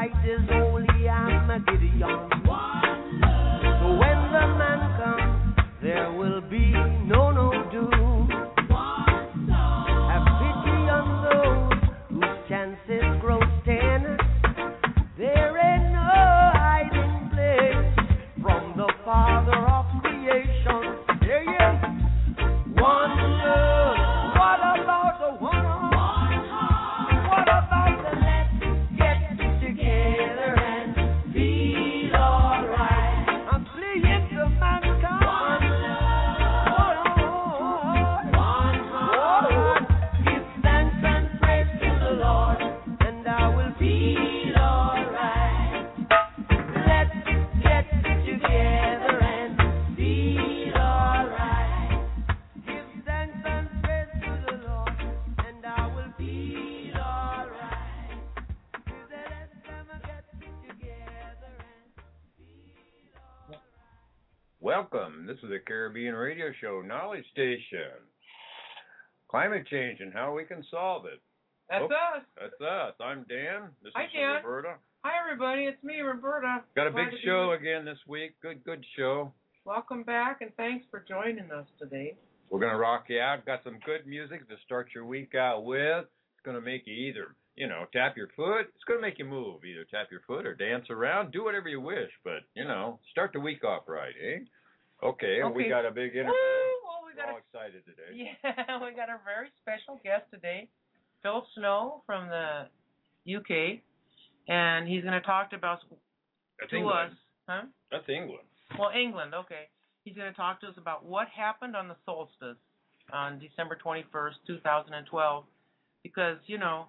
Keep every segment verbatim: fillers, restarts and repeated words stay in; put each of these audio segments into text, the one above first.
fight is holy Armageddon. So when the man comes, there will be no no doom. Have pity on those whose chances grow ten. There ain't no hiding place from the Father of creation. Yeah, yeah. One love. What about the one heart? What about the let's get together and feel alright? I'm pleading to mankind. One love. One heart. Give thanks and praise to the Lord, and I will feel alright. Let's get together and feel alright. Give thanks and praise to the Lord, and I will feel alright. Let's come and get together and feel alright. Welcome. This is the Caribbean Radio Show Knowledge Station. Climate change and how we can solve it. That's Oh, us. That's us. I'm Dan. This Hi, is Dan. Roberta. Hi, everybody. It's me, Roberta. Got a Glad big to be show with- again this week. Good, good show. Welcome back, and thanks for joining us today. We're going to rock you out. Got some good music to start your week out with. It's going to make you either, you know, tap your foot. It's going to make you move. Either tap your foot or dance around. Do whatever you wish. But, you know, start the week off right, eh? Okay, and we Okay. got a big interview. Woo! Well, we We're got all a, excited today. yeah, we got a very special guest today, Philip Snow from the U K, and he's going to talk about That's to England. us, huh? That's England. Well, England, okay. He's going to talk to us about what happened on the solstice on December twenty-first, two thousand twelve, because, you know,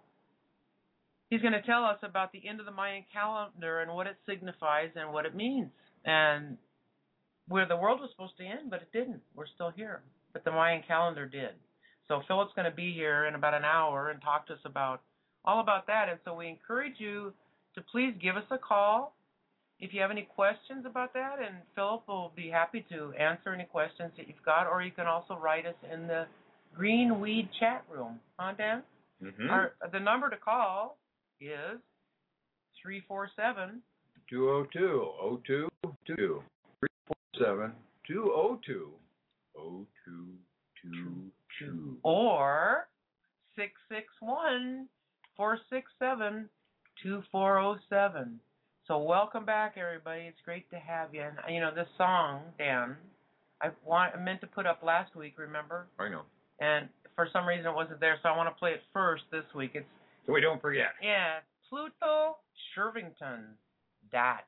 he's going to tell us about the end of the Mayan calendar and what it signifies and what it means. And where the world was supposed to end, but it didn't. We're still here. But the Mayan calendar did. So Philip's going to be here in about an hour and talk to us about all about that. And so we encourage you to please give us a call if you have any questions about that, and Philip will be happy to answer any questions that you've got, or you can also write us in the Greenweed chat room. Huh, Dan? Mm-hmm. Our, the number to call is three four seven, two oh two, oh two two. three four seven, two oh two, oh two two two. or six six one, four six seven, two four oh seven. So welcome back, everybody. It's great to have you. And, you know, this song, Dan, I, want, I meant to put up last week, remember? I know. And for some reason it wasn't there, so I want to play it first this week. It's, So we don't forget. yeah, Pluto Shervington, Dat.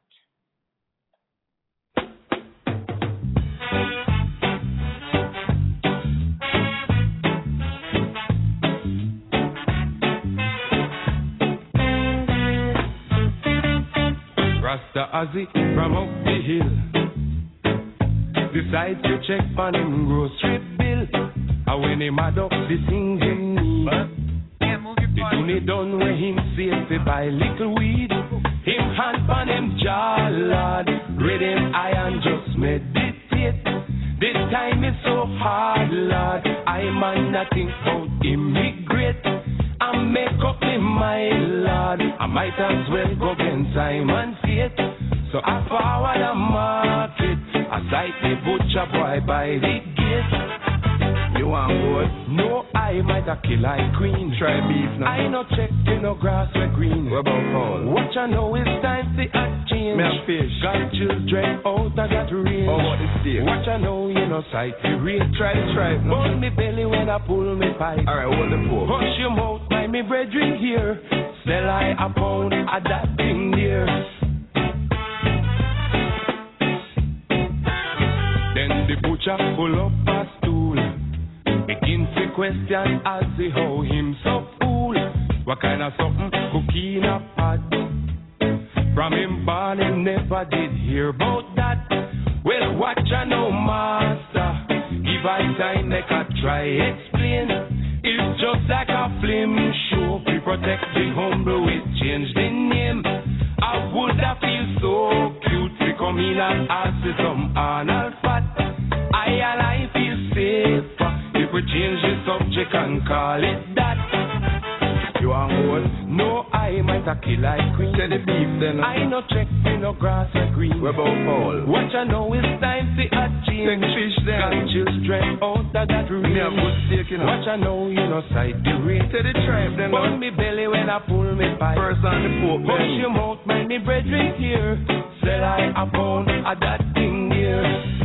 Rasta Ozzy from up the hill decides to check on him grocery bill. And when him add up the things him need, Yeah, move your the body. money done where him save to buy little weed. Him hand on him jaw, Lord, read him iron, just meditate. This time is so hard, Lord, I man nothing out immigrate. I make up my mind, Lord, I might as well go against Simon's faith. So I forward the market, I sight the butcher boy by the gate. You want what? No, I might a kill like queen. Try beef now. I no check to no grass or green. What about Paul? Watch I know it's time to a change. Me a fish. Got children out I got range. Oh, what the steak? Watch I know you no sight to read. Try to try it. Hold me belly when I pull me pipe. Alright, hold the pork. Hush your mouth by me brethren here. Sell I a pound of that thing there. Then the butcher pull up a stool. Begin to question as to how him so fool. What kind of something cooking a pot? From him born him never did hear about that. Well, watch I know master. Give I time make I try explain. It's just like a film show. We protect the humble, we change the name. I would have feel so cute to come in and ask some Arnold fat. I and I feel safer if we change the subject and call it that. You want what? No, I might a kill like queen. Say the beef then. I no check me no grass or green. Where about Paul? What I know is time for a change. Take fish then. Got children out of that range. Me a good steak, you know. What I know you know side the rain. Say the tribe then. Burn me belly when I pull me pipe. First on the pork Push then. your mouth, mind me brethren here. Sell I a pound of that thing here.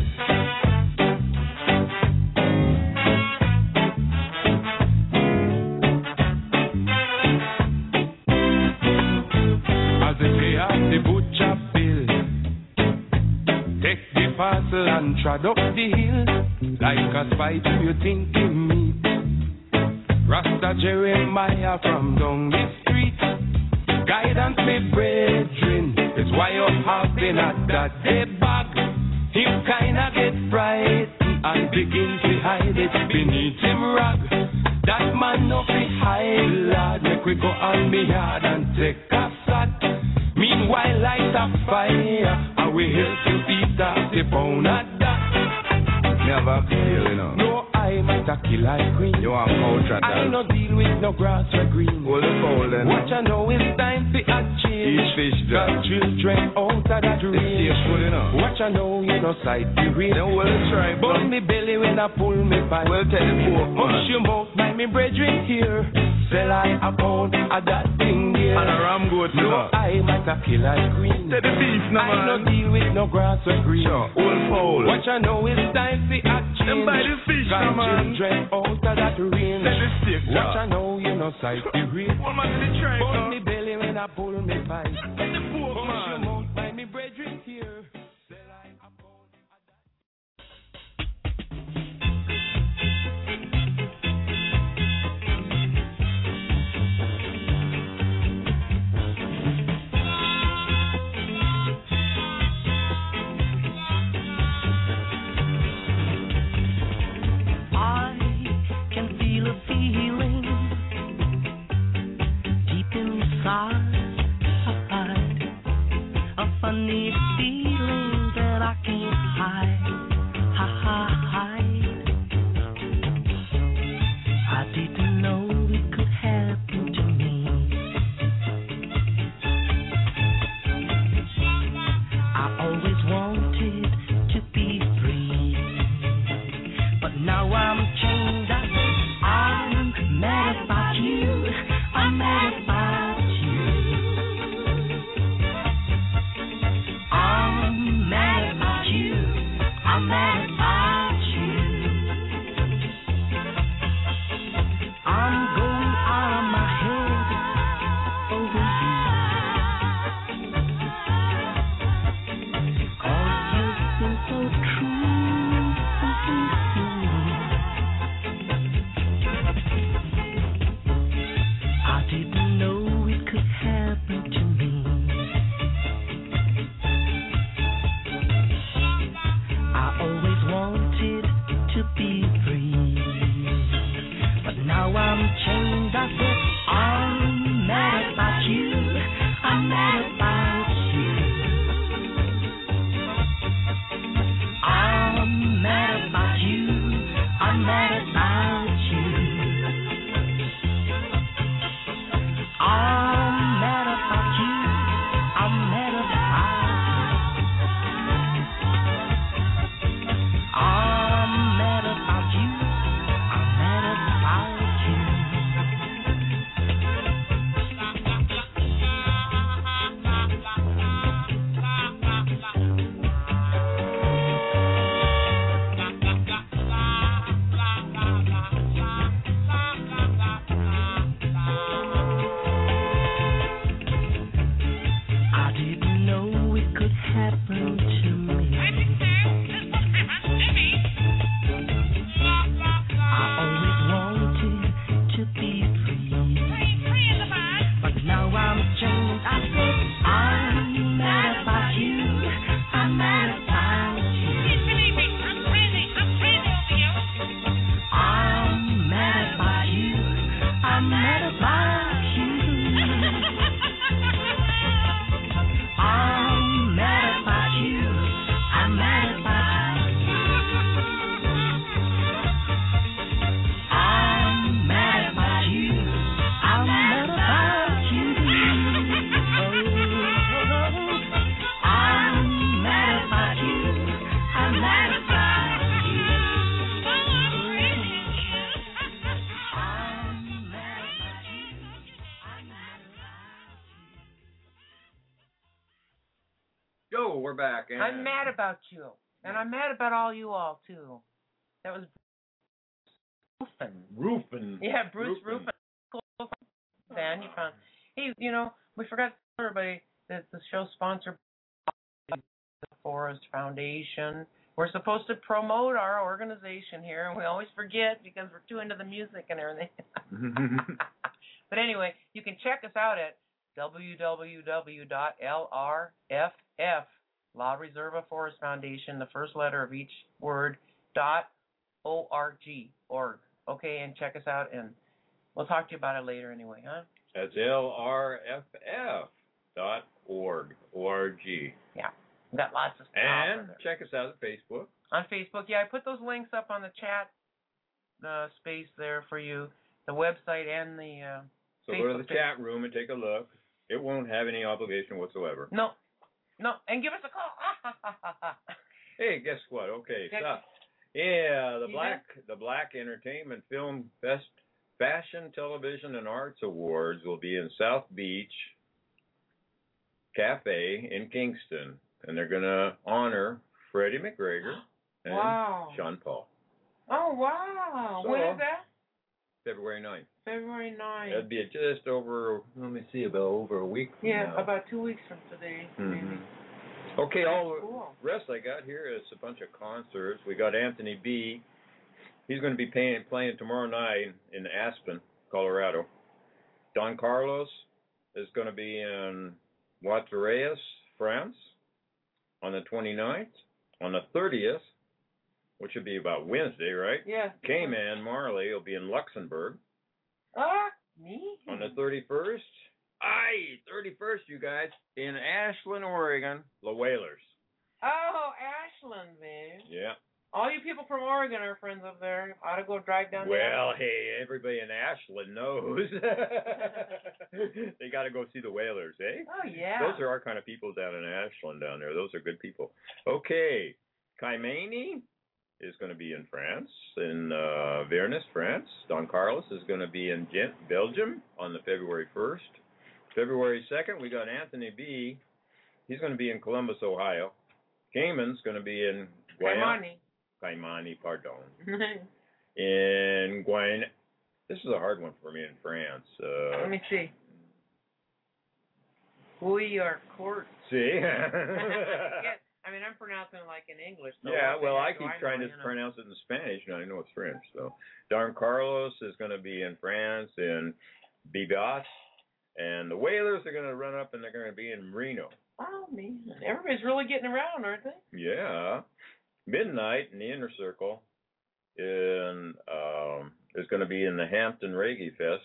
As they pay off the butcher bill, take the parcel and trod up the hill. Like a spy to you thinking meat. Rasta Jeremiah from down the street. Guidance me brethren, it's why you have been at that day bag. Him kinda get frightened and begin to hide it beneath him rag. That man no fi hide, lad. Make we go on me yard and take a shot. Meanwhile light a fire, and we help you beat up the pound of that. Never feel, you know. No, I might a kill like queen. You want culture I that. no deal with no grass or green. Hold the fowl then. What I know is time for a change. Eat fish Got then. children out of that It's range. safe food, you know. What I know you know side the rain. Then hold the tribe Burn then. me belly when I pull me pipe. Well, tell the pork Push man. your mouth, mind me brethren here. Sell I a pound of that thing here. And a ram goat, you No, know. I might a kill like queen. Say the beef now, I no man. deal with no grass or green. Sure, old fowl. What I know is time for a change. Them buy the fish Got now, man. children out of that range. Say the steak, What I sure. know you know sight the rain. One man in the tribe Burn now. me belly when I pull me pipe. Say the pork Push your man. mouth, mind me brethren here. Sell I a pound of that. I can feel a feeling deep inside, a funny feeling that I can't hide, ha ha hide. I didn't know it could happen to me. I always wanted to be free. But now I'm chained up. I'm mad about you. I'm mad about you. I'm mad about you. I'm mad about you. I'm going out of my head over you. 'Cause you've been so true. I didn't know it could happen to me. I always wanted to be free, but now I'm chained. I said I'm mad about you. I'm mad about you. I'm mad about you. I'm mad about you. I'm mad about you. I'm mad about you. I'm mad about you. I'm mad about you. I didn't know it could happen to me. I always wanted to be free, but now I'm chained. I said I'm mad about you. I'm mad about you. I'm mad about you. I'm mad about you. I'm mad about you. So we're back. And I'm mad about you, and I'm mad about all you all too. That was Rufin. Rufin. Yeah, Bruce Rufin. Rufin. Cool fan you found. Hey, you know, we forgot to tell everybody that the show's sponsored by the Forest Foundation. We're supposed to promote our organization here, and we always forget because we're too into the music and everything. But anyway, you can check us out at w w w dot l r f f, La Reserva Forest Foundation, the first letter of each word, dot O R G, org. Okay, and check us out, and we'll talk to you about it later anyway, huh? That's L R F F dot org, O R G. Yeah, we got lots of stuff. And check us out on Facebook. On Facebook, yeah, I put those links up on the chat uh, space there for you, the website and the uh, So Facebook go to the page. chat room and take a look. It won't have any obligation whatsoever. No, no, and give us a call. Hey, guess what? Okay, Yeah. so yeah, the You Black the Black Entertainment Film Fest Fashion, Television, and Arts Awards will be in South Beach Cafe in Kingston, and they're gonna honor Freddie McGregor and Wow. Sean Paul. Oh, wow. So, when is that? February ninth. February ninth. That'd be just over. Let me see, about over a week. From Yeah, now. about two weeks from today. Mhm. Maybe. Okay, all the Cool. rest I got here is a bunch of concerts. We got Anthony B. He's going to be paying, playing tomorrow night in Aspen, Colorado. Don Carlos is going to be in Waterreas, France, on the twenty-ninth. On the thirtieth, which would be about Wednesday, right? Yeah. K-Man Marley will be in Luxembourg. Ah, me? On the thirty-first, aye, thirty-first, you guys, in Ashland, Oregon, the Whalers. Oh, Ashland, man. Yeah. All you people from Oregon are friends up there. Ought to go drive down there. Well, hey, everybody in Ashland knows. They got to go see the Whalers, eh? Oh, yeah. Those are our kind of people down in Ashland down there. Those are good people. Okay, Kaimani is going to be in France, in uh, Vernus, France. Don Carlos is going to be in Gent, Belgium on the February first. February second, we got Anthony B. He's going to be in Columbus, Ohio. Cayman's going to be in Guyana. Kaimani. Kaimani, pardon. In Guyana. This is a hard one for me in France. Uh, Let me see. We are court. see? Yeah, I mean, I'm pronouncing it like in English. So Yeah, what well, the I heck do keep know, trying to you know? pronounce it in Spanish, and I know it's French. So, Don Carlos is going to be in France, in Bibas, and the Whalers are going to run up, and they're going to be in Reno. Oh, man. Everybody's really getting around, aren't they? Yeah. Midnight in the Inner Circle in um, is going to be in the Hampton Reggae Fest,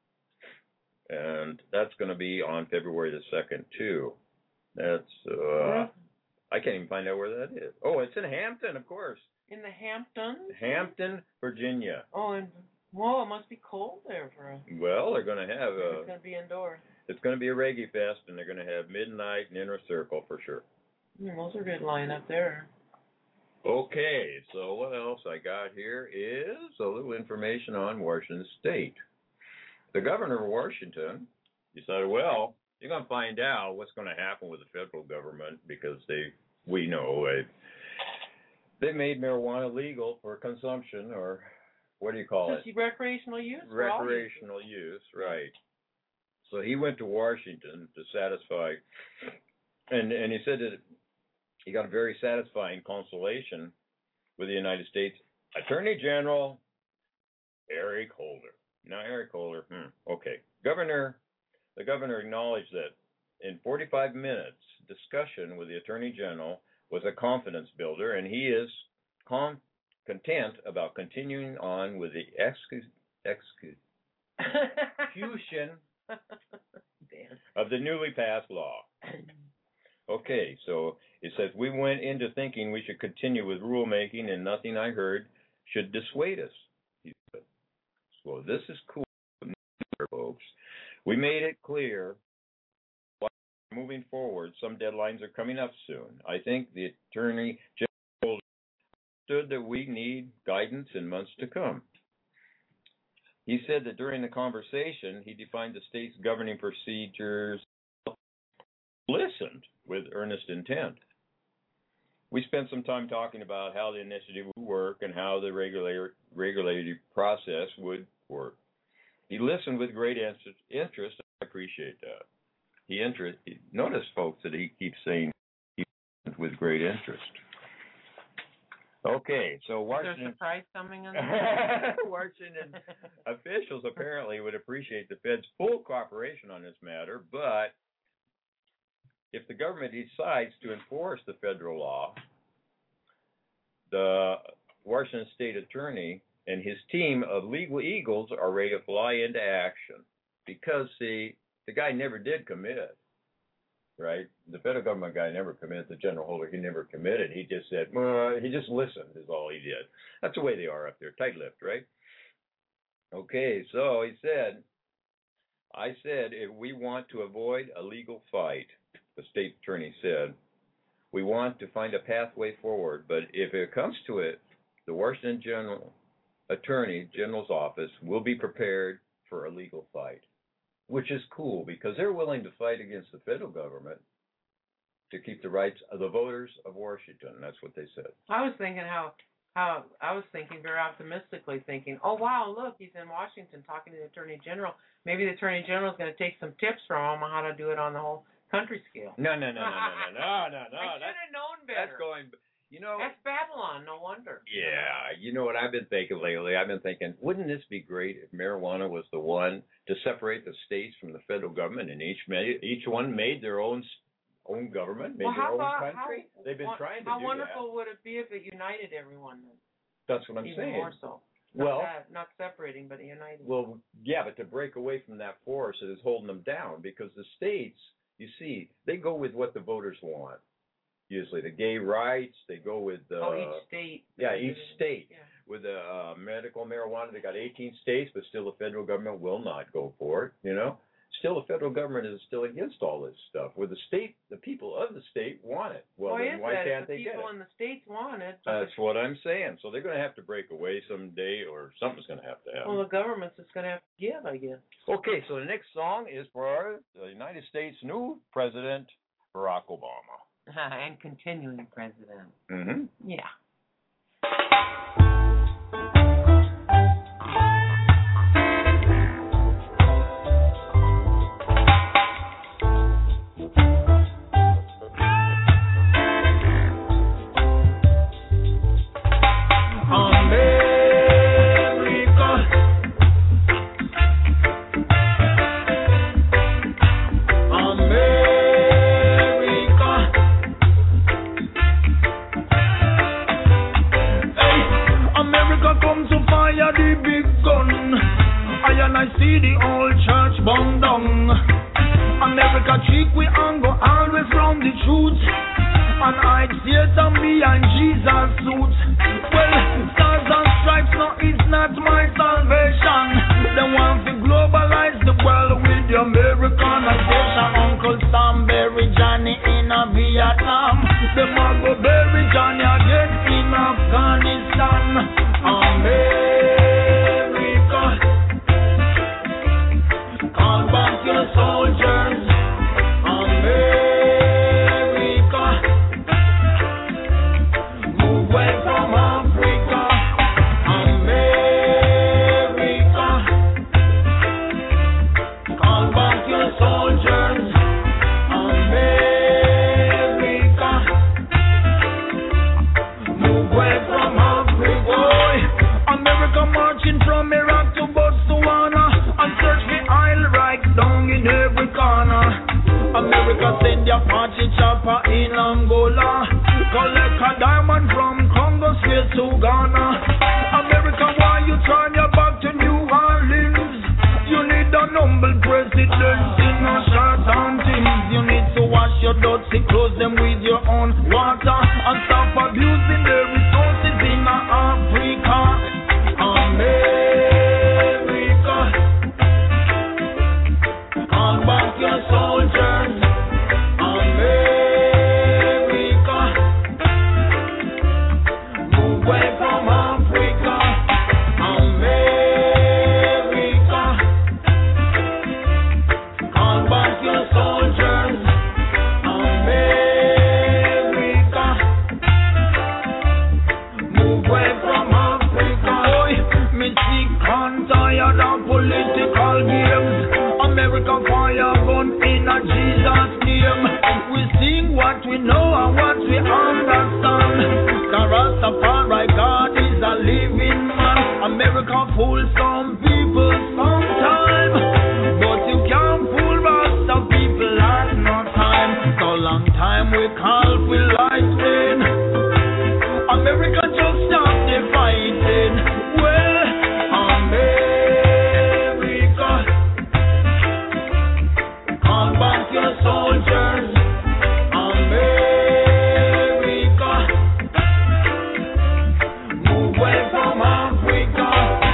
and that's going to be on February the second, too. That's, uh, I can't even find out where that is. Oh, it's in Hampton, of course. In the Hamptons? Hampton, Virginia. Oh, and well, it must be cold there for us. Well, they're going to have It's a, going to be indoors. it's going to be a reggae fest, and they're going to have Midnight and Inner Circle for sure. Mm, those are good lineup there. Okay, so what else I got here is a little information on Washington State. The governor of Washington decided, well, you're going to find out what's going to happen with the federal government because they, we know, they, they made marijuana legal for consumption, or what do you call it? Just recreational use? for all use. Recreational use, right. So he went to Washington to satisfy, and, and he said that he got a very satisfying consolation with the United States Attorney General Eric Holder. Now, Eric Holder, hmm, okay. Governor, the governor acknowledged that in forty-five minutes discussion with the Attorney General was a confidence builder, and he is com- content about continuing on with the execution of the newly passed law. Okay, so it says, we went into thinking we should continue with rulemaking, and nothing I heard should dissuade us, he said. So this is cool, folks. We made it clear, moving forward, some deadlines are coming up soon. I think the Attorney General understood that we need guidance in months to come. He said that during the conversation, he defined the state's governing procedures, listened with earnest intent. we spent some time talking about how the initiative would work and how the regulator, regulatory process would work. He listened with great interest. I appreciate that. He interest. Notice, folks, that he keeps saying he listened with great interest. Okay, so Washington. Is there a surprise coming in there? Washington officials apparently would appreciate the Fed's full cooperation on this matter, but if the government decides to enforce the federal law, the Washington State Attorney and his team of legal eagles are ready to fly into action because, see, the guy never did commit, right? The federal government guy never committed. The General Holder, he never committed. He just said, well, he just listened is all he did. That's the way they are up there, tight-lipped, right? Okay, so he said, I said, if we want to avoid a legal fight, the state attorney said, we want to find a pathway forward, but if it comes to it, the Washington General Attorney General's office will be prepared for a legal fight, which is cool because they're willing to fight against the federal government to keep the rights of the voters of Washington. That's what they said. I was thinking how, how I was thinking very optimistically, thinking, oh wow, look, he's in Washington talking to the Attorney General. Maybe the Attorney General is going to take some tips from him on how to do it on the whole country scale. No, no, no, no, no, no, no, no. I should have known better. That's going. You know, that's Babylon, no wonder. Yeah, you know what I've been thinking lately? I've been thinking, wouldn't this be great if marijuana was the one to separate the states from the federal government, and each made, each one made their own own government, made well, their own about, country? How, They've been what, trying to how do wonderful that. would it be if it united everyone then? That's what I'm Even saying. more so. Not Well, that, not separating, but uniting. Well, yeah, but to break away from that force that is holding them down, because the states, you see, they go with what the voters want. Usually, the gay rights, they go with the. Oh, each state. Yeah, each state. Yeah. With the uh, medical marijuana, they got eighteen states, but still the federal government will not go for it. You know, still the federal government is still against all this stuff. Where the state, the people of the state want it. Well, why then is why that? can't If they the get people it? in the states want it. That's what I'm saying. So they're going to have to break away someday, or something's going to have to happen. Well, the government's just going to have to give, I guess. Okay, so the next song is for the United States' new president, Barack Obama. And continuing president. Mm-hmm. Yeah. fool some people sometime, but you can't fool Rasta people at no time. So long time we call for lightning. America just stop the fighting. Well, America, call back your soldiers. America, move away from Africa.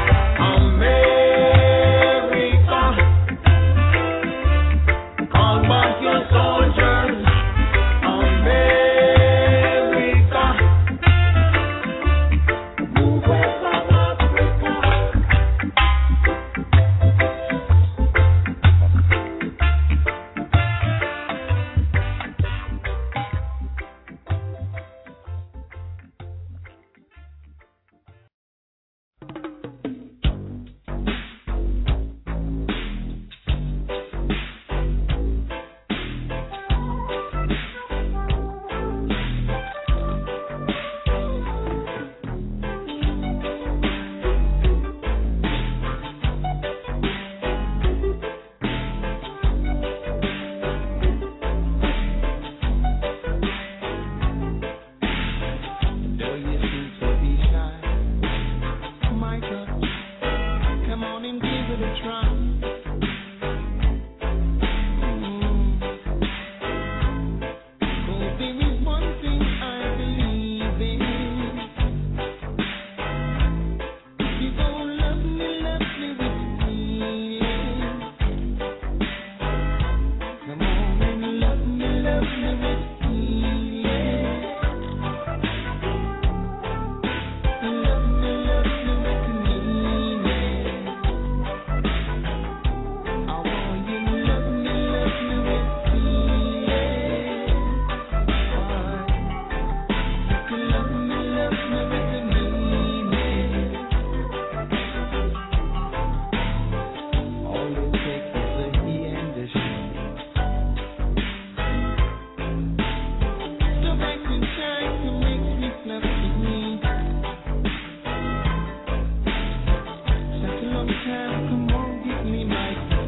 America, call back your soldiers. America, move away from Africa. Though you seem to be shy, my God, come on and give it a try. Mm. 'Cause there is one thing I believe in. You gon' love me, love me with me. Come on and love me, love me with me. Love me, love me with me. I want you to love me, love me with me. To love me, love me with me. All it takes is a he and a she. Stop acting shy to make me love me. Such a long time, come on, give me my phone.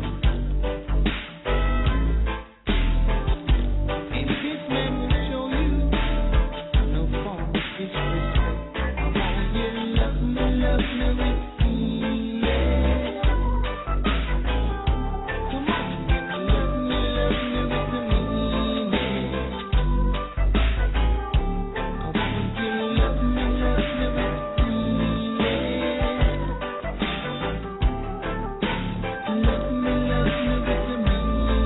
And this man will show you no form of disrespect. I want you to love me, love me with me. Come on, give me love me, love me with me. I want you to love me, love me with me. Love me, love me with me.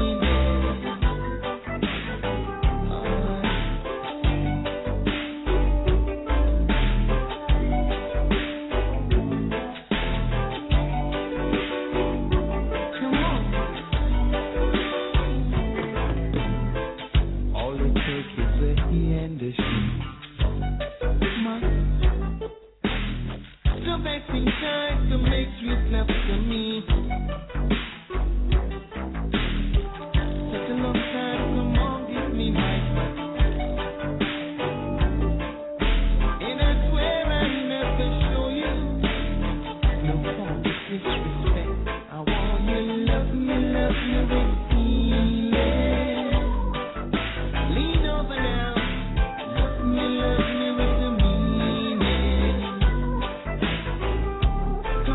Come on. All it takes is a he and a she. My, stop acting shy to make sweet love to me. Such a long time, come on, give me my phone. And I swear I never show you no form of disrespect. I want you to love me, love me with me. Lean over now, love me, love me with me.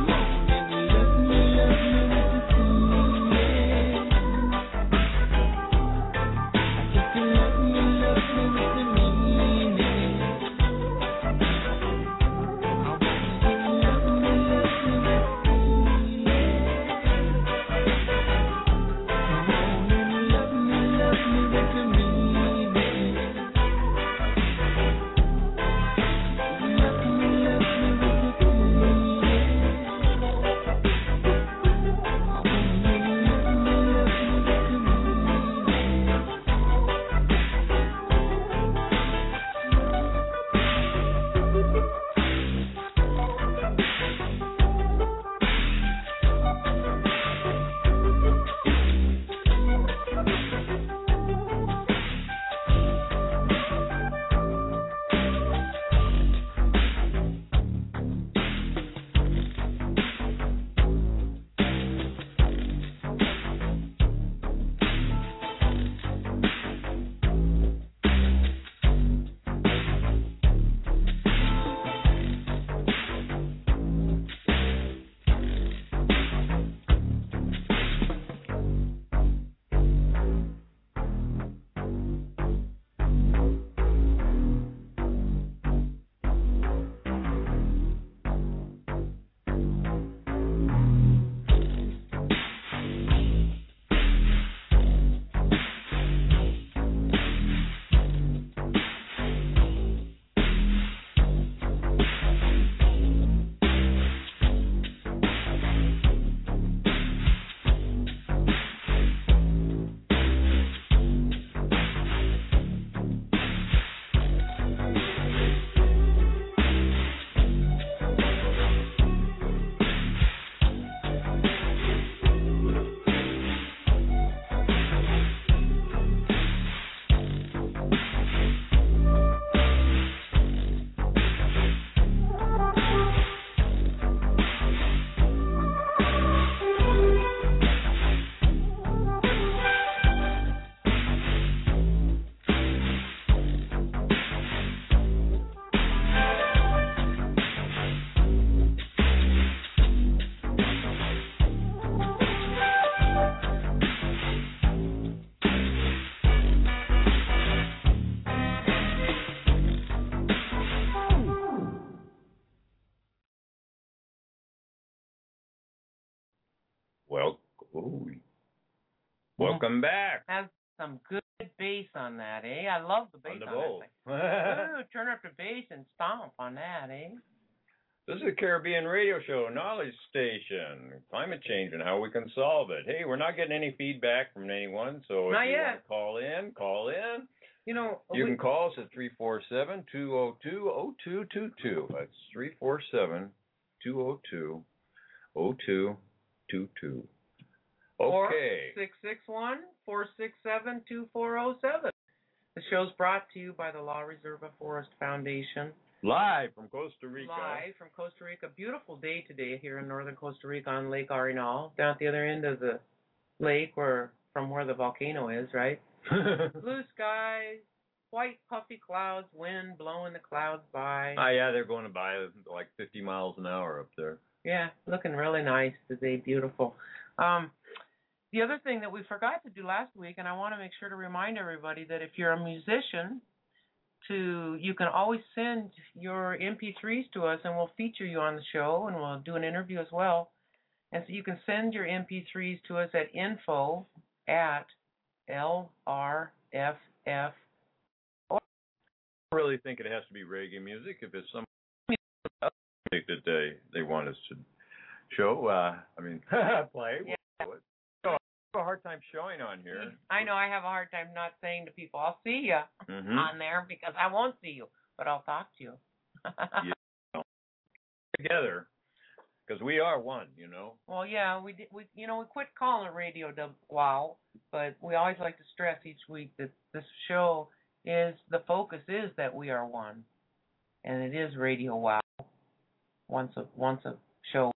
Welcome back. Has some good bass on that, eh? I love the bass On the on, bowl. that thing. Ooh, turn up the bass and stomp on that, eh? This is a Caribbean radio show, knowledge station, climate change and how we can solve it. Hey, we're not getting any feedback from anyone, so Not if you yet. want to call in, call in. You know, You we, can call us at three four seven, two oh two, oh two two two. That's three four seven, two oh two, oh two two two. or Okay. six six one, four six seven, two four oh seven. The show's brought to you by the La Reserva Forest Foundation. Live from Costa Rica. Live from Costa Rica. Beautiful day today here in northern Costa Rica on Lake Arenal, down at the other end of the lake where from where the volcano is, right? Blue skies, white puffy clouds, wind blowing the clouds by. Oh, yeah, they're going to buy like fifty miles an hour up there. Yeah, looking really nice today. Beautiful. Um, the other thing that we forgot to do last week, and I want to make sure to remind everybody that if you're a musician, to you can always send your M P threes to us, and we'll feature you on the show, and we'll do an interview as well. And so you can send your M P threes to us at info at L R F F. I really think it has to be reggae music. If it's some music that they, they want us to show, uh, I mean, play. Yeah. We'll, so I have a hard time showing on here. I know I have a hard time not saying to people, I'll see you Mm-hmm. on there because I won't see you, but I'll talk to you. Yeah. Together, because we are one, you know. Well, yeah, we did. We, you know, we quit calling it Radio W- Wow, but we always like to stress each week that this show is the focus is that we are one, and it is Radio Wow. Once a once a show.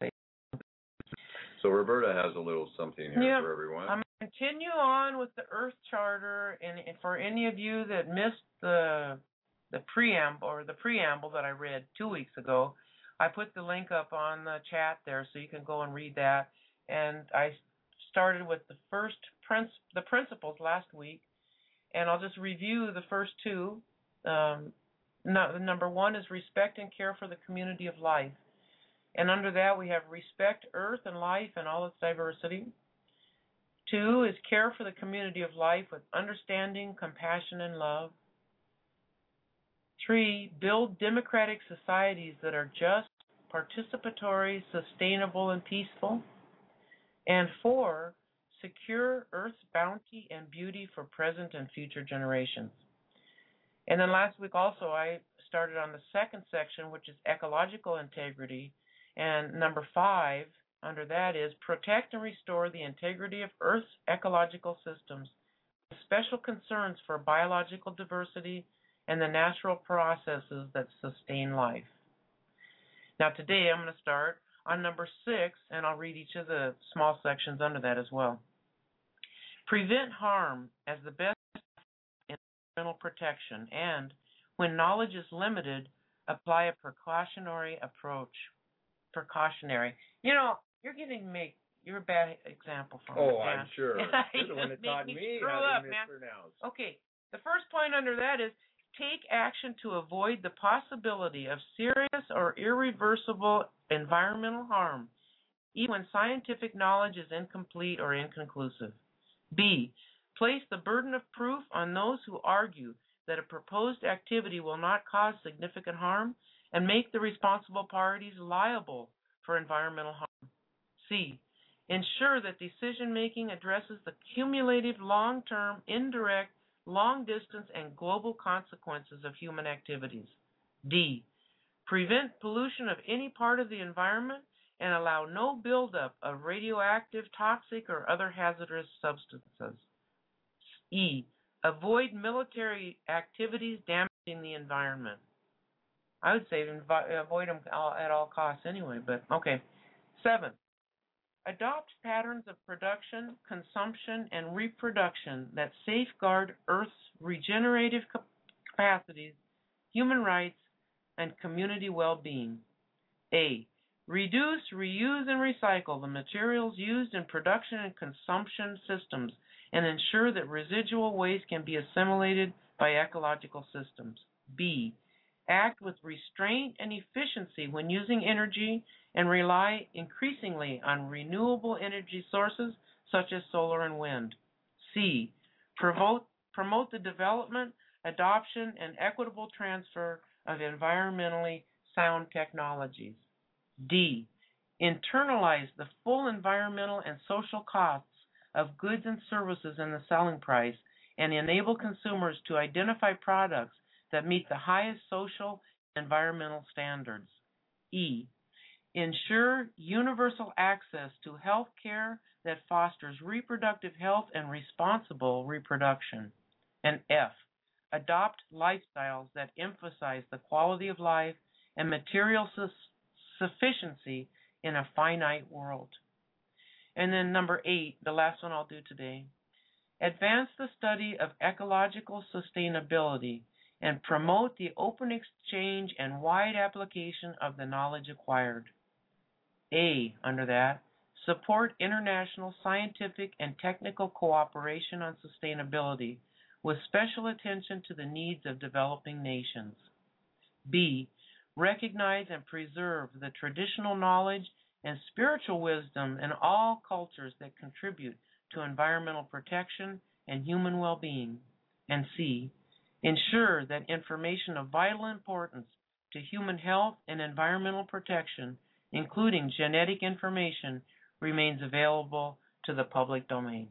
So Roberta has a little something here Yeah, for everyone. I'm going to continue on with the Earth Charter, and and for any of you that missed the the preamble or the preamble that I read two weeks ago, I put the link up on the chat there so you can go and read that. And I started with the first princ- the principles last week, and I'll just review the first two. Um, no, number one is respect and care for the community of life. And under that, we have respect Earth and life and all its diversity. Two is care for the community of life with understanding, compassion, and love. Three, build democratic societies that are just, participatory, sustainable, and peaceful. And four, secure Earth's bounty and beauty for present and future generations. And then last week also, I started on the second section, which is ecological integrity. And number five, under that is protect and restore the integrity of Earth's ecological systems, with special concerns for biological diversity and the natural processes that sustain life. Now today I'm going to start on number six, and I'll read each of the small sections under that as well. Prevent harm as the best environmental protection, and when knowledge is limited, apply a precautionary approach. Precautionary. You know, you're getting to make, you're a bad example for me. Oh, man. I'm sure. You're the one that Make taught me me screw how up, to man. mispronounce. Okay, the first point under that is take action to avoid the possibility of serious or irreversible environmental harm, even when scientific knowledge is incomplete or inconclusive. B, place the burden of proof on those who argue that a proposed activity will not cause significant harm and make the responsible parties liable for environmental harm. C, ensure that decision-making addresses the cumulative long-term, indirect, long-distance, and global consequences of human activities. D, prevent pollution of any part of the environment and allow no buildup of radioactive, toxic, or other hazardous substances. E, avoid military activities damaging the environment. I would say invi- avoid them all, at all costs anyway, but okay. Seven, adopt patterns of production, consumption, and reproduction that safeguard Earth's regenerative capacities, human rights, and community well-being. A, reduce, reuse, and recycle the materials used in production and consumption systems and ensure that residual waste can be assimilated by ecological systems. B, act with restraint and efficiency when using energy and rely increasingly on renewable energy sources such as solar and wind. C. Promote, promote the development, adoption, and equitable transfer of environmentally sound technologies. D. Internalize the full environmental and social costs of goods and services in the selling price and enable consumers to identify products that meet the highest social and environmental standards. E. Ensure universal access to health care that fosters reproductive health and responsible reproduction. And F. Adopt lifestyles that emphasize the quality of life and material su- sufficiency in a finite world. And then number eight, the last one I'll do today. Advance the study of ecological sustainability and promote the open exchange and wide application of the knowledge acquired. A, under that, support international scientific and technical cooperation on sustainability with special attention to the needs of developing nations. B, recognize and preserve the traditional knowledge and spiritual wisdom in all cultures that contribute to environmental protection and human well-being. And C, ensure that information of vital importance to human health and environmental protection, including genetic information, remains available to the public domain.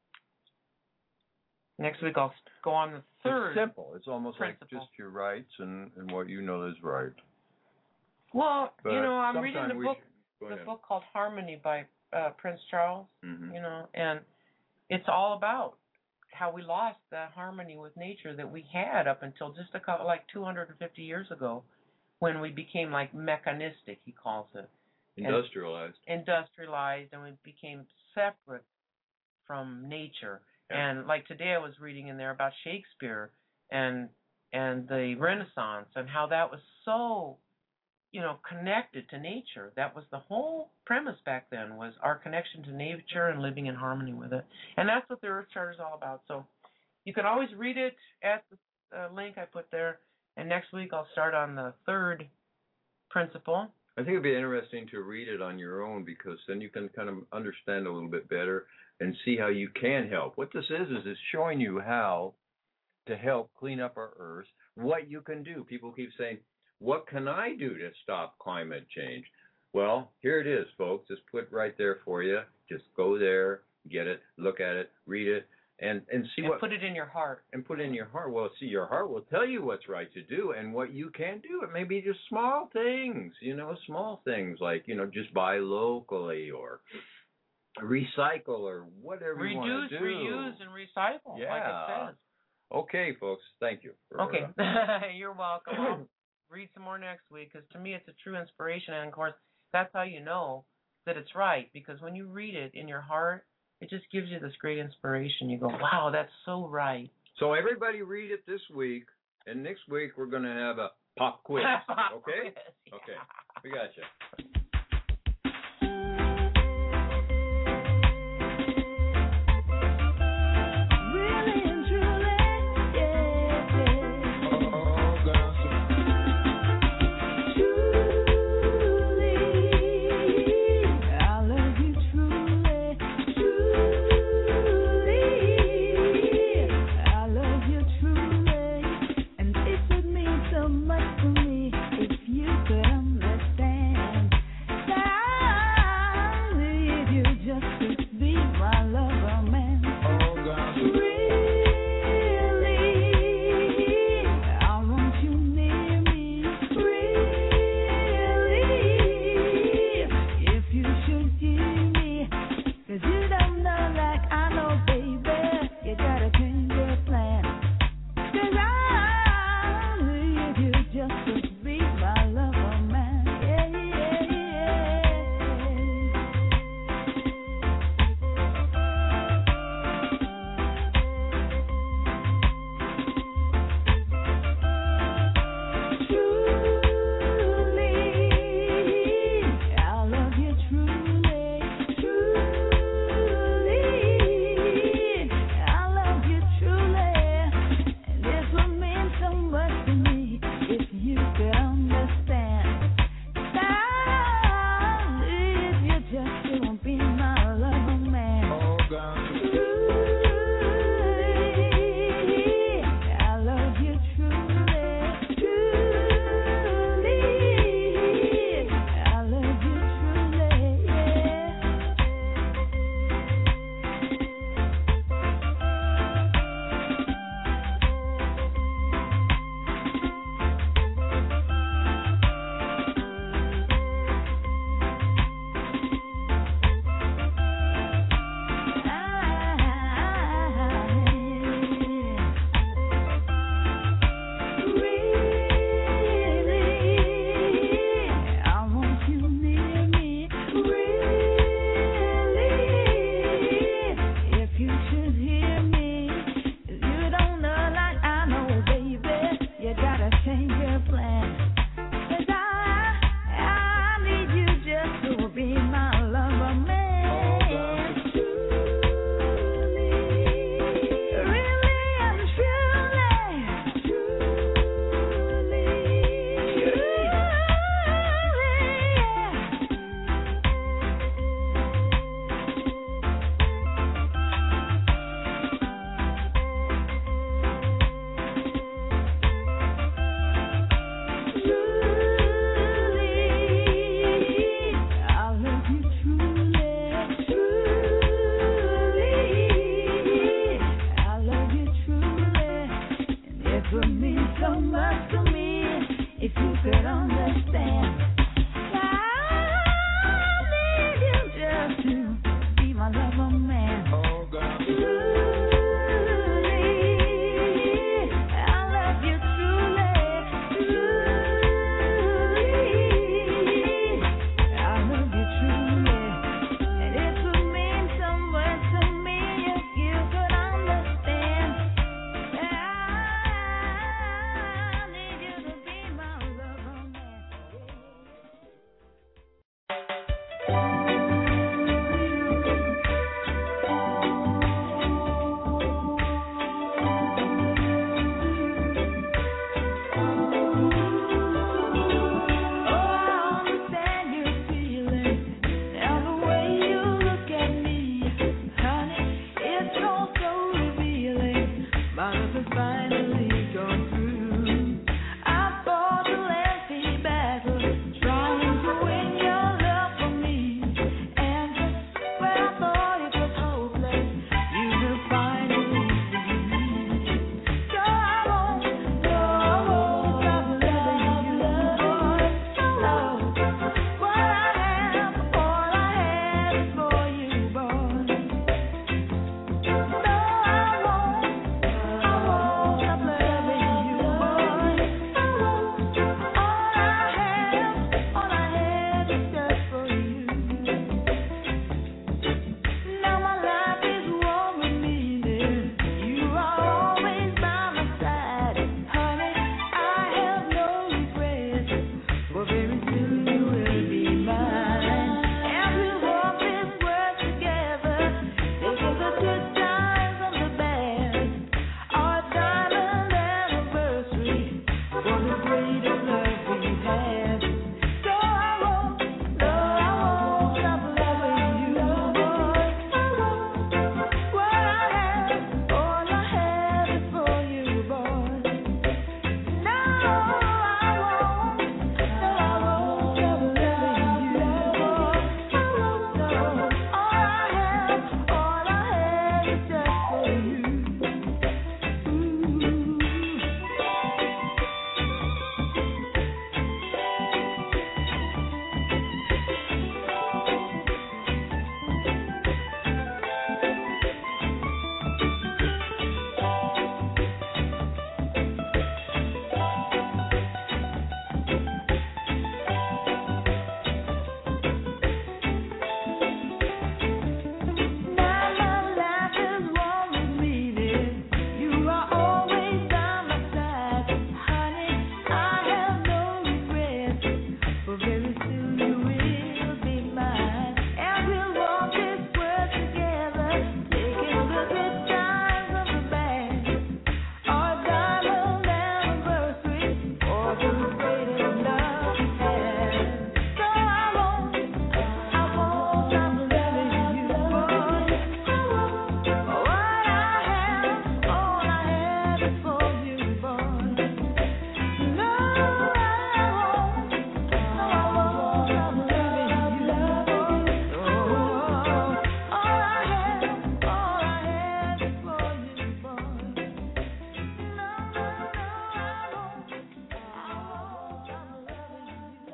Next week I'll go on the third. It's simple. It's almost principle. like just your rights and, and what you know is right. Well, But you know, I'm reading sometime the we book, should- go the ahead. book called Harmony by uh, Prince Charles. Mhm. You know, and it's all about how we lost that harmony with nature that we had up until just a couple, like two hundred fifty years ago, when we became like mechanistic, he calls it. Industrialized. Industrialized, and we became separate from nature. Yeah. And like today I was reading in there about Shakespeare and and the Renaissance and how that was so, you know, connected to nature. That was the whole premise back then, was our connection to nature and living in harmony with it. And that's what the Earth Charter is all about. So you can always read it at the uh, link I put there. And next week I'll start on the third principle. I think it'd be interesting to read it on your own, because then you can kind of understand a little bit better and see how you can help. What this is, is it's showing you how to help clean up our Earth, what you can do. People keep saying, what can I do to stop climate change? Well, here it is, folks. It's put right there for you. Just go there, get it, look at it, read it, and, and see And what... put it in your heart. And put it in your heart. Well, see, your heart will tell you what's right to do and what you can do. It may be just small things, you know, small things like, you know, just buy locally or recycle or whatever you want to Reduce, do. reuse, and recycle, Yeah. like it says. Okay, folks. Thank you. For, Okay. uh, You're welcome. I'll read some more next week, because to me it's a true inspiration. And, of course, that's how you know that it's right, because when you read it in your heart, it just gives you this great inspiration. You go, wow, that's so right. so everybody read it this week, and next week we're going to have a pop quiz. Okay? Yeah. Okay. We got you. Really and truly, yeah, yeah. Oh, gossip. Truly, I love you truly, truly, I love you truly, and it would mean so much to me if you could understand could understand. I need you just to be my lover man. Oh, God. Truly, I love you truly. Truly, I love you truly. And it would mean so much to me if you could understand. I need you to be my lover man. Oh, I understand your feeling and the way you look at me, honey. It's all so revealing. My love has finally gone through. I fought a lengthy battle trying to win your love for me, and just when I thought it was hopeless, you have finally succeeded. So I won't, no, I won't stop loving you, boy. Oh, what I have, all I have is for you, boy. No, I won't, I won't stop loving you, boy. I won't. All I have, all I have is just for you. Now my life is warm with meaning. You are always by my side, honey. I have no regrets, for very soon you will be mine. And we'll walk this world together, taking the good times and the bad. Our diamond anniversary for the greatest love we had. So I won't, no, I won't stop loving you, boy. I won't. What I have, all I have is for you, boy. No, I won't, no, I won't stop loving you, boy. I won't, no. All I have, all I have is just for you. Now my life is warm with meaning. You are always by my side, honey. I have no regrets, for very soon you will be mine. And we'll walk this world together, taking the good times and the bad. Our diamond anniversary for the greatest love we had. So I won't, I won't stop loving you, boy. I won't. What I have, all I have is for you, boy. No, I won't, no, I won't stop loving you, boy. Oh, all I have, all I have is for you, boy. No, no, no, I won't, I won't stop loving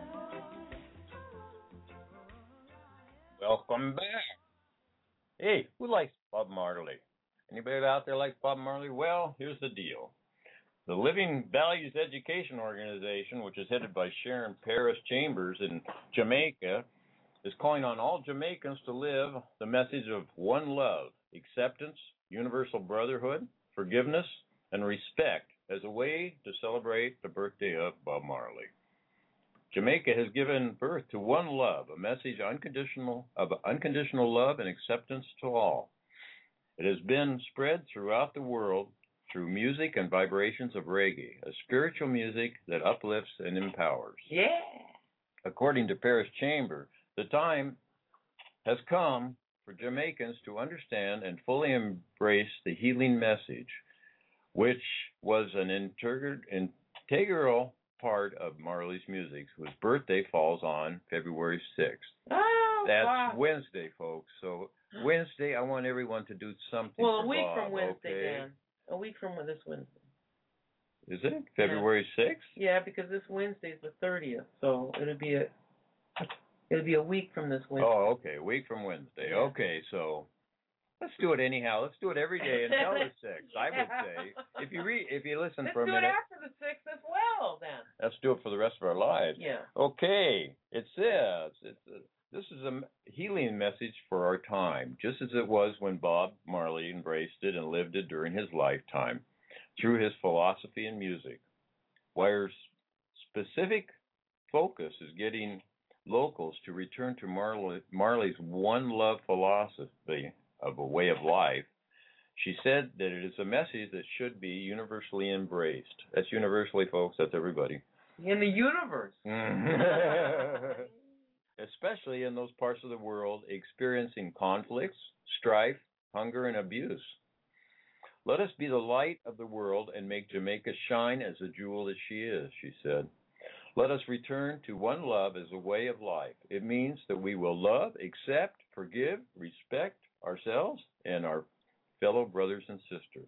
you. Welcome back. Hey, who likes Bob Marley? Anybody out there like Bob Marley? Well, here's the deal. The Living Values Education Organization, which is headed by Sharon Paris Chambers in Jamaica, is calling on all Jamaicans to live the message of one love, acceptance, universal brotherhood, forgiveness, and respect as a way to celebrate the birthday of Bob Marley. Jamaica has given birth to one love, a message unconditional of unconditional love and acceptance to all. It has been spread throughout the world through music and vibrations of reggae, a spiritual music that uplifts and empowers. Yeah. According to Paris Chamber, the time has come for Jamaicans to understand and fully embrace the healing message, which was an integral, integral part of Marley's music, whose birthday falls on February sixth. Oh, That's wow. Wednesday, folks. So Wednesday, I want everyone to do something Well, for a week Bob, from Wednesday, okay? Dan. A week from this Wednesday. Is it February sixth? Yeah, because this Wednesday's the thirtieth, so it'll be a it'll be a week from this Wednesday. Oh, okay, a week from Wednesday. Yeah. Okay, so let's do it anyhow. Let's do it every day until the sixth. I would say if you read, if you listen Let's for a do minute. it after the sixth as well, then. Let's do it for the rest of our lives. Yeah. Okay, it says it's a, this is a healing message for our time, just as it was when Bob Marley embraced it and lived it during his lifetime, through his philosophy and music. Wire's specific focus is getting locals to return to Marley, Marley's one love philosophy of a way of life. She said that it is a message that should be universally embraced. That's universally, folks. That's everybody. In the universe. Especially in those parts of the world experiencing conflicts, strife, hunger, and abuse. Let us be the light of the world and make Jamaica shine as a jewel as she is, she said. Let us return to one love as a way of life. It means that we will love, accept, forgive, respect ourselves and our fellow brothers and sisters.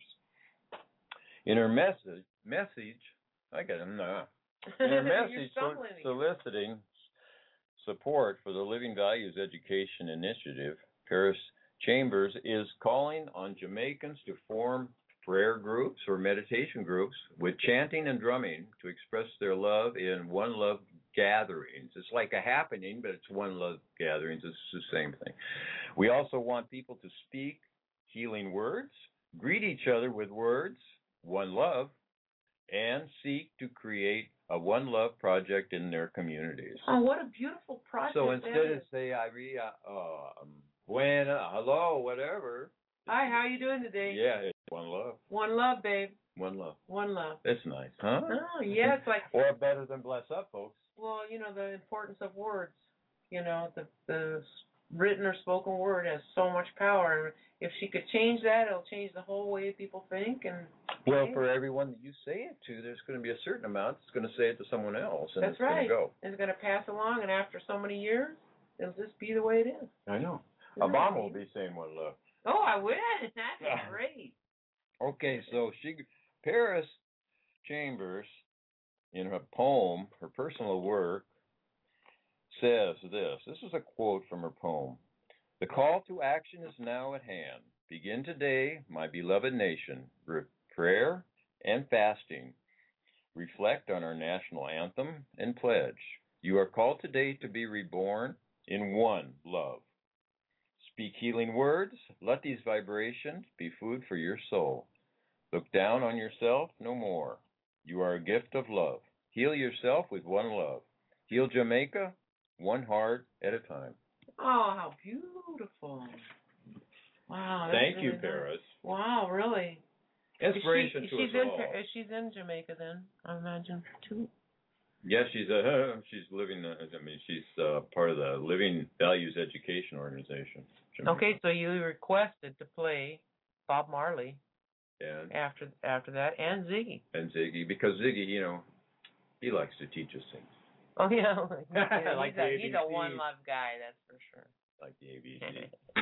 In her message, message, I got him now. In her message so, soliciting support for the Living Values Education Initiative, Paris Chambers is calling on Jamaicans to form prayer groups or meditation groups with chanting and drumming to express their love in One Love gatherings. It's like a happening, but it's One Love gatherings. It's the same thing. We also want people to speak healing words, greet each other with words, One Love, and seek to create a One Love project in their communities. Oh, what a beautiful project. So instead of say, Iria, uh, um, buena, hello, whatever. Hi, how you doing today? Yeah, it's One Love. One love, babe. One Love. One love. That's nice, huh? Oh, yeah, it's like... Or better than bless up, folks. Well, you know, the importance of words. You know, the the written or spoken word has so much power. And if she could change that, it'll change the whole way people think. And well, for everyone that you say it to, there's going to be a certain amount that's going to say it to someone else, and that's it's right. going to go. It's going to pass along, and after so many years, it'll just be the way it is. I know. Isn't Obama will be saying One Love. Oh, I wish. That'd be great. Okay, so she, Paris Chambers, in her poem, her personal work, says this. This is a quote from her poem. The call to action is now at hand. Begin today, my beloved nation, with prayer and fasting. Reflect on our national anthem and pledge. You are called today to be reborn in one love. Speak healing words. Let these vibrations be food for your soul. Look down on yourself no more. You are a gift of love. Heal yourself with one love. Heal Jamaica one heart at a time. Oh, how beautiful. Wow. Thank really you, nice. Paris. Wow, really. Inspiration she, to she's us in, all. She's in Jamaica then, I imagine, too. Yes, she's uh, she's living. Uh, I mean, she's uh, part of the Living Values Education Organization. Jamaica. Okay, so you requested to play Bob Marley and after after that, and Ziggy. And Ziggy, because Ziggy, you know, he likes to teach us things. Oh yeah, yeah like he's, a, the he's a one love guy, that's for sure. Like the A B C.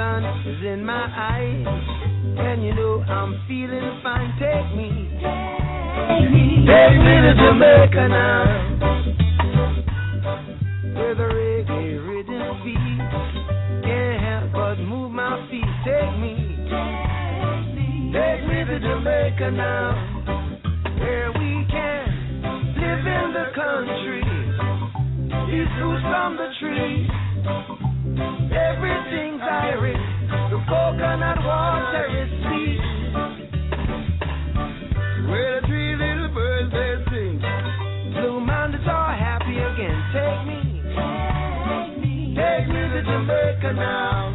sun is in my eyes, and you know I'm feeling fine. Take me, take me, take me to Jamaica now, where the reggae rhythm beats. Can't help but move my feet. Take me, take me to Jamaica now, where we can live in the country, eat fruit from the tree. Everything's Irish, the coconut water is sweet. Where the three little birds they sing, Blue Mountains are happy again. Take me, take me to Jamaica now.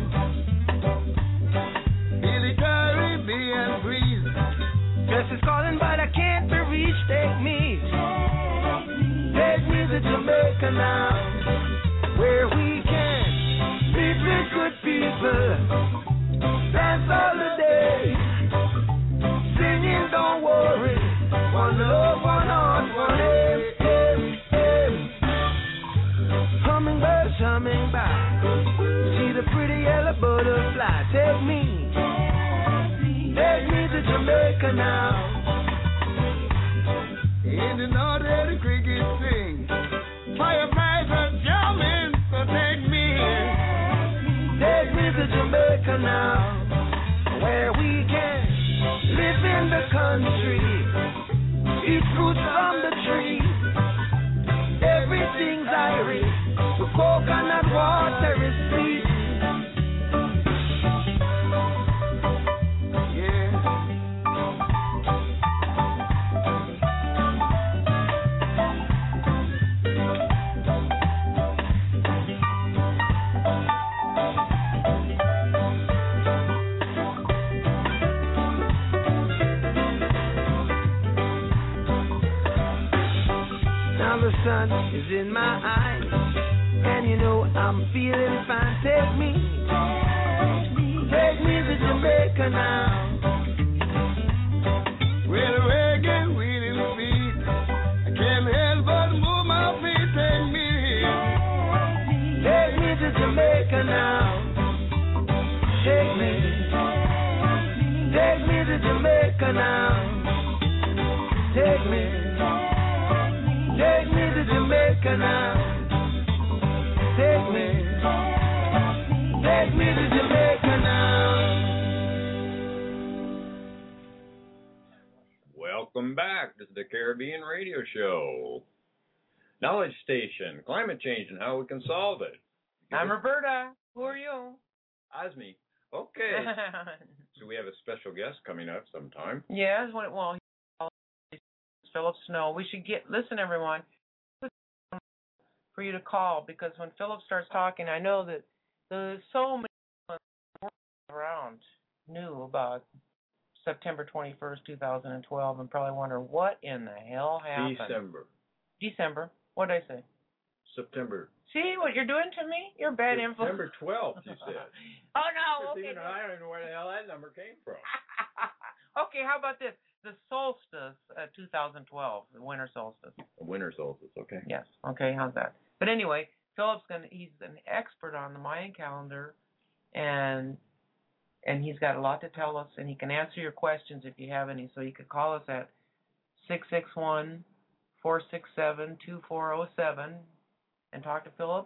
Feel the Caribbean breeze, just is calling but I can't be reached. Take me, take me to Jamaica now, where we can meet with good people, dance all the day, singing don't worry, one love, one heart, one aim, aim, aim. Hummingbirds humming by, see the pretty yellow butterfly. Take me, take me to Jamaica now. In the north where the crickets sing, fireflies are jumping, so take me, take me to Jamaica now, where we can live in the country, eat fruit from the tree. Everything's Irish, the coconut water is sweet. The sun is in my eyes, and you know I'm feeling fine. Take me, take me to Jamaica now, where the reggae really beat. I can't help but move my feet. Take me, take me to Jamaica now. Take me, take me to Jamaica now. Take me. Take me to Jamaica now. Take me, take me to Jamaica now. Welcome back. This is the Caribbean Radio Show. Knowledge Station, climate change and how we can solve it. I'm Roberta. Who are you? Osme. Okay. So we have a special guest coming up sometime. Yes, well, Philip Snow. We should get, listen everyone, for you to call, because when Philip starts talking, I know that there's so many people around knew about September twenty-first, two thousand twelve, and probably wonder what in the hell happened. December. December. What did I say? September. See what you're doing to me? You're bad influence. September twelfth, you said. Oh, no. Okay. Even I don't know where the hell that number came from. Okay, how about this? The solstice, uh, two thousand twelve, the winter solstice. The winter solstice, okay. Yes, okay, how's that? But anyway, Philip's gonna, he's an expert on the Mayan calendar, and and he's got a lot to tell us, and he can answer your questions if you have any. So you could call us at six six one, four six seven, two four zero seven and talk to Philip.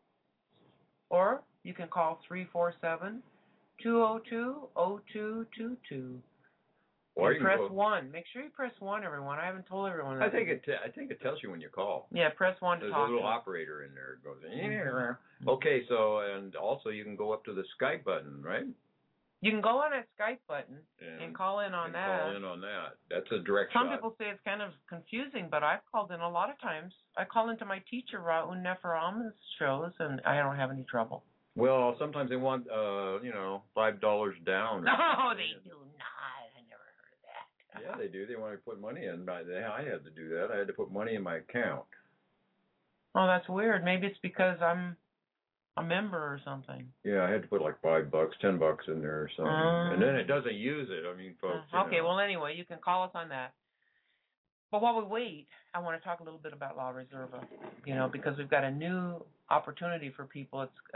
Or you can call three four seven, two zero two, zero two two two. Or you press go, one. Make sure you press one, everyone. I haven't told everyone that. I think it. T- I think it tells you when you call. Yeah, press one to There's talk. There's a little operator in there. It goes. Mm-hmm. Okay, so and also you can go up to the Skype button, right? You can go on that Skype button and, and call in on and that. Call in on that. That's a direct Some shot. people say it's kind of confusing, but I've called in a lot of times. I call into my teacher Raun Neferamen's shows, and I don't have any trouble. Well, sometimes they want, uh, you know, five dollars down. No, oh, they do not. I never heard of that. Yeah, they do. They want to put money in. I had to do that. I had to put money in my account. Oh, that's weird. Maybe it's because I'm a member or something. Yeah, I had to put like five bucks, ten bucks in there or something, um, and then it doesn't use it. I mean, folks. Uh, okay. You know. Well, anyway, you can call us on that. But while we wait, I want to talk a little bit about La Reserva. You know, because we've got a new opportunity for people. It's uh,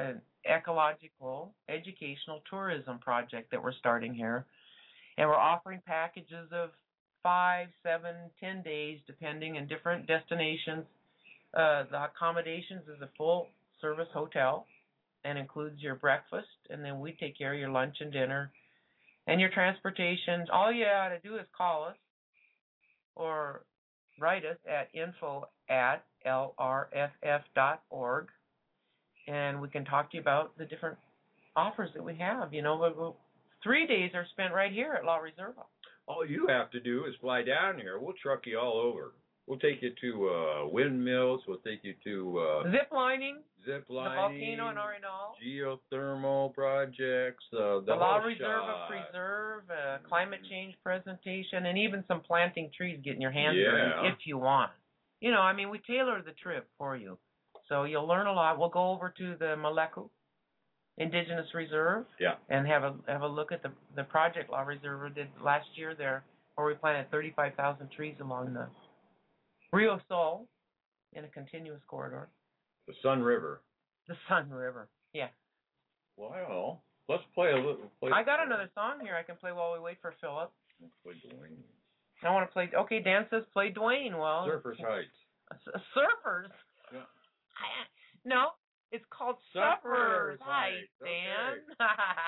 ecological educational tourism project that we're starting here. And we're offering packages of five, seven, ten days, depending, in different destinations. Uh, the accommodations is a full service hotel and includes your breakfast, and then we take care of your lunch and dinner and your transportation. All you got to do is call us or write us at info at l r f f dot org, and we can talk to you about the different offers that we have. You know, we, we, three days are spent right here at La Reserva. All you have to do is fly down here. We'll truck you all over. We'll take you to uh, windmills. We'll take you to uh, zip lining, zip the lining, volcano in Arenal, geothermal projects, uh, the, the La whole Reserva shot. Preserve, uh, climate change presentation, and even some planting trees, getting your hands Yeah. dirty if you want. You know, I mean, we tailor the trip for you, so you'll learn a lot. We'll go over to the Maleku Indigenous Reserve, Yeah. and have a have a look at the the project La Reserva did last year there, where we planted thirty-five thousand trees along the Rio Sol in a continuous corridor. The Sun River. The Sun River. Yeah. Well, let's play a little. Play I got another song here I can play while we wait for Philip. Let's play Dwayne. I want to play. Okay, Dan says play Dwayne. Well, Surfers Heights. uh, Surfers. Yeah. No, it's called Surfers Surfers Heights, Heights, Dan.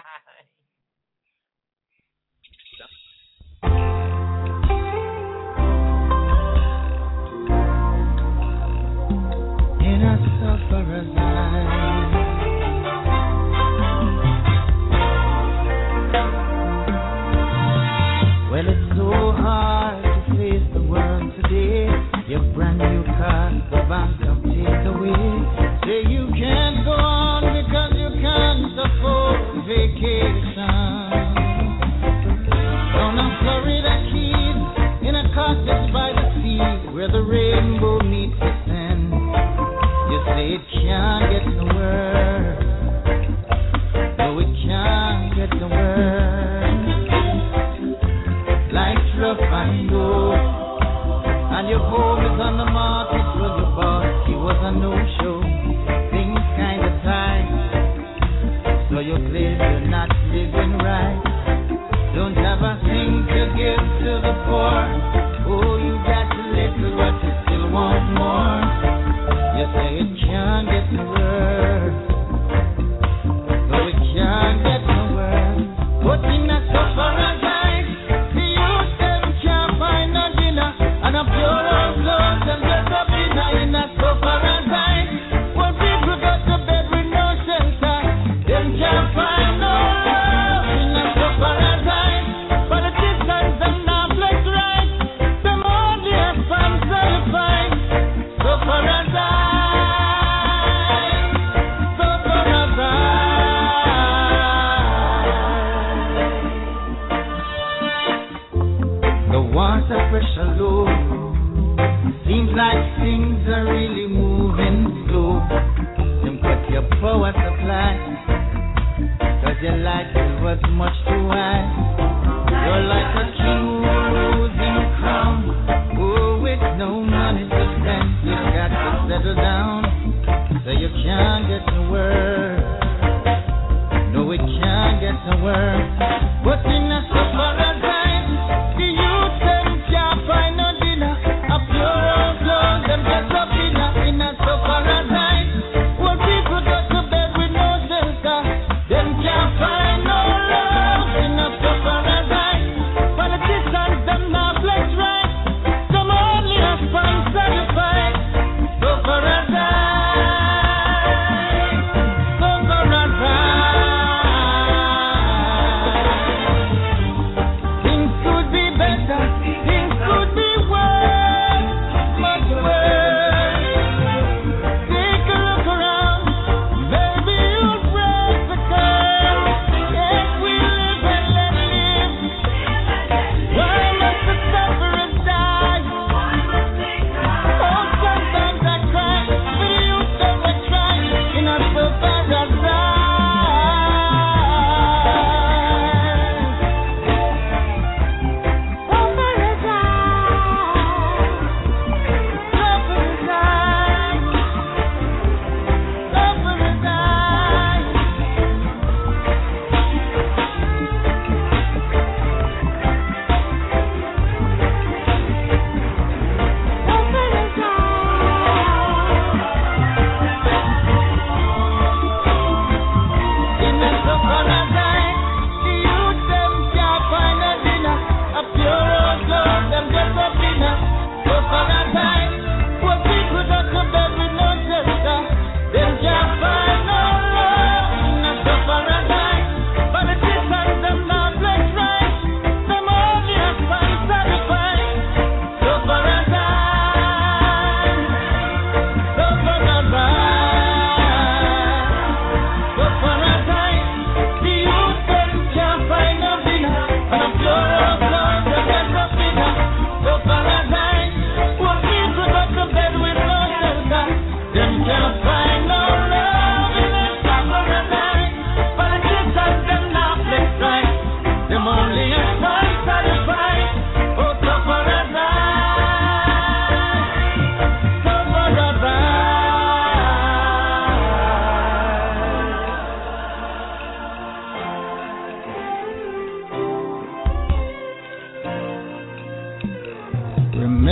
In a sufferer's life, well, it's so hard to face the world today. Your brand new car, the bank of takeaway. Say you can't go on because you can't afford vacation. On a Florida Keys, in a cottage by the sea, where the rainbow meets the sand. You say it can't get no worse. No, it can't get no worse. Life's rough, I know. And your home is on the market. Well, your boss, he was a no-show. Things kinda tight. So you claim you're not living right. Don't have a thing to give to the poor. Oh, you got a little, but you still want more. You say it can't get no worse. No, it can't get no worse. But in a sufferer's life, the youth them can't find no dinner. And a pure old clothes and dress up dinner in a sufferer's life. When people go to bed with no shelter, them can't find no love in a sufferer's life. Politicians them not flex right. Them only have fun certified. Sufferer's life. Sufferer's life. The water pressure low. Seems like things are really moving slow. Them cut your power supply, cause your life was much too high. You're like a king losing a crown. Oh, with no money to spend, you got to settle down. So you can't get to work. No, it can't get to work. But in a sufferer's life, the youth them can't find no dinner. A pure old clothes, them get up in a, in a sufferer's life. When people go to bed with no shelter, them can't find no love in a sufferer's life. Politicians, them not flex right. Some only have fun certified. Sufferer's life. Sufferer's life.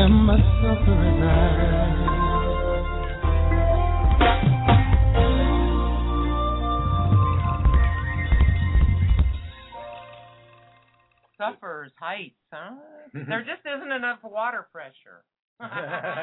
them a sufferer's eye. Sufferers heights, huh? There just isn't enough water pressure. And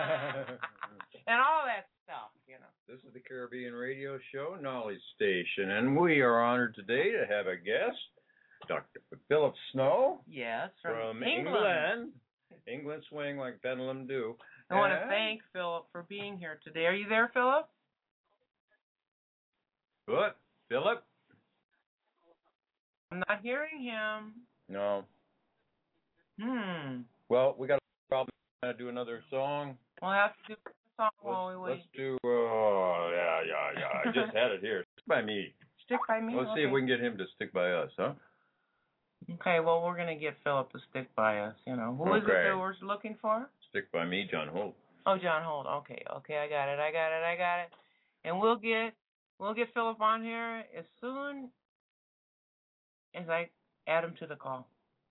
all that stuff, you know. This is the Caribbean Radio Show, Knowledge Station, and we are honored today to have a guest, Doctor Philip Snow. Yes, from, from England. England. England swing like Bedlam do. I want to And- thank Philip for being here today. Are you there, Philip? Good. Philip? I'm not hearing him. No. Hmm. Well, we got a problem. Gonna do another song. We'll have to do a song while we Let's, wait. let's do. Oh, yeah, yeah, yeah. I just had it here. Stick by me. Stick by me. Let's okay. see if we can get him to stick by us, huh? Okay, well, we're going to get Philip to stick by us, you know. Who is it Okay. that we're looking for? Stick by me, John Holt. Oh, John Holt. Okay, okay, I got it, I got it, I got it. And we'll get we'll get Philip on here as soon as I add him to the call.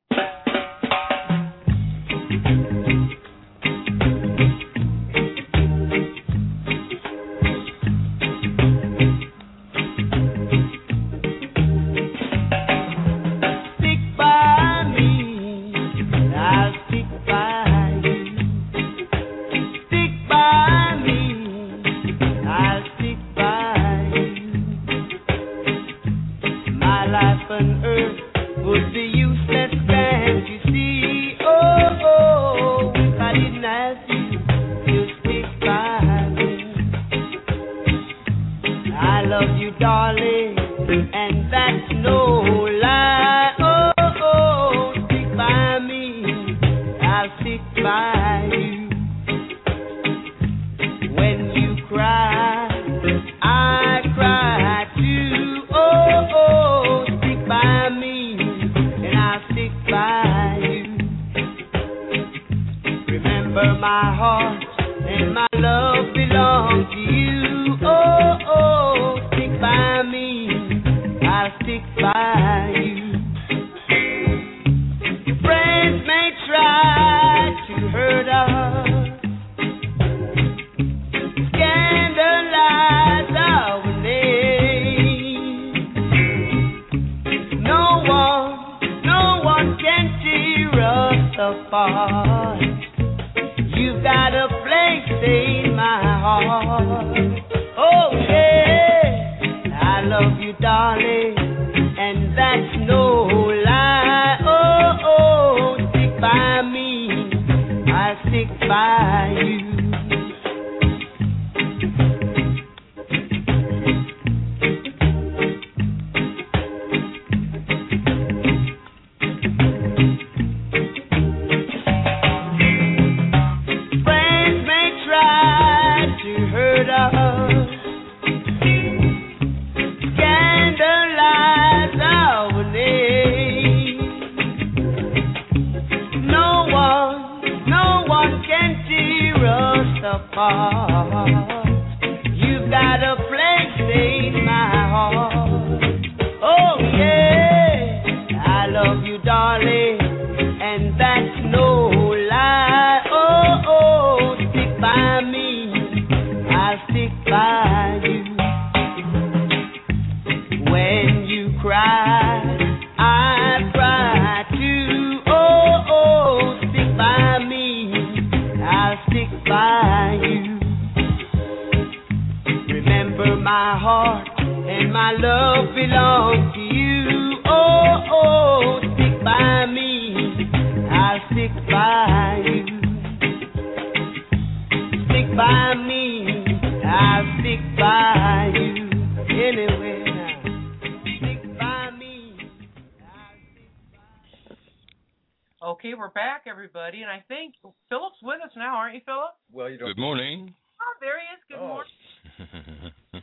Okay, we're back, everybody, and I think Philip's with us now, aren't you, Philip? Well, you don't. Good morning. Oh, there he is. Good Oh. morning.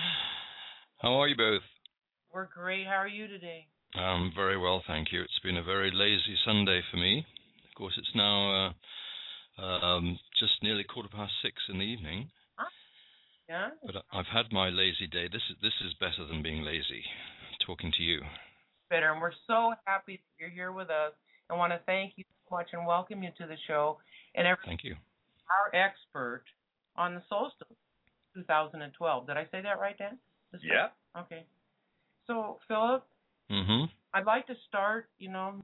How are you both? We're great. How are you today? Um, very well, thank you. It's been a very lazy Sunday for me. Of course, it's now uh, um, just nearly quarter past six in the evening. Huh? Yeah. But I've had my lazy day. This is this is better than being lazy. Talking to you. Better, and we're so happy that you're here with us. I want to thank you so much and welcome you to the show. And every, Thank you. Our expert on the solstice, two thousand twelve. Did I say that right, Dan? Yeah. Okay. So, Philip, Mm-hmm. I'd like to start, you know,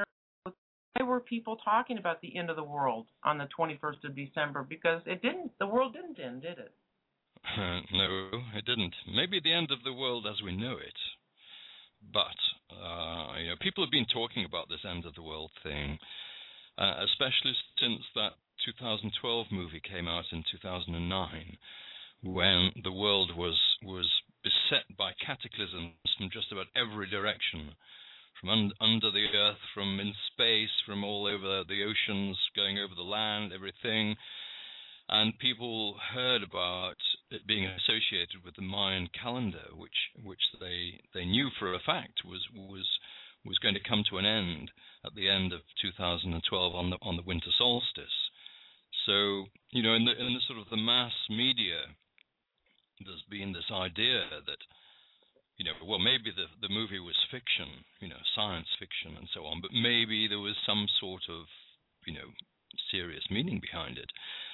why were people talking about the end of the world on the twenty-first of December? Because it didn't, the world didn't end, did it? Uh, no, it didn't. Maybe the end of the world as we know it. But, uh, you know, people have been talking about this end of the world thing, uh, especially since that two thousand twelve movie came out in two thousand nine, when the world was was beset by cataclysms from just about every direction, from un- under the earth, from in space, from all over the oceans, going over the land, everything. And people heard about it being associated with the Mayan calendar, which which they they knew for a fact was was was going to come to an end at the end of two thousand twelve on the on the winter solstice. So, you know, in the in the sort of the mass media, there's been this idea that, you know, well, maybe the the movie was fiction, you know, science fiction and so on, but maybe there was some sort of, you know, serious meaning behind it.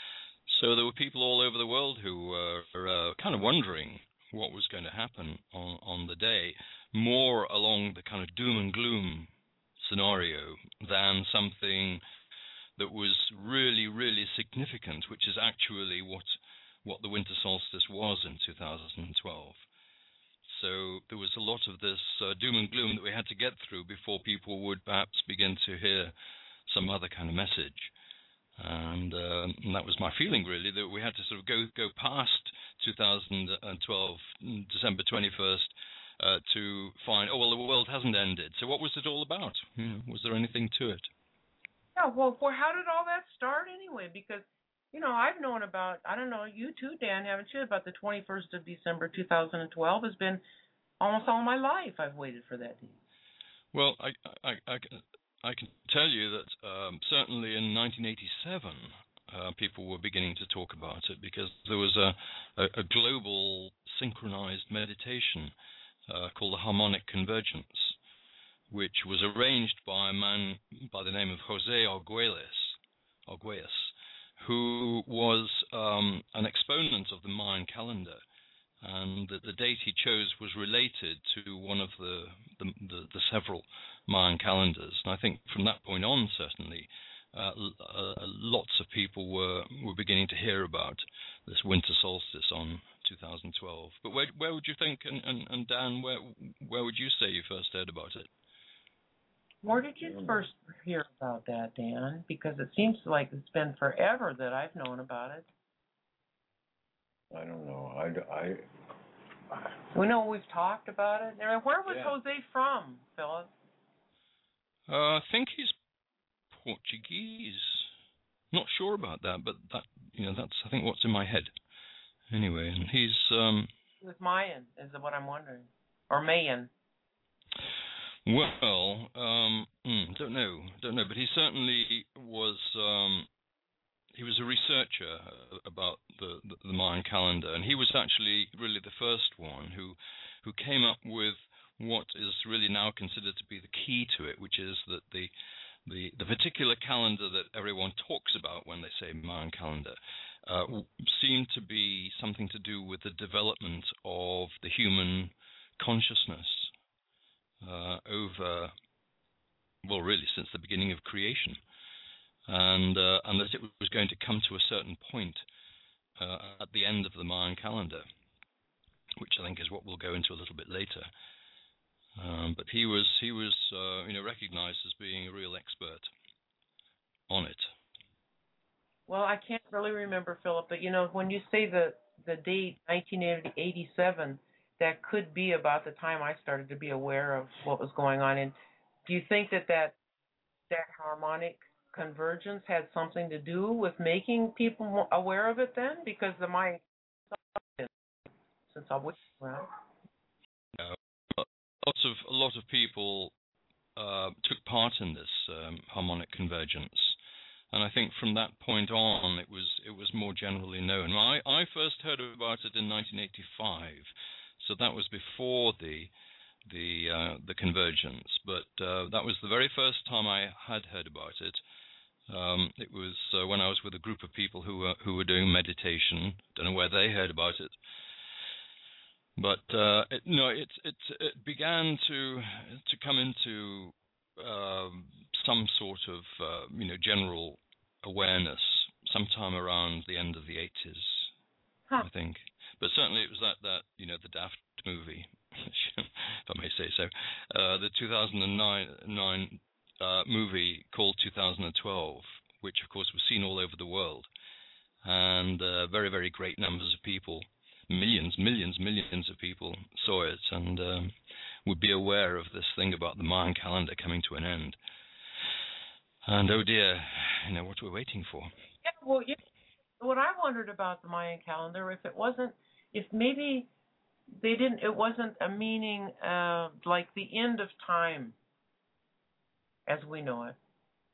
So there were people all over the world who were uh, kind of wondering what was going to happen on, on the day, more along the kind of doom and gloom scenario than something that was really, really significant, which is actually what what the winter solstice was in two thousand twelve. So there was a lot of this uh, doom and gloom that we had to get through before people would perhaps begin to hear some other kind of message. And, uh, and that was my feeling, really, that we had to sort of go go past two thousand twelve, December twenty-first, uh, to find, oh, well, the world hasn't ended. So what was it all about? You know, was there anything to it? Yeah, well, for how did all that start anyway? Because, you know, I've known about, I don't know, you too, Dan, haven't you, about the twenty-first of December two thousand twelve has been almost all my life I've waited for that date. Well, I, I, I, I can tell you that um, certainly in nineteen eighty-seven, uh, people were beginning to talk about it because there was a, a, a global synchronized meditation uh, called the Harmonic Convergence, which was arranged by a man by the name of Jose Arguelles, Arguelles who was um, an exponent of the Mayan calendar. And the, the date he chose was related to one of the the, the the several Mayan calendars. And I think from that point on, certainly, uh, uh, lots of people were were beginning to hear about this winter solstice on two thousand twelve. But where where would you think, and, and, and Dan, where where would you say you first heard about it? Where did you first hear about that, Dan? Because it seems like it's been forever that I've known about it. I don't know. I, I, We know we've talked about it. I mean, where was Yeah. Jose from, Philip? Uh, I think he's Portuguese. Not sure about that, but that you know that's I think what's in my head. Anyway, and he's um. He was Mayan, is what I'm wondering, or Mayan. Well, um, mm, don't know, don't know, but he certainly was. Um, he was a researcher about the, the, the Mayan calendar, and he was actually really the first one who, who came up with what is really now considered to be the key to it, which is that the the, the particular calendar that everyone talks about when they say Mayan calendar uh, seemed to be something to do with the development of the human consciousness. Uh, over, well, really since the beginning of creation, and uh, and that it was going to come to a certain point uh, at the end of the Mayan calendar, which I think is what we'll go into a little bit later. Um, but he was he was uh, you know recognized as being a real expert on it. Well, I can't really remember, Philip, but you know when you say the the date nineteen eighty-seven. That could be about the time I started to be aware of what was going on. And do you think that that, that harmonic convergence had something to do with making people aware of it then? Because the Mayan, since I was around. Uh, lots of a lot of people uh, took part in this um, harmonic convergence, and I think from that point on, it was it was more generally known. I I first heard about it in nineteen eighty-five. So that was before the the uh, the convergence, but uh, that was the very first time I had heard about it. Um, it was uh, when I was with a group of people who were who were doing meditation. Don't know where they heard about it, but uh, it, no, it it it began to to come into um, some sort of uh, you know general awareness sometime around the end of the eighties, Huh. I think. But certainly it was that that you know the Daft movie, if I may say so, uh, the two thousand nine. Uh, movie called two thousand twelve, which of course was seen all over the world, and uh, very, very great numbers of people, millions, millions, millions of people saw it and um, would be aware of this thing about the Mayan calendar coming to an end. And oh dear, you know, what we're waiting for. Yeah, well, yeah. What I wondered about the Mayan calendar, if it wasn't, if maybe they didn't, it wasn't a meaning uh, like the end of time as we know it.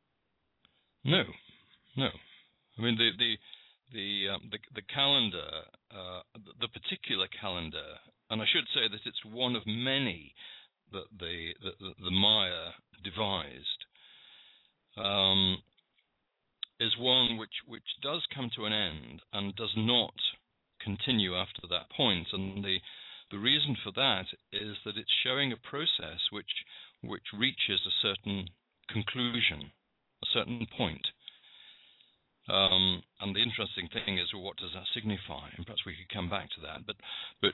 No, no. I mean the the the um, the, the calendar, uh, the, the particular calendar, and I should say that it's one of many that the the, the Maya devised, um, is one which which does come to an end and does not continue after that point. And the the reason for that is that it's showing a process which which reaches a certain conclusion, a certain point. Um, and the interesting thing is, well, what does that signify? And perhaps we could come back to that. But, but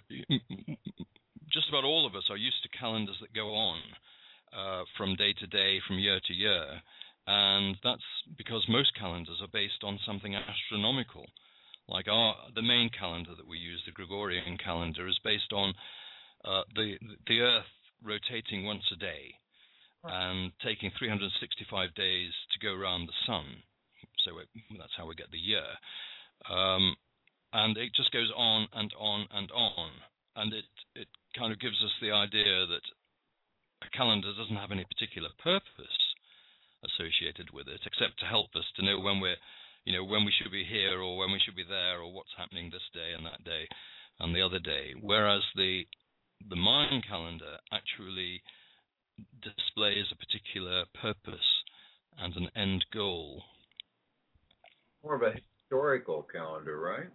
just about all of us are used to calendars that go on uh, from day to day, from year to year, and that's because most calendars are based on something astronomical. Like our the main calendar that we use, the Gregorian calendar, is based on uh, the the Earth rotating once a day and taking three hundred sixty-five days to go around the sun. So it, that's how we get the year. Um, and it just goes on and on and on. And it, it kind of gives us the idea that a calendar doesn't have any particular purpose associated with it, except to help us to know when we're, you know, when we should be here or when we should be there or what's happening this day and that day and the other day. Whereas the the Mayan calendar actually displays a particular purpose and an end goal. More of a historical calendar, right?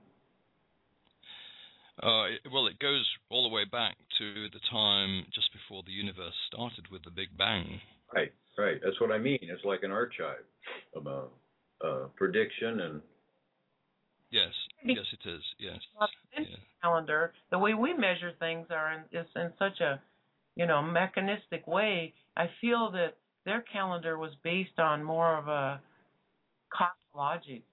Uh, it, well, it goes all the way back to the time just before the universe started with the Big Bang. Right, right. That's what I mean. It's like an archive of a, a prediction and. Yes, yes, it is. Yes. Well, this yeah. calendar, the way we measure things are in, is in such a, you know, mechanistic way. I feel that their calendar was based on more of a cosmology.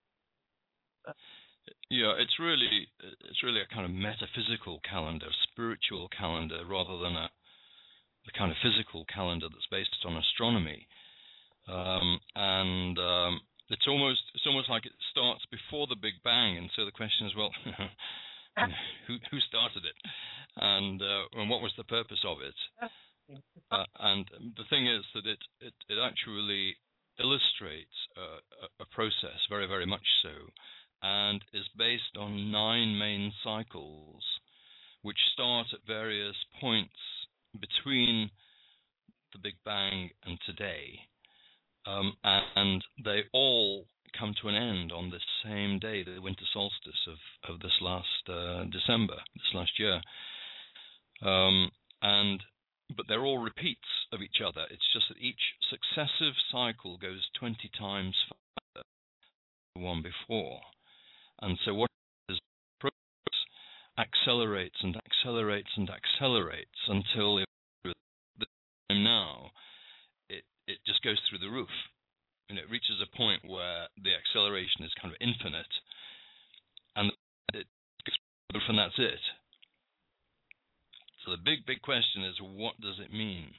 Yeah, it's really it's really a kind of metaphysical calendar, spiritual calendar, rather than a the kind of physical calendar that's based on astronomy. Um, and um, it's almost it's almost like it starts before the Big Bang, and so the question is, well, who who started it, and uh, and what was the purpose of it? Uh, and the thing is that it it, it actually illustrates uh, a, a process very very much so, and is based on nine main cycles, which start at various points between the Big Bang and today. Um, and they all come to an end on this same day, the winter solstice of, of this last uh, December, this last year. Um, and but they're all repeats of each other. It's just that each successive cycle goes twenty times further than the one before. And so what is progress accelerates and accelerates and accelerates until the time now it it just goes through the roof, and it reaches a point where the acceleration is kind of infinite, and it goes through the roof, and that's it. So the big big question is, what does it mean?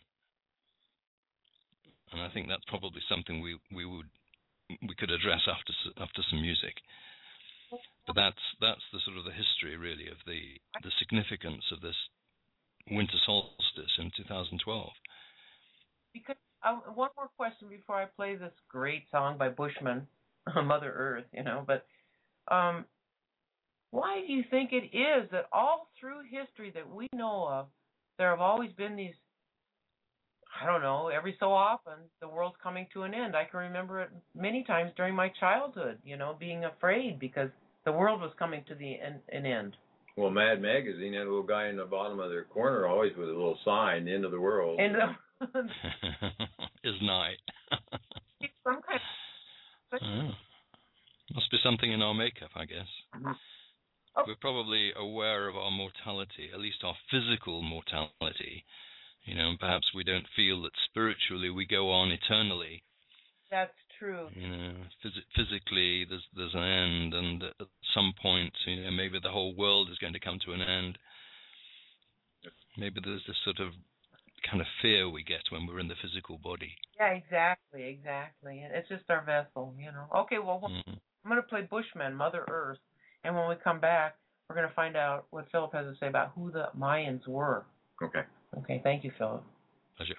And I think that's probably something we we would we could address after after some music. But that's that's the sort of the history, really, of the the significance of this winter solstice in two thousand twelve. Because uh, one more question before I play this great song by Bushman, Mother Earth, you know. But um, why do you think it is that all through history that we know of, there have always been these I don't know, every so often, the world's coming to an end. I can remember it many times during my childhood, you know, being afraid because the world was coming to the en- an end. Well, Mad Magazine had a little guy in the bottom of their corner always with a little sign, "End of the world." And the, Is night. some kind of, Oh. Must be something in our makeup, I guess. Oh. We're probably aware of our mortality, at least our physical mortality. You know, and perhaps we don't feel that spiritually we go on eternally. That's true. You know, phys- physically there's there's an end, and at some point, you know, maybe the whole world is going to come to an end. Maybe there's this sort of kind of fear we get when we're in the physical body. Yeah, exactly, exactly. And it's just our vessel, you know. Okay, well, Mm-hmm. I'm going to play Bushman, Mother Earth, and when we come back, we're going to find out what Philip has to say about who the Mayans were. Okay. Okay, thank you, Philip. Pleasure.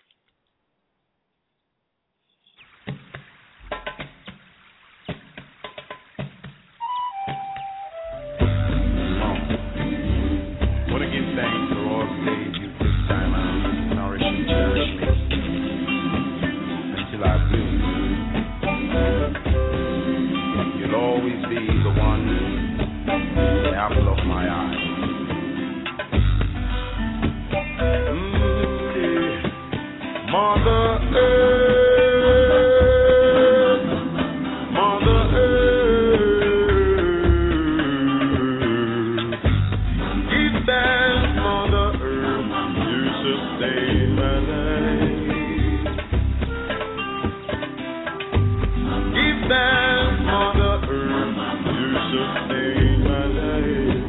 Want to give thanks for all the days you took time out to nourish and cherish me until I blew. You'll always be the one, the apple of my eye. Mm, yeah. Mother Earth, Mother Earth, give thanks, Mother Earth, you sustain my life. Give thanks, Mother Earth, you sustain my life.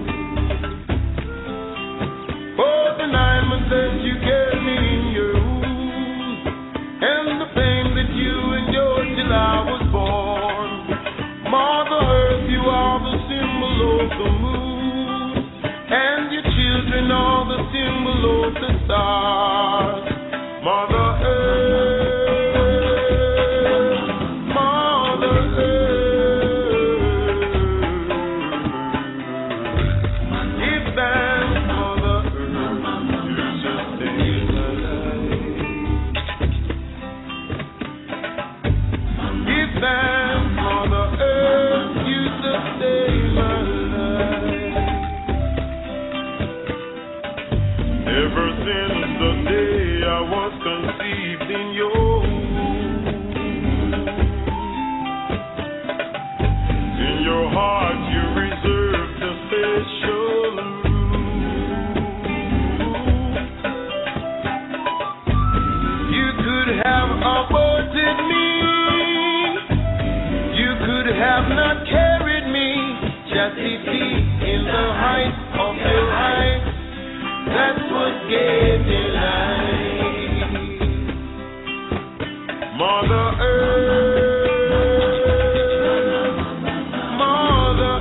For the nine months that you kept me in your womb, and the pain that you endured till I was born. Mother Earth, you are the symbol of the moon, and your children are the symbol of the stars. Mother Earth, Mother Earth, give thanks, Mother Earth, you sustain my life. Give thanks, Mother Earth, you sustain my life. Ever since the day I was conceived in your womb, in your heart you reserved a special room. You could have aborted me, you could have not carried me, chastity in the height of your life. That's what gave me life. Mother Earth, Mother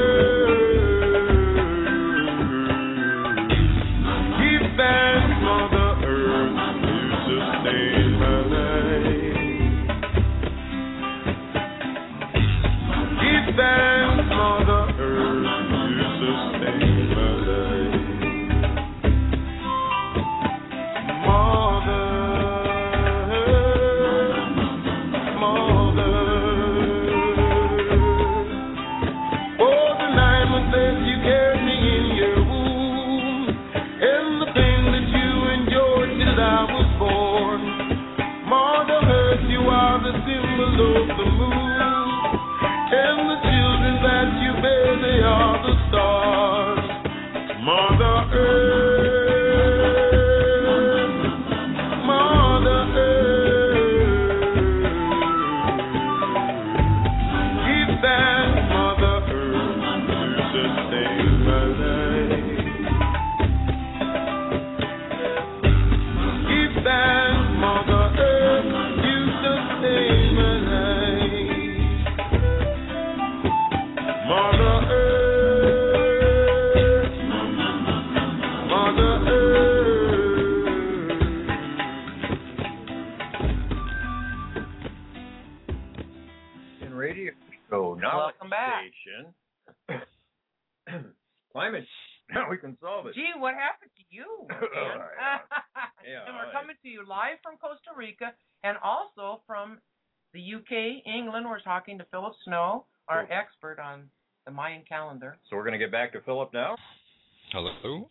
Earth, give thanks, Mother Earth, you sustain my life. Give thanks, Mother Earth, you sustain my life. Mother, Mother, for the nine months that you carried me in your womb, and the pain that you endured till I was born. Mother Earth, you are the symbol of the moon, and the children that you bear, they are the stars. Mother Earth, Mother Earth, give thanks, Mother Earth, you sustain my life. Give thanks, Mother Earth, you sustain my life. Mother Earth, Mother Earth. In radio show, knowledge Welcome back. station. Climate. Now we can solve it. Gee, what happened to you? All right. Yeah. And we're right. coming to you live from Costa Rica and also from the U K, England. We're talking to Philip Snow, our Cool. expert on the Mayan calendar. So we're going to get back to Philip now. Hello.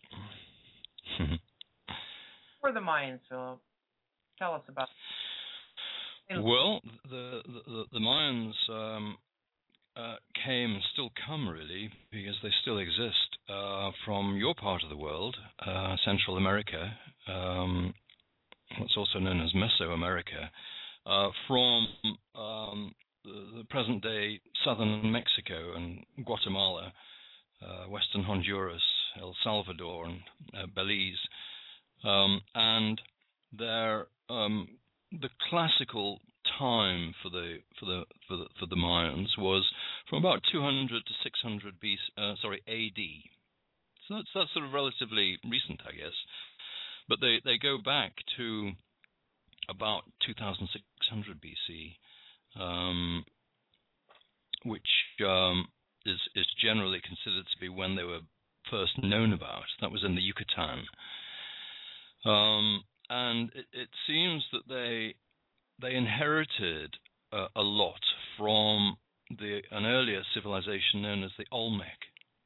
Who are the Mayans, Philip? Tell us about it. Well, the the, the Mayans um, uh, came and still come, really, because they still exist uh, from your part of the world, uh, Central America, um, what's also known as Mesoamerica, uh, from um, the, the present-day southern Mexico and Guatemala, uh, western Honduras, El Salvador, and uh, Belize, um, and they're um, the classical time for the for the for the for the Mayans was from about two hundred to six hundred B C, uh, sorry A D. So that's that's sort of relatively recent, I guess. But they they go back to about two thousand six hundred B C, um, which um, is is generally considered to be when they were first known about. That was in the Yucatan. Um, and it, it seems that they they inherited uh, a lot from the an earlier civilization known as the Olmec,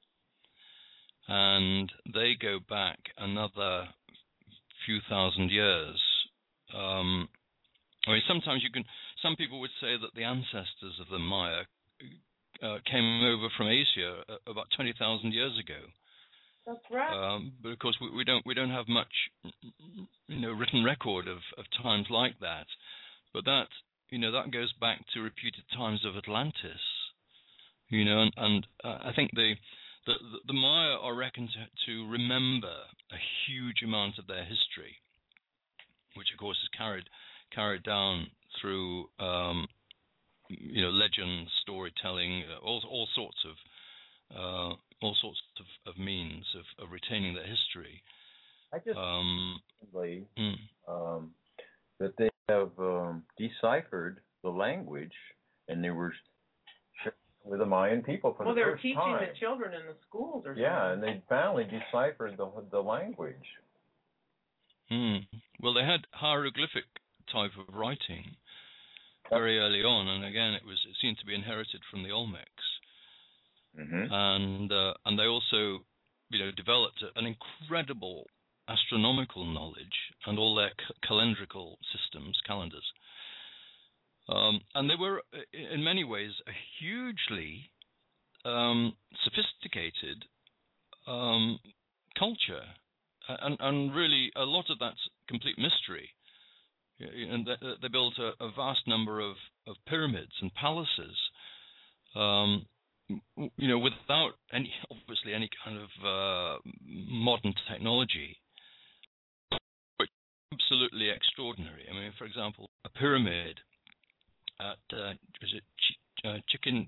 and they go back another few thousand years. Um, I mean, sometimes you can. Some people would say that the ancestors of the Maya uh, came over from Asia uh, about twenty thousand years ago. That's right. Um, but of course, we, we don't we don't have much, you know, written record of, of times like that. But that, you know, that goes back to reputed times of Atlantis, you know, and, and uh, I think the, the the Maya are reckoned to, to remember a huge amount of their history, which of course is carried carried down through, um, you know, legend, storytelling, uh, all all sorts of. Uh, all sorts of, of means of, of retaining their history. I just um, believe mm. um, that they have um, deciphered the language, and they were sharing with the Mayan people for well, the they were first teaching time. the children in the schools or Yeah, something. and they finally deciphered the the language. Mm. Well, they had hieroglyphic type of writing very early on, and again, it was it seemed to be inherited from the Olmecs. Mm-hmm. And uh, and they also, you know, developed an incredible astronomical knowledge and all their c- calendrical systems, calendars. Um, and they were, in many ways, a hugely um, sophisticated um, culture, and, and really a lot of that's complete mystery. And they, they built a, a vast number of, of pyramids and palaces. Um, You know, without any, obviously, any kind of uh, modern technology, but absolutely extraordinary. I mean, for example, a pyramid at uh, is it Ch- uh, Chichen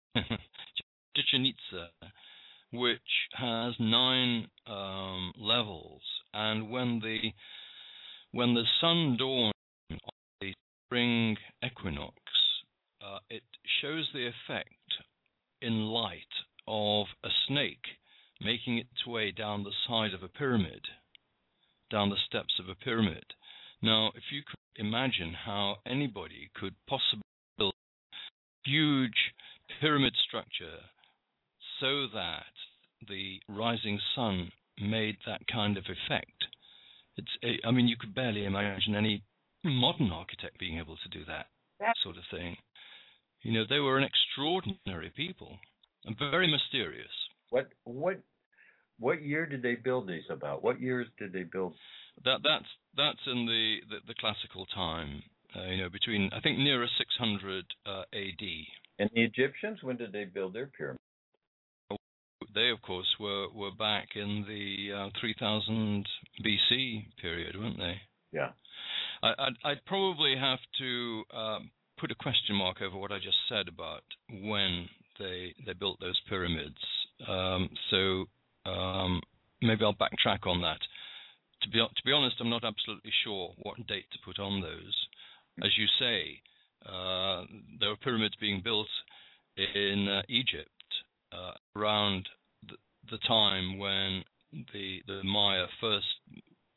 Chichen Itza, which has nine um, levels, and when the when the sun dawns on the spring equinox, uh, it shows the effect in light of a snake making its way down the side of a pyramid, down the steps of a pyramid. Now, if you could imagine how anybody could possibly build a huge pyramid structure so that the rising sun made that kind of effect, it's, I mean, you could barely imagine any modern architect being able to do that sort of thing. You know, they were an extraordinary people and very mysterious. What what what year did they build these? About what years did they build? That that's that's in the the, the classical time. Uh, you know, between I think nearer six hundred uh, A D. And the Egyptians, when did they build their pyramids? They, of course, were were back in the uh, three thousand B C period, weren't they? Yeah. I, I'd, I'd probably have to. Um, put a question mark over what I just said about when they they built those pyramids. Um, so um, maybe I'll backtrack on that. To be to be honest, I'm not absolutely sure what date to put on those. As you say, uh, there were pyramids being built in uh, Egypt uh, around the, the time when the the Maya first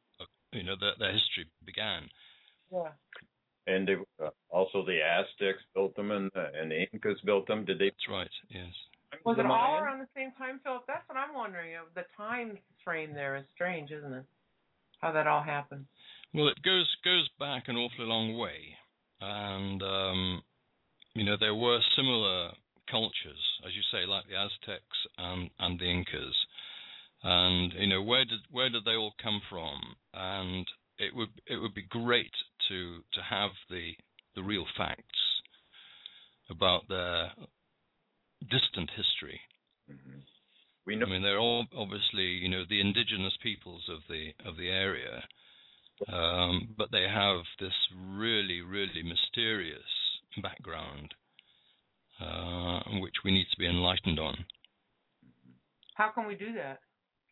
you know, their, their history began. Yeah. And they, uh, also the Aztecs built them, and the, and the Incas built them. Did they? That's right. Yes. Was the it all Mayans? around the same time, Philip? That's what I'm wondering. The time frame there is strange, isn't it? How that all happened. Well, it goes goes back an awfully long way, and um, you know, there were similar cultures, as you say, like the Aztecs and, and the Incas, and you know, where did where did they all come from? And it would it would be great to to have the the real facts about their distant history. Mm-hmm. We know. I mean, they're all obviously, you know, the indigenous peoples of the of the area, um, but they have this really, really mysterious background, uh, which we need to be enlightened on. How can we do that?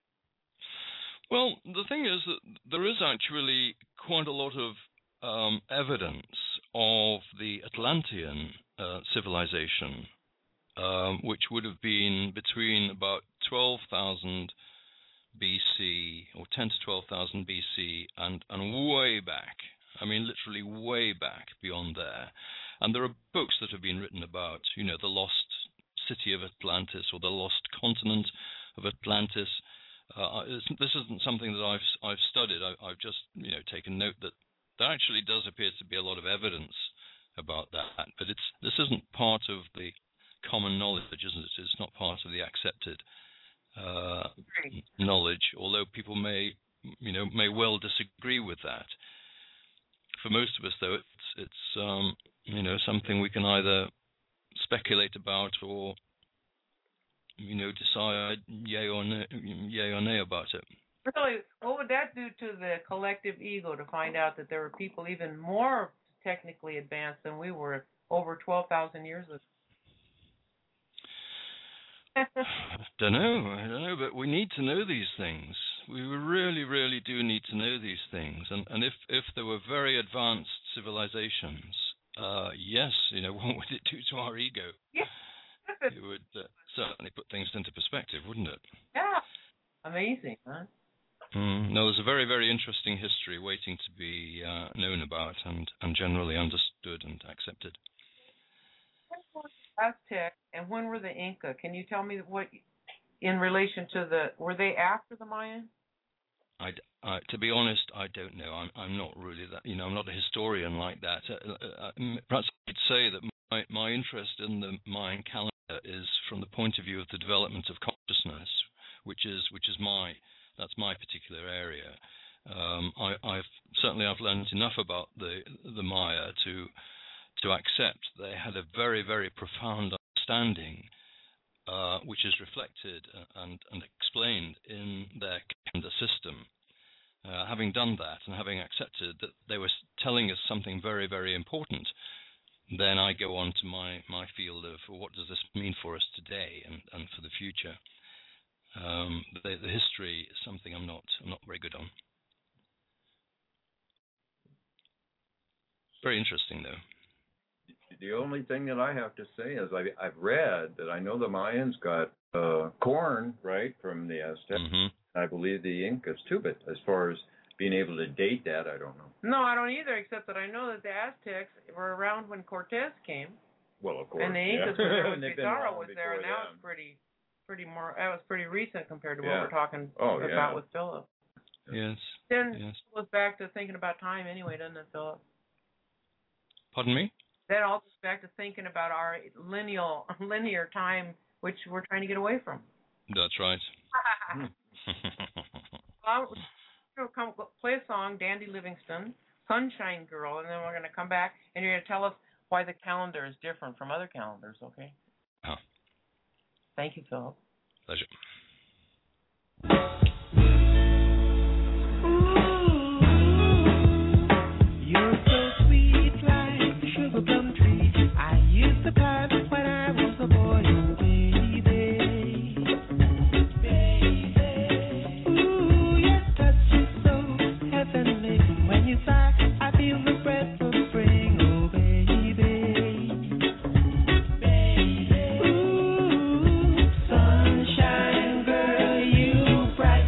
Well, the thing is that there is actually quite a lot of um, evidence of the Atlantean uh, civilization, um, which would have been between about twelve thousand B C or ten to twelve thousand B C and, and way back. I mean, literally way back beyond there. And there are books that have been written about, you know, the lost city of Atlantis or the lost continent of Atlantis. Uh, this isn't something that I've I've studied. I, I've just, you know, taken note that there actually does appear to be a lot of evidence about that. But it's this isn't part of the common knowledge, isn't it? It's not part of the accepted uh, knowledge, although people may, you know, may well disagree with that. For most of us, though, it's it's um, you know, something we can either speculate about or, you know, decide yay or nay, yay or nay about it. Really, what would that do to the collective ego to find out that there were people even more technically advanced than we were over twelve thousand years ago? I don't know, I don't know, but we need to know these things. We really, really do need to know these things. And and if, if there were very advanced civilizations, uh, yes, you know, what would it do to our ego? Yeah. It would uh, certainly put things into perspective, wouldn't it? Yeah. Amazing, huh? Mm, no, there's a very, very interesting history waiting to be uh, known about and, and generally understood and accepted. When were the Aztec and when were the Inca? Can you tell me what, in relation to the, were they after the Mayan? I, I, to be honest, I don't know. I'm, I'm not really that, you know, I'm not a historian like that. Uh, uh, perhaps I could say that my, my interest in the Mayan calendar is from the point of view of the development of consciousness, which is which is my that's my particular area. Um, I, I've certainly I've learned enough about the the Maya to to accept they had a very very profound understanding, uh, which is reflected and and explained in their calendar system. Uh, having done that and having accepted that they were telling us something very very important, then I go on to my, my field of what does this mean for us today and, and for the future. Um, the, the history is something I'm not I'm not very good on. Very interesting, though. The only thing that I have to say is I, I've read that I know the Mayans got uh, corn, right, from the Aztecs. Mm-hmm. I believe the Incas too, but as far as being able to date that, I don't know. No, I don't either, except that I know that the Aztecs were around when Cortez came. Well, of course. And the Incas yeah. were there when They've been Pizarro around was there, and before that them. was pretty, pretty more. That was pretty recent compared to what Yeah. we're talking Oh, about yeah. with Philip. Yes. Then Yes. it goes back to thinking about time anyway, doesn't it, Philip? Pardon me? That all goes back to thinking about our lineal, linear time, which we're trying to get away from. That's right. Well, we'll come play a song, Dandy Livingston, Sunshine Girl, and then we're going to come back and you're going to tell us why the calendar is different from other calendars, okay? Oh. Thank you, Philip. Pleasure. You're so sweet like sugar plum tree. I used to climb when I was a boy, oh baby. Baby. Ooh, your touch is so heavenly. When you sigh, I feel the breath of spring, oh baby. Baby. Ooh, sunshine girl, you bright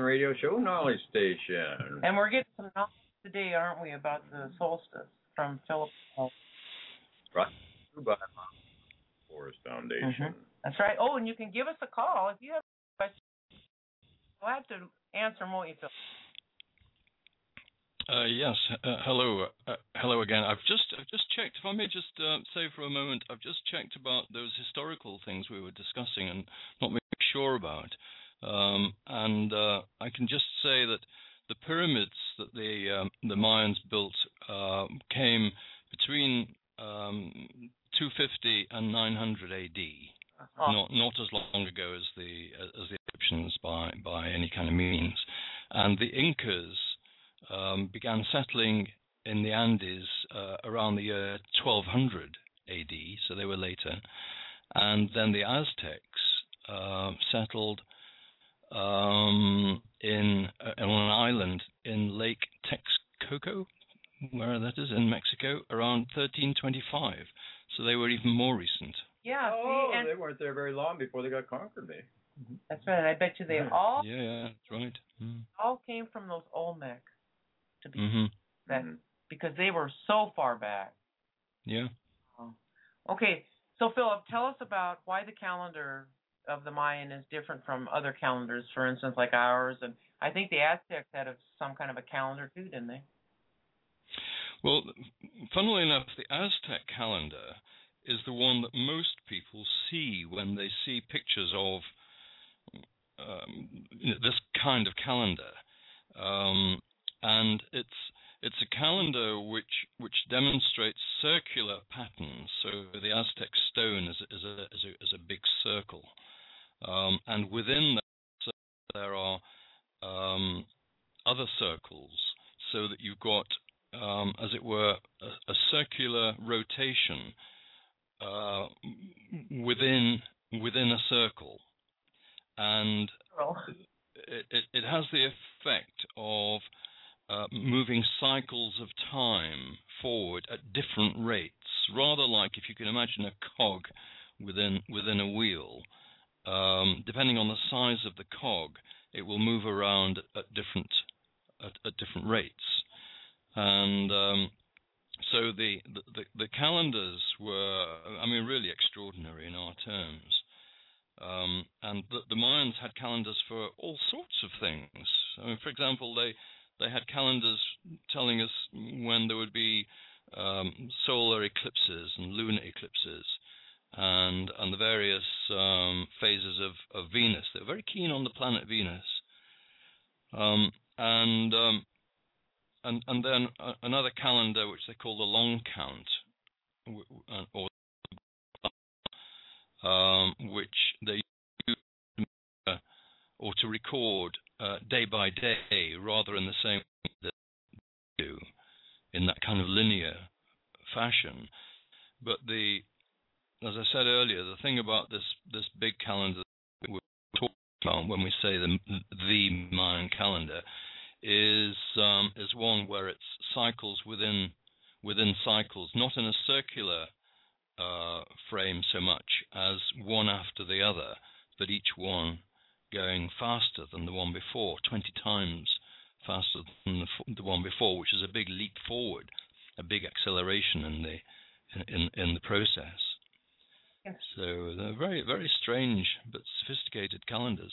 radio show, Knowledge Station. And we're getting some knowledge today, aren't we, about the solstice from Philip. Brought to you by Forest Foundation. Mm-hmm. That's right. Oh, and you can give us a call if you have questions. We'll have to answer them, won't you, Philip? Uh, yes. Uh, hello. Uh, hello again. I've just I've just checked. If I may just uh, say for a moment, I've just checked about those historical things we were discussing and not really sure about. Um, and uh, I can just say that the pyramids that the um, the Mayans built uh, came between um, two fifty and nine hundred A D. Oh. Not not as long ago as the as the Egyptians by by any kind of means. And the Incas Um, began settling in the Andes uh, around the year twelve hundred A D, so they were later. And then the Aztecs uh, settled um, in uh, on an island in Lake Texcoco, where that is, in Mexico, around thirteen twenty-five. So they were even more recent. Yeah. Oh, see, and they weren't there very long before they got conquered, eh? That's right. I bet you they yeah. all Yeah, yeah, that's right. Mm. all came from those Olmec. To be Mm-hmm. that because they were so far back. Yeah. Oh. Okay, so Philip, tell us about why the calendar of the Mayan is different from other calendars, for instance, like ours, and I think the Aztecs had a, some kind of a calendar too, didn't they? Well, funnily enough, the Aztec calendar is the one that most people see when they see pictures of um, this kind of calendar. Um, And it's it's a calendar which which demonstrates circular patterns. So the Aztec stone is is a is a, is a big circle, um, and within that there are um, other circles, so that you've got, um, as it were, a, a circular rotation uh, within within a circle, and oh. it, it it has the effect of Uh, moving cycles of time forward at different rates, rather like if you can imagine a cog within within a wheel. Um, depending on the size of the cog, it will move around at different at, at different rates. And um, so the, the the calendars were, I mean, really extraordinary in our terms. Um, and the, the Mayans had calendars for all sorts of things. I mean, for example, they They had calendars telling us when there would be um, solar eclipses and lunar eclipses, and and the various um, phases of, of Venus. They were very keen on the planet Venus, um, and um, and and then another calendar which they call the long count, or um, which they use uh, or to record uh, day by day, rather in the same way that they do, in that kind of linear fashion. But the, as I said earlier, the thing about this this big calendar that we're talking about when we say the the Mayan calendar is um, is one where it's cycles within within cycles, not in a circular uh, frame so much as one after the other, but each one going faster than the one before, twenty times faster than the, the one before, which is a big leap forward, a big acceleration in the in in the process. Yes. So they're very very strange but sophisticated calendars.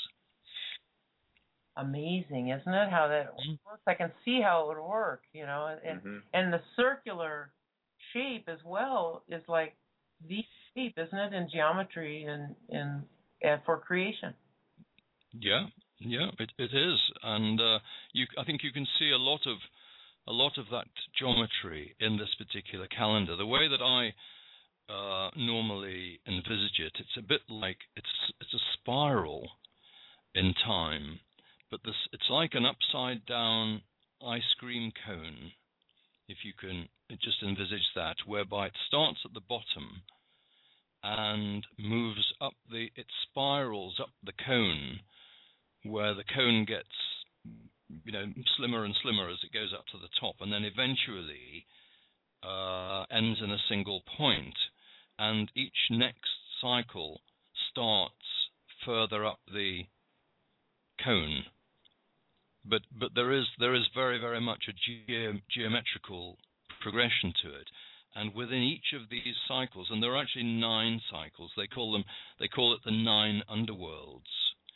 Amazing, isn't it? How that Mm-hmm. works. I can see how it would work, you know, and Mm-hmm. and the circular shape as well is like the shape, isn't it, in geometry and in uh, for creation. Yeah, yeah, it it is, and uh, you I think you can see a lot of a lot of that geometry in this particular calendar. The way that I uh, normally envisage it, it's a bit like it's it's a spiral in time, but this it's like an upside down ice cream cone, if you can just envisage that, whereby it starts at the bottom and moves up the it spirals up the cone, where the cone gets, you know, slimmer and slimmer as it goes up to the top, and then eventually uh, ends in a single point. And each next cycle starts further up the cone, but but there is there is very very much a ge- geometrical progression to it, and within each of these cycles, and there are actually nine cycles. They call them they call it the nine underworlds,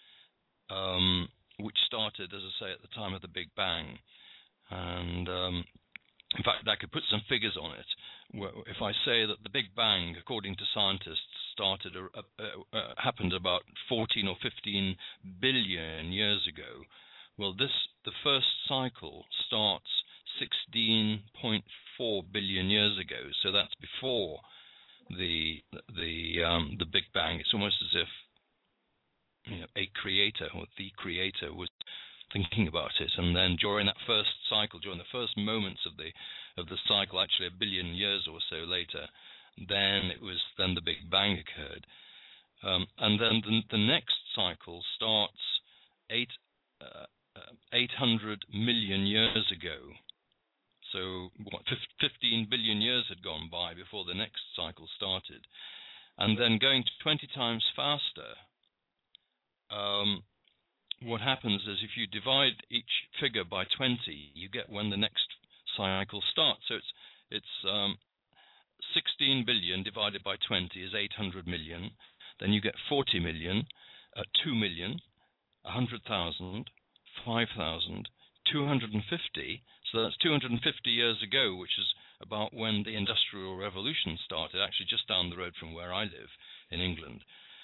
um, which started, as I say, at the time of the Big Bang, and um, in fact, I could put some figures on it. If I say that the Big Bang, according to scientists, started uh, uh, uh, happened about fourteen or fifteen billion years ago, well, this the first cycle starts sixteen point four billion years ago. So that's before the the um, the Big Bang. It's almost as if, you know, a creator or the creator was thinking about it, and then during that first cycle, during the first moments of the of the cycle, actually a billion years or so later, then it was then the Big Bang occurred, um, and then the, the next cycle starts eight uh, uh, eight hundred million years ago. So what, fifteen billion years had gone by before the next cycle started, and then going twenty times faster. Um, What happens is if you divide each figure by twenty, you get when the next cycle starts. So it's it's um, sixteen billion divided by twenty is eight hundred million. Then you get forty million, uh, two million, one hundred thousand, five thousand, two hundred fifty. So that's two hundred fifty years ago, which is about when the Industrial Revolution started, actually just down the road from where I live in England.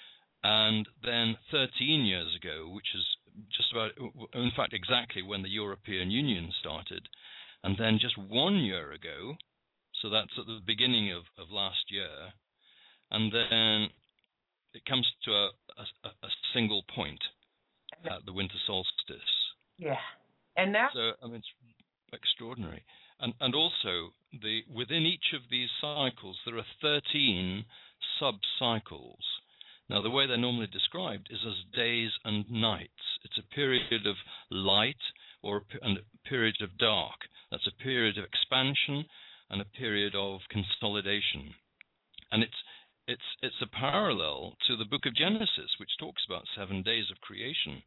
And then thirteen years ago, which is just about, in fact, exactly when the European Union started. And then just one year ago, so that's at the beginning of, of last year, and then it comes to a, a, a single point at the winter solstice. Yeah. And that... So, I mean, it's extraordinary. And, and also, the within each of these cycles, there are thirteen sub-cycles. Now, the way they're normally described is as days and nights. It's a period of light or a period of dark. That's a period of expansion and a period of consolidation. And it's it's it's a parallel to the book of Genesis, which talks about seven days of creation.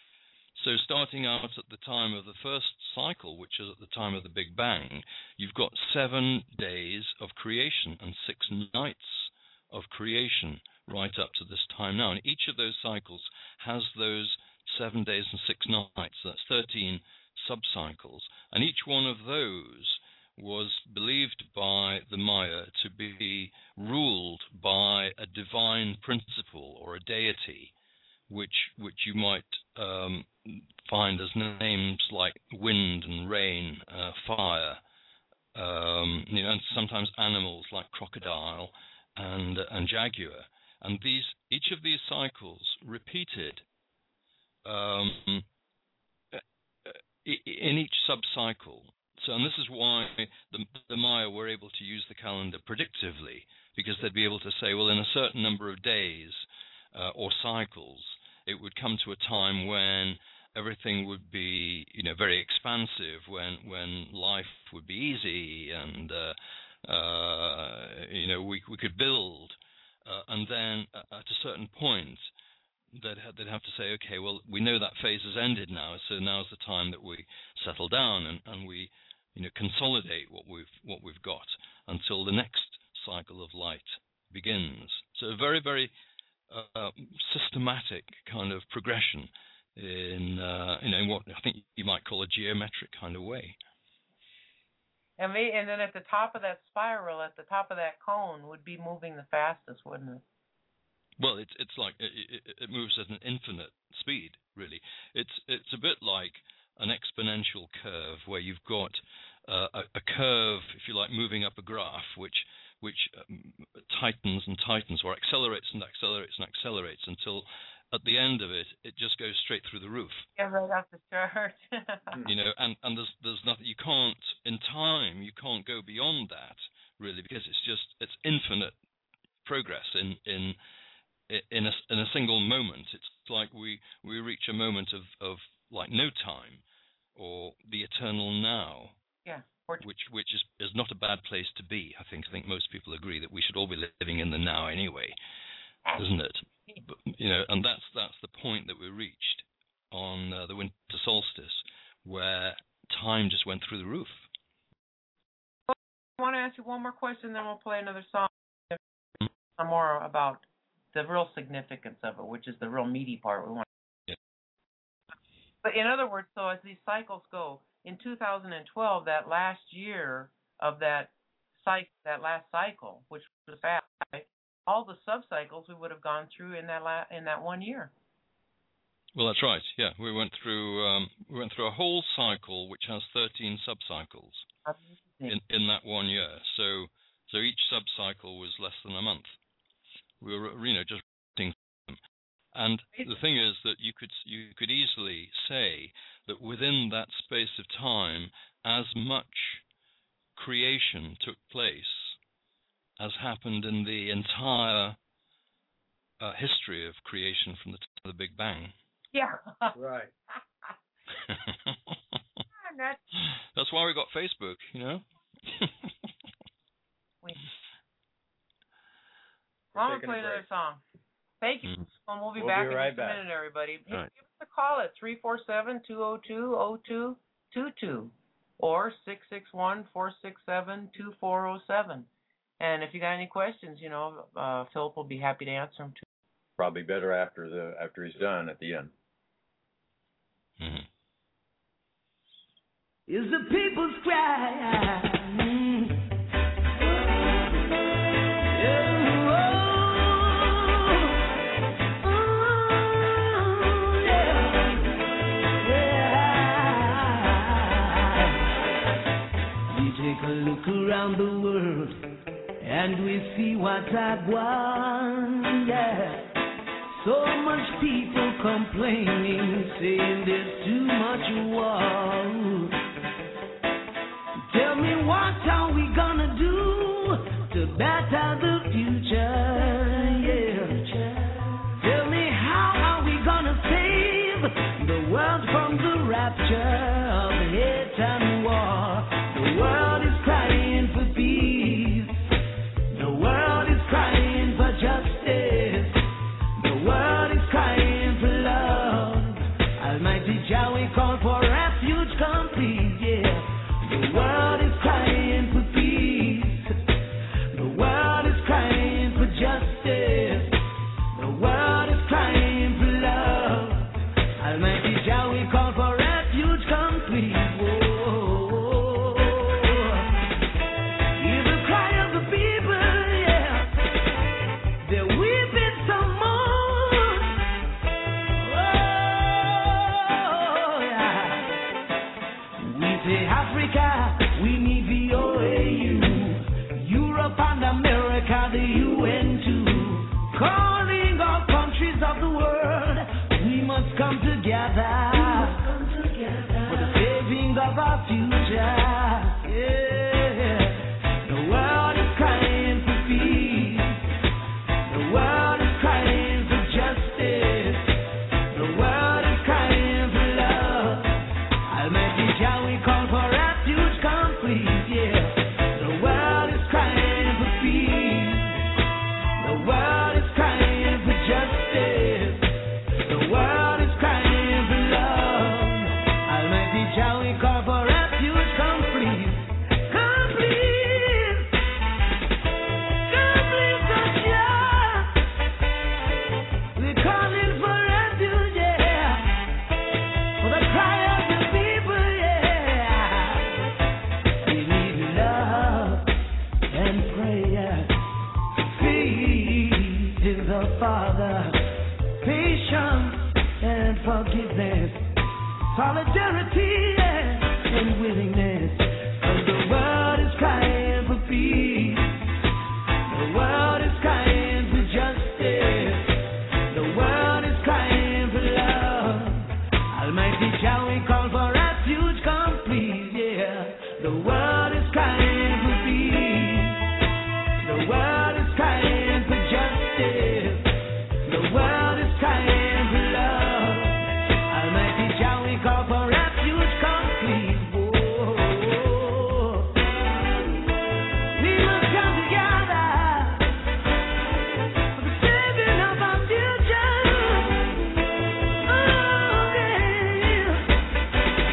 So starting out at the time of the first cycle, which is at the time of the Big Bang, you've got seven days of creation and six nights of creation right up to this time now. And each of those cycles has those seven days and six nights. That's thirteen sub-cycles. And each one of those was believed by the Maya to be ruled by a divine principle or a deity, which which you might um, find as names like wind and rain, uh, fire, um, you know, and sometimes animals like crocodile and uh, and jaguar. And these each of these cycles repeated um, in each sub-cycle. So, and this is why the, the Maya were able to use the calendar predictively, because they'd be able to say, well, in a certain number of days uh, or cycles, it would come to a time when everything would be, you know, very expansive, when when life would be easy, and uh, uh, you know, we we could build. Uh, and then uh, at a certain point, they'd, ha- they'd have to say, okay, well, we know that phase has ended now, so now's the time that we settle down and, and we, you know, consolidate what we've what we've got until the next cycle of light begins. So a very, very uh, systematic kind of progression in, uh, you know, in what I think you might call a geometric kind of way. And, me, and then at the top of that spiral, at the top of that cone, would be moving the fastest, wouldn't it? Well, it's it's like it, it, it moves at an infinite speed, really. It's it's a bit like an exponential curve where you've got uh, a, a curve, if you like, moving up a graph, which which um, tightens and tightens, or accelerates and accelerates and accelerates until at the end of it, it just goes straight through the roof. Yeah, right off the chart. You know, and, and there's there's nothing, you can't, in time, you can't go beyond that, really, because it's just, it's infinite progress in in in a, in a single moment. It's like we, we reach a moment of, of, like, no time, or the eternal now. Yeah. Which which is, is not a bad place to be, I think. I think most people agree that we should all be living in the now anyway, isn't it? But, you know, and that's that's the point that we reached on uh, the winter solstice, time just went through the roof. I want to ask you one more question, then we'll play another song. Some more about the real significance of it, which is the real meaty part we want. Yeah. But in other words, so as these cycles go, in two thousand twelve, that last year of that cycle, that last cycle, which was fast, right? All the sub-cycles we would have gone through in that la- in that one year. Well, that's right. Yeah, we went through um, we went through a whole cycle which has thirteen sub-cycles in in that one year. So so each sub-cycle was less than a month. We were, you know, just reading them. And the thing is that you could you could easily say that within that space of time, as much creation took place as happened in the entire uh, history of creation from the, the Big Bang. Yeah. Right. That's why we got Facebook, you know. Well, I'm going to play another song. Thank you. Mm. And we'll be We'll back be in right just back. a minute, everybody. Hey, Right. Give us a call at three four seven, two oh two, oh two two two or six six one, four six seven, two four oh seven. And if you got any questions, you know, uh, Philip will be happy to answer them too. Probably better after the after he's done at the end. Mm-hmm. Is the people's cry. Mm. Yeah, oh, oh, yeah, yeah. We take a look around the world and we see what I want, yeah. So much people complaining, saying there's too much war. Tell me what are we gonna do to better the future, yeah. Tell me how are we gonna save the world from the rapture of hate and war. The world is crying for peace. The world is crying for justice. The world is crying for love. Almighty Jah, we call for refuge complete, yeah. The world is crying for peace. The world is crying for justice. The world is crying for love. Almighty Jah, we call for refuge complete. Whoa. Hear the cry of the people, yeah. They're weeping some more. Oh, yeah. We say Africa, we need the O A U. Europe and America, the U N too. Calling all countries of the world, we must come together for the saving of our future. Yeah. The world is crying for peace. The world is crying for justice. The world is crying for love. Almighty Jah, we call for refuge complete, yeah. The world is crying for peace. The world is crying for justice. The world is crying for love. Almighty Jah, we call for refuge complete. Complete. Complete, oh Jah. We're calling for refuge, yeah. For the cry of the people, yeah. We need love and prayer. Faith in the Father. Patience and forgiveness. Solidarity and willingness. And the world is crying for peace. The world is crying for justice. The world is crying for love. Almighty Jah, we call for refuge complete, yeah. The world is crying for peace. The world is crying for justice. The world is crying for love. Almighty Jah, we call for refuge complete. Whoa. We must come together for the saving of our future. Oh, yeah.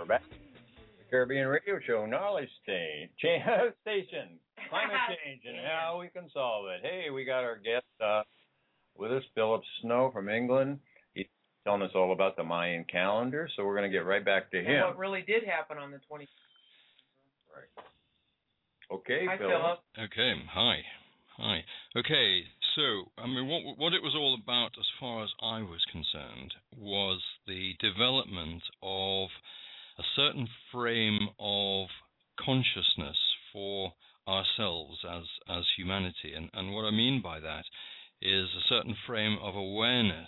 We're back. The Caribbean Radio Show, Knowledge Station, Station, Climate Change, and how we can solve it. Hey, we got our guest uh, with us, Philip Snow from England. He's telling us all about the Mayan calendar, so we're going to get right back to him. And what really did happen on the twenty-fifth. Right. Okay, Hi, Philip. Philip. Okay, hi. Hi. Okay, so, I mean, what, what it was all about as far as I was concerned was the development of a certain frame of consciousness for ourselves as, as humanity. And, and what I mean by that is a certain frame of awareness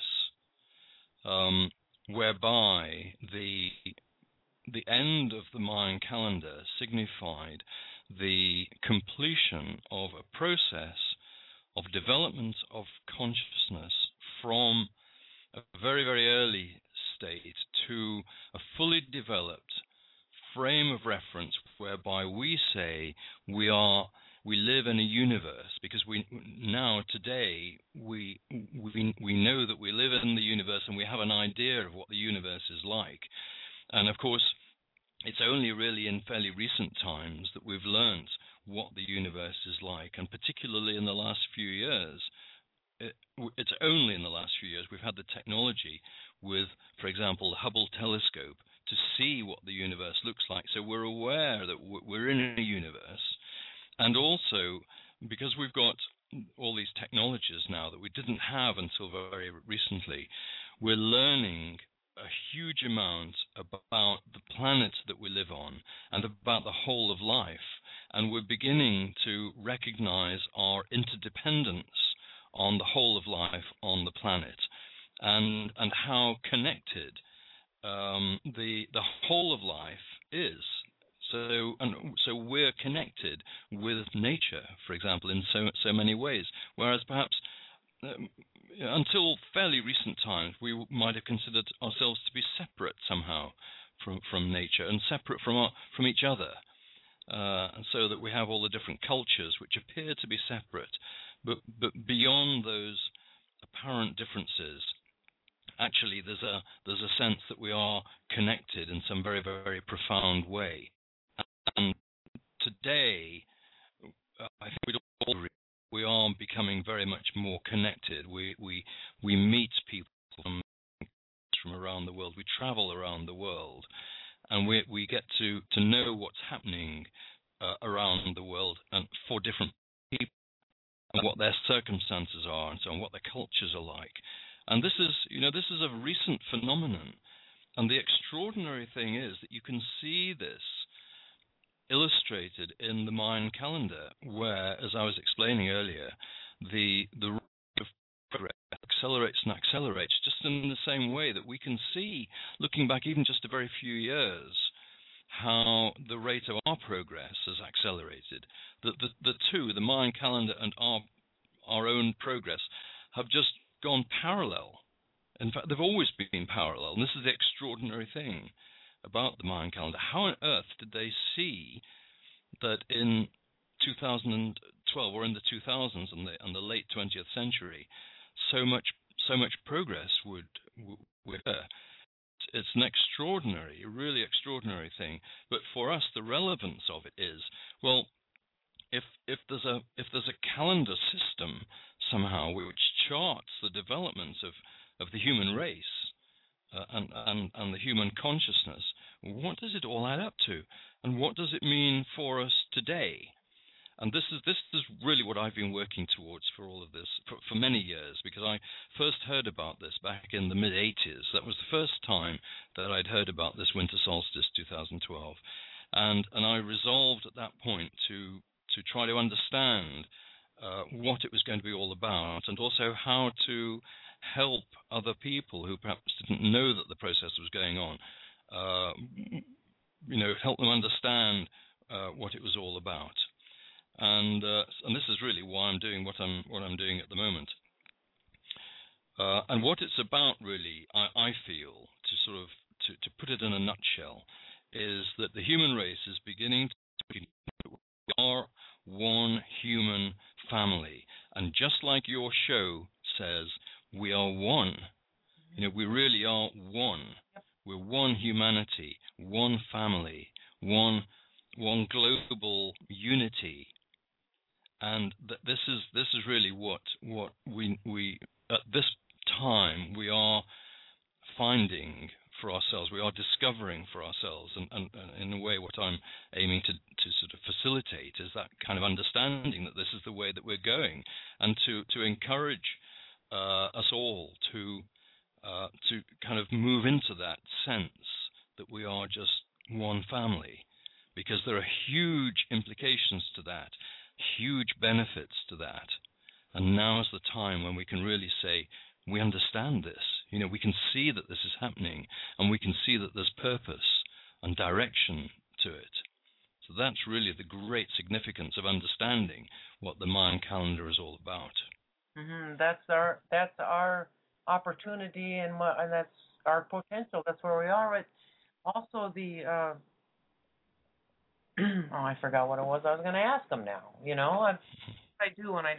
um, whereby the, the end of the Mayan calendar signified the completion of a process of development of consciousness from a very, very early state to a fully developed frame of reference whereby we say we are we live in a universe, because we now today we we we know that we live in the universe and we have an idea of what the universe is like. And of course, it's only really in fairly recent times that we've learnt what the universe is like, and particularly in the last few years, it, it's only in the last few years we've had the technology with, for example, the Hubble telescope to see what the universe looks like. So we're aware that we're in a universe, and also because we've got all these technologies now that we didn't have until very recently, we're learning a huge amount about the planet that we live on and about the whole of life, and we're beginning to recognize our interdependence on the whole of life on the planet, and and how connected um, the the whole of life is. So and so we're connected with nature, for example, in so so many ways, whereas perhaps Um, until fairly recent times, we might have considered ourselves to be separate somehow from from nature and separate from our, from each other, uh, and so that we have all the different cultures which appear to be separate, but but beyond those apparent differences, actually there's a there's a sense that we are connected in some very very profound way. And today, uh, I think we'd all agree, we are becoming very much more connected. We we we meet people from, from around the world. We travel around the world, and we we get to, to know what's happening uh, around the world and for different people, and what their circumstances are, and so on, what their cultures are like. And this is you know this is a recent phenomenon, and the extraordinary thing is that you can see this illustrated in the Mayan calendar, where, as I was explaining earlier, the the rate of progress accelerates and accelerates just in the same way that we can see, looking back even just a very few years, how the rate of our progress has accelerated. The the, the two, the Mayan calendar and our our own progress, have just gone parallel. In fact, they've always been parallel, and this is the extraordinary thing about the Mayan calendar. How on earth did they see that in two thousand twelve or in the two thousands and the, and the late twentieth century, so much so much progress would would occur? It's an extraordinary, really extraordinary thing. But for us, the relevance of it is, well, if if there's a if there's a calendar system somehow which charts the development of of the human race, Uh, and, and, and the human consciousness, what does it all add up to? And what does it mean for us today? And this is this is really what I've been working towards for all of this, for, for many years, because I first heard about this back in the mid eighties. That was the first time that I'd heard about this winter solstice two thousand twelve. And, and I resolved at that point to, to try to understand uh, what it was going to be all about, and also how to help other people who perhaps didn't know that the process was going on, uh, you know, help them understand uh, what it was all about. And uh, and this is really why I'm doing what I'm what I'm doing at the moment. Uh, and what it's about, really, I, I feel, to sort of to, to put it in a nutshell, is that the human race is beginning to we are one human family, and just like your show says, we are one. You know, we really are one. We're one humanity, one family, one one global unity, and th- this is this is really what what we we at this time we are finding for ourselves. We are discovering for ourselves, and, and, and in a way, what I'm aiming to to sort of facilitate is that kind of understanding that this is the way that we're going, and to to encourage uh, us all to uh, to kind of move into that sense that we are just one family, because there are huge implications to that, huge benefits to that, and now is the time when we can really say we understand this. You know, we can see that this is happening, and we can see that there's purpose and direction to it. So that's really the great significance of understanding what the Mayan calendar is all about. Mm-hmm. That's our that's our opportunity, and, and that's our potential. That's where we are. But also the uh, oh, I forgot what it was. I was going to ask them now. You know, I, I do when I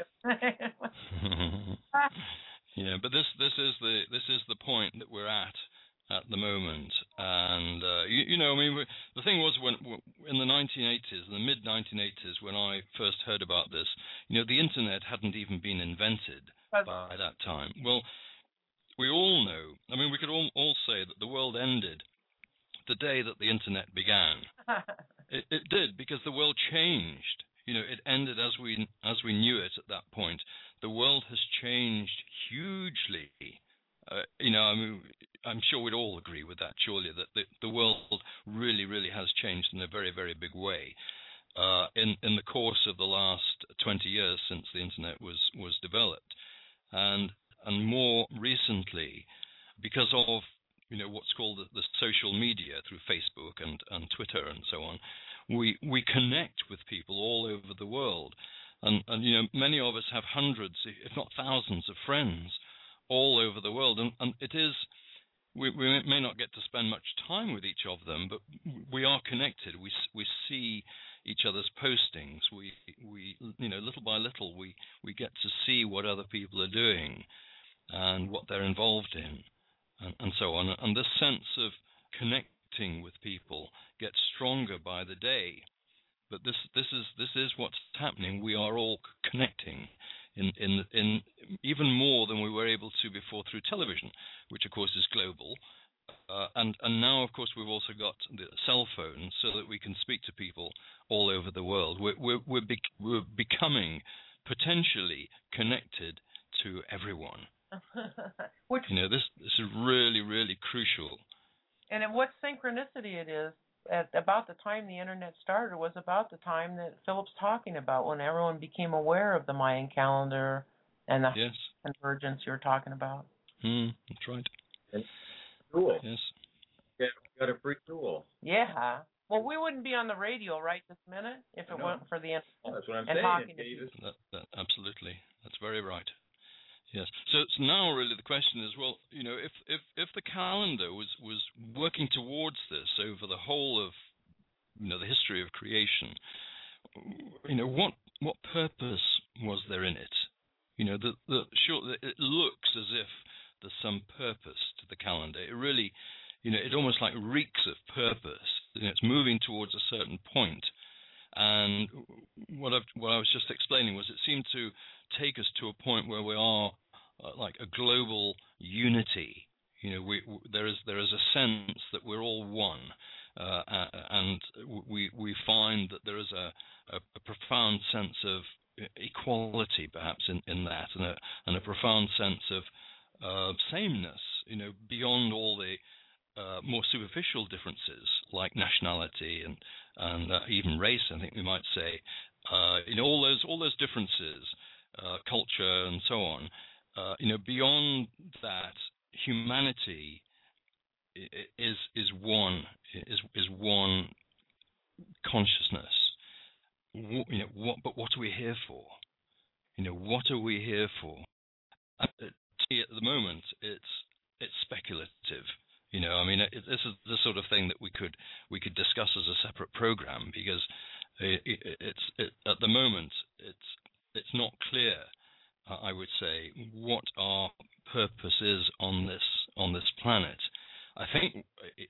don't. Yeah, but this this is the this is the point that we're at at the moment, and uh, you, you know, I mean, we, the thing was when in the nineteen eighties, in the mid nineteen eighties, when I first heard about this, you know, the internet hadn't even been invented by that time. Well, we all know. I mean, we could all, all say that the world ended the day that the internet began. it, it did, because the world changed. You know, it ended as we as we knew it at that point. The world has changed hugely. Uh, you know, I mean, I'm sure we'd all agree with that, surely, that the, the world really, really has changed in a very, very big way uh, in in the course of the last twenty years since the internet was was developed, and and more recently, because of you know what's called the, the social media through Facebook and and Twitter and so on. We we connect with people all over the world, and, and you know many of us have hundreds, if not thousands, of friends all over the world, and, and it is we we may not get to spend much time with each of them, but we are connected. We we see each other's postings. We we you know little by little we we get to see what other people are doing and what they're involved in, and, and so on. And this sense of connect. With people gets stronger by the day, but this this is this is what's happening. We are all connecting in in in even more than we were able to before through television, which of course is global, uh, and and now of course we've also got the cell phone so that we can speak to people all over the world. We're we're we're, be, we're becoming potentially connected to everyone. Which, you know this this is really really crucial. And what synchronicity it is, at about the time the internet started was about the time that Philip's talking about, when everyone became aware of the Mayan calendar and the yes. convergence you were talking about. Mm, that's right. It's cool. Yes. Yeah, we got a free tool. Yeah. Well, we wouldn't be on the radio right this minute if it weren't for the internet. Well, that's what I'm and saying. Talking to that, that, absolutely. That's very right. Yes. So it's now really the question is, well, you know, if if if the calendar was was working towards this over the whole of, you know, the history of creation, you know, what what purpose was there in it? You know, the the sure it looks as if there's some purpose to the calendar. It really, you know, it almost like reeks of purpose. You know, it's moving towards a certain point. And what I've what I was just explaining was it seemed to take us to a point where we are uh, like a global unity. You know, we, we there is there is a sense that we're all one, uh, and we we find that there is a, a, a profound sense of equality, perhaps in, in that, and a and a profound sense of uh, sameness. You know, beyond all the Uh, more superficial differences like nationality and and uh, even race, I think we might say, uh, you know, all those all those differences, uh, culture and so on. Uh, you know, beyond that, humanity is is one is is one consciousness. You know, what but what are we here for? You know, what are we here for? At, at the moment, it's it's speculative. You know, I mean, it, this is the sort of thing that we could we could discuss as a separate program, because it, it, it's it, at the moment it's it's not clear. Uh, I would say what our purpose is on this on this planet. I think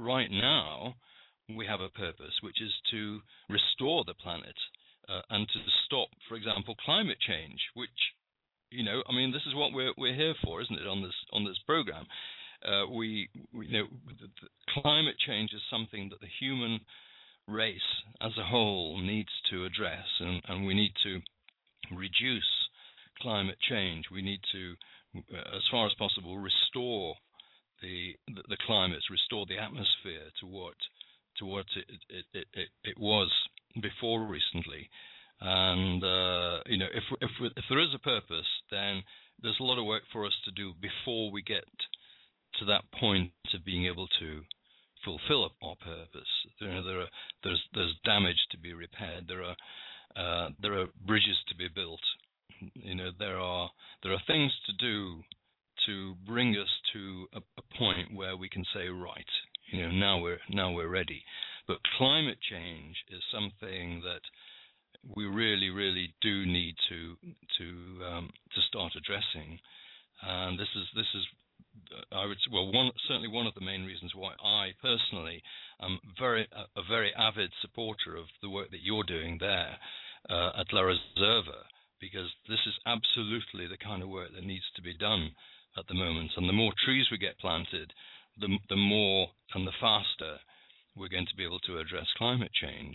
right now we have a purpose, which is to restore the planet uh, and to stop, for example, climate change. Which, you know, I mean, this is what we're we're here for, isn't it? On this on this program, uh, we, we you know the, the climate change is something that the human race as a whole needs to address, and, and we need to reduce climate change. We need to, as far as possible, restore the the, the climates, restore the atmosphere to what to what it it, it, it, it was before recently. And uh, you know, if if if there is a purpose, then there's a lot of work for us to do before we get to that point of being able to fulfill our purpose. You know, there are there's there's damage to be repaired. There are uh, there are bridges to be built. You know, there are there are things to do to bring us to a, a point where we can say, right, you know, now we're now we're ready. But climate change is something that we really, really do need to to um, to start addressing. And this is this is I would say, well, one certainly one of the main reasons why I personally am very a, a very avid supporter of the work that you're doing there uh, at La Reserva, because this is absolutely the kind of work that needs to be done at the moment. And the more trees we get planted, the the more and the faster we're going to be able to address climate change.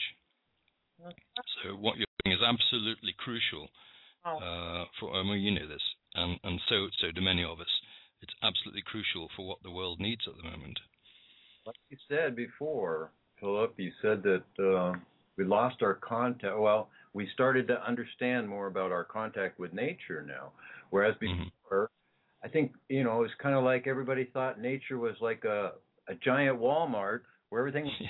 So what you're doing is absolutely crucial uh, for, I mean, you know this, and, and so so do many of us. It's absolutely crucial for what the world needs at the moment. Like you said before, Philip, you said that uh, we lost our contact. Well, we started to understand more about our contact with nature now, whereas before, mm-hmm. I think, you know, it's kind of like everybody thought nature was like a, a giant Walmart where everything was...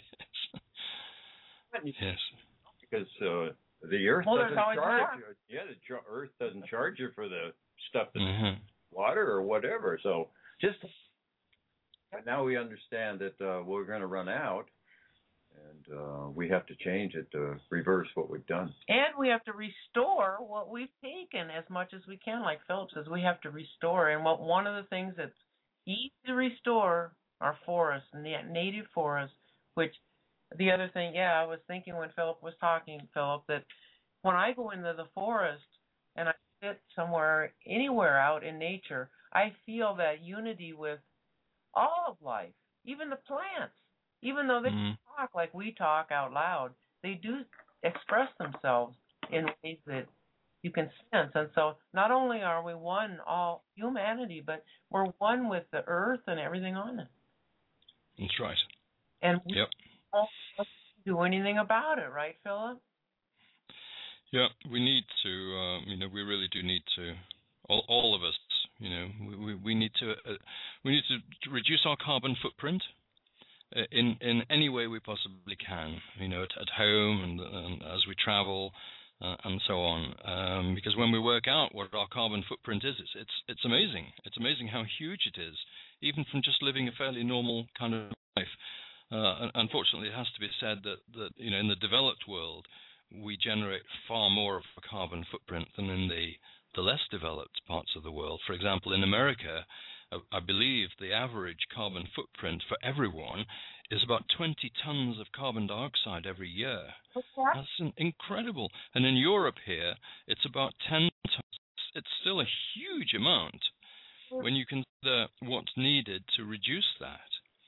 yes. yes. Because uh, the earth well, doesn't charge more. you. Yeah, the ch- earth doesn't charge you for the stuff that's mm-hmm. water or whatever. So just but now we understand that uh, we're going to run out, and uh, we have to change it to reverse what we've done. And we have to restore what we've taken as much as we can. Like Philip says, we have to restore. And what one of the things that's easy to restore are forests, native forests, which the other thing, yeah, I was thinking when Philip was talking, Philip, that when I go into the forest and I sit somewhere, anywhere out in nature, I feel that unity with all of life, even the plants. Even though they mm. talk like we talk out loud, they do express themselves in ways that you can sense. And so not only are we one, all humanity, but we're one with the earth and everything on it. That's right. And we yep. don't do anything about it, right, Philip? Yeah, we need to, um, you know, we really do need to, all, all of us, you know, we, we, we need to, uh, we need to reduce our carbon footprint uh, in in any way we possibly can, you know, at, at home and, and as we travel uh, and so on. Um, because when we work out what our carbon footprint is, it's, it's it's amazing. It's amazing how huge it is, even from just living a fairly normal kind of life. Uh, unfortunately, it has to be said that, that, you know, in the developed world, we generate far more of a carbon footprint than in the, the less developed parts of the world. For example, in America, I believe the average carbon footprint for everyone is about twenty tons of carbon dioxide every year. That's an incredible. And in Europe here, it's about ten tons. It's still a huge amount when you consider what's needed to reduce that.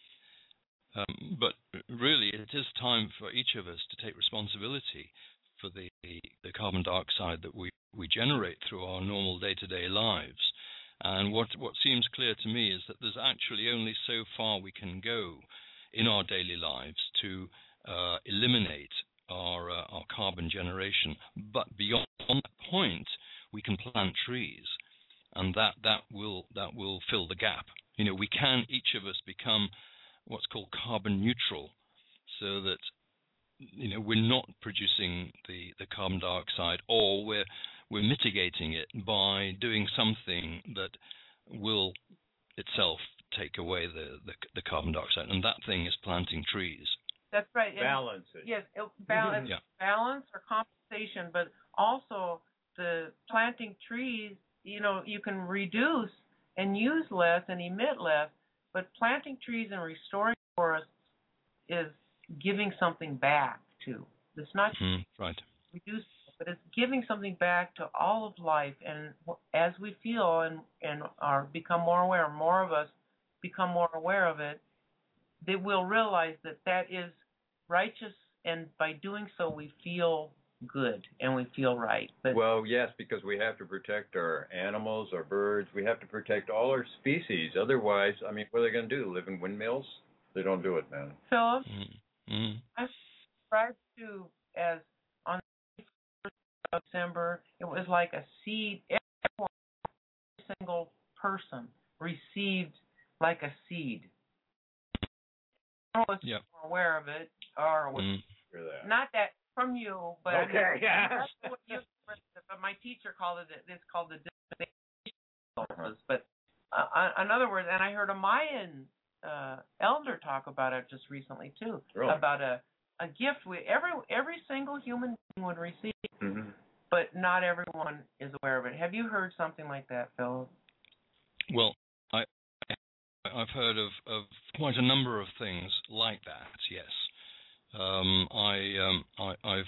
Um, but really, it is time for each of us to take responsibility for the, the carbon dioxide that we, we generate through our normal day-to-day lives. And what, what seems clear to me is that there's actually only so far we can go in our daily lives to uh, eliminate our, uh, our carbon generation. But beyond that point, we can plant trees, and that, that will that will fill the gap. You know, we can, each of us, become what's called carbon neutral, so that, you know, we're not producing the, the carbon dioxide, or we're we're mitigating it by doing something that will itself take away the, the, the carbon dioxide, and that thing is planting trees. That's right. Balance it. Yes, it, balance, yeah. balance or compensation, but also the planting trees, you know, you can reduce and use less and emit less, but planting trees and restoring for us is giving something back too. It's not Mm, right. reducing, but it's giving something back to all of life. And as we feel and and are become more aware, more of us become more aware of it, they will realize that that is righteous, and by doing so, we feel good and we feel right. But Well, yes, because we have to protect our animals, our birds. We have to protect all our species. Otherwise, I mean, what are they going to do? Live in windmills? They don't do it, man. Philip, Mm, mm, I subscribed to as on the first of December, it was like a seed. Every single person received like a seed. I was Yep. more aware of it, or was, mm. Hear that? not that from you, but I mean, Okay, yeah. that's what you expressed it, but my teacher called it. It's called the dispensation. But uh, in other words, and I heard a Mayan uh, elder talk about it just recently too, Really? about a a gift we every every single human being would receive, Mm-hmm. but not everyone is aware of it. Have you heard something like that, Phil? Well, I, I've heard of, of quite a number of things like that. Yes, um, I, um, I, I've.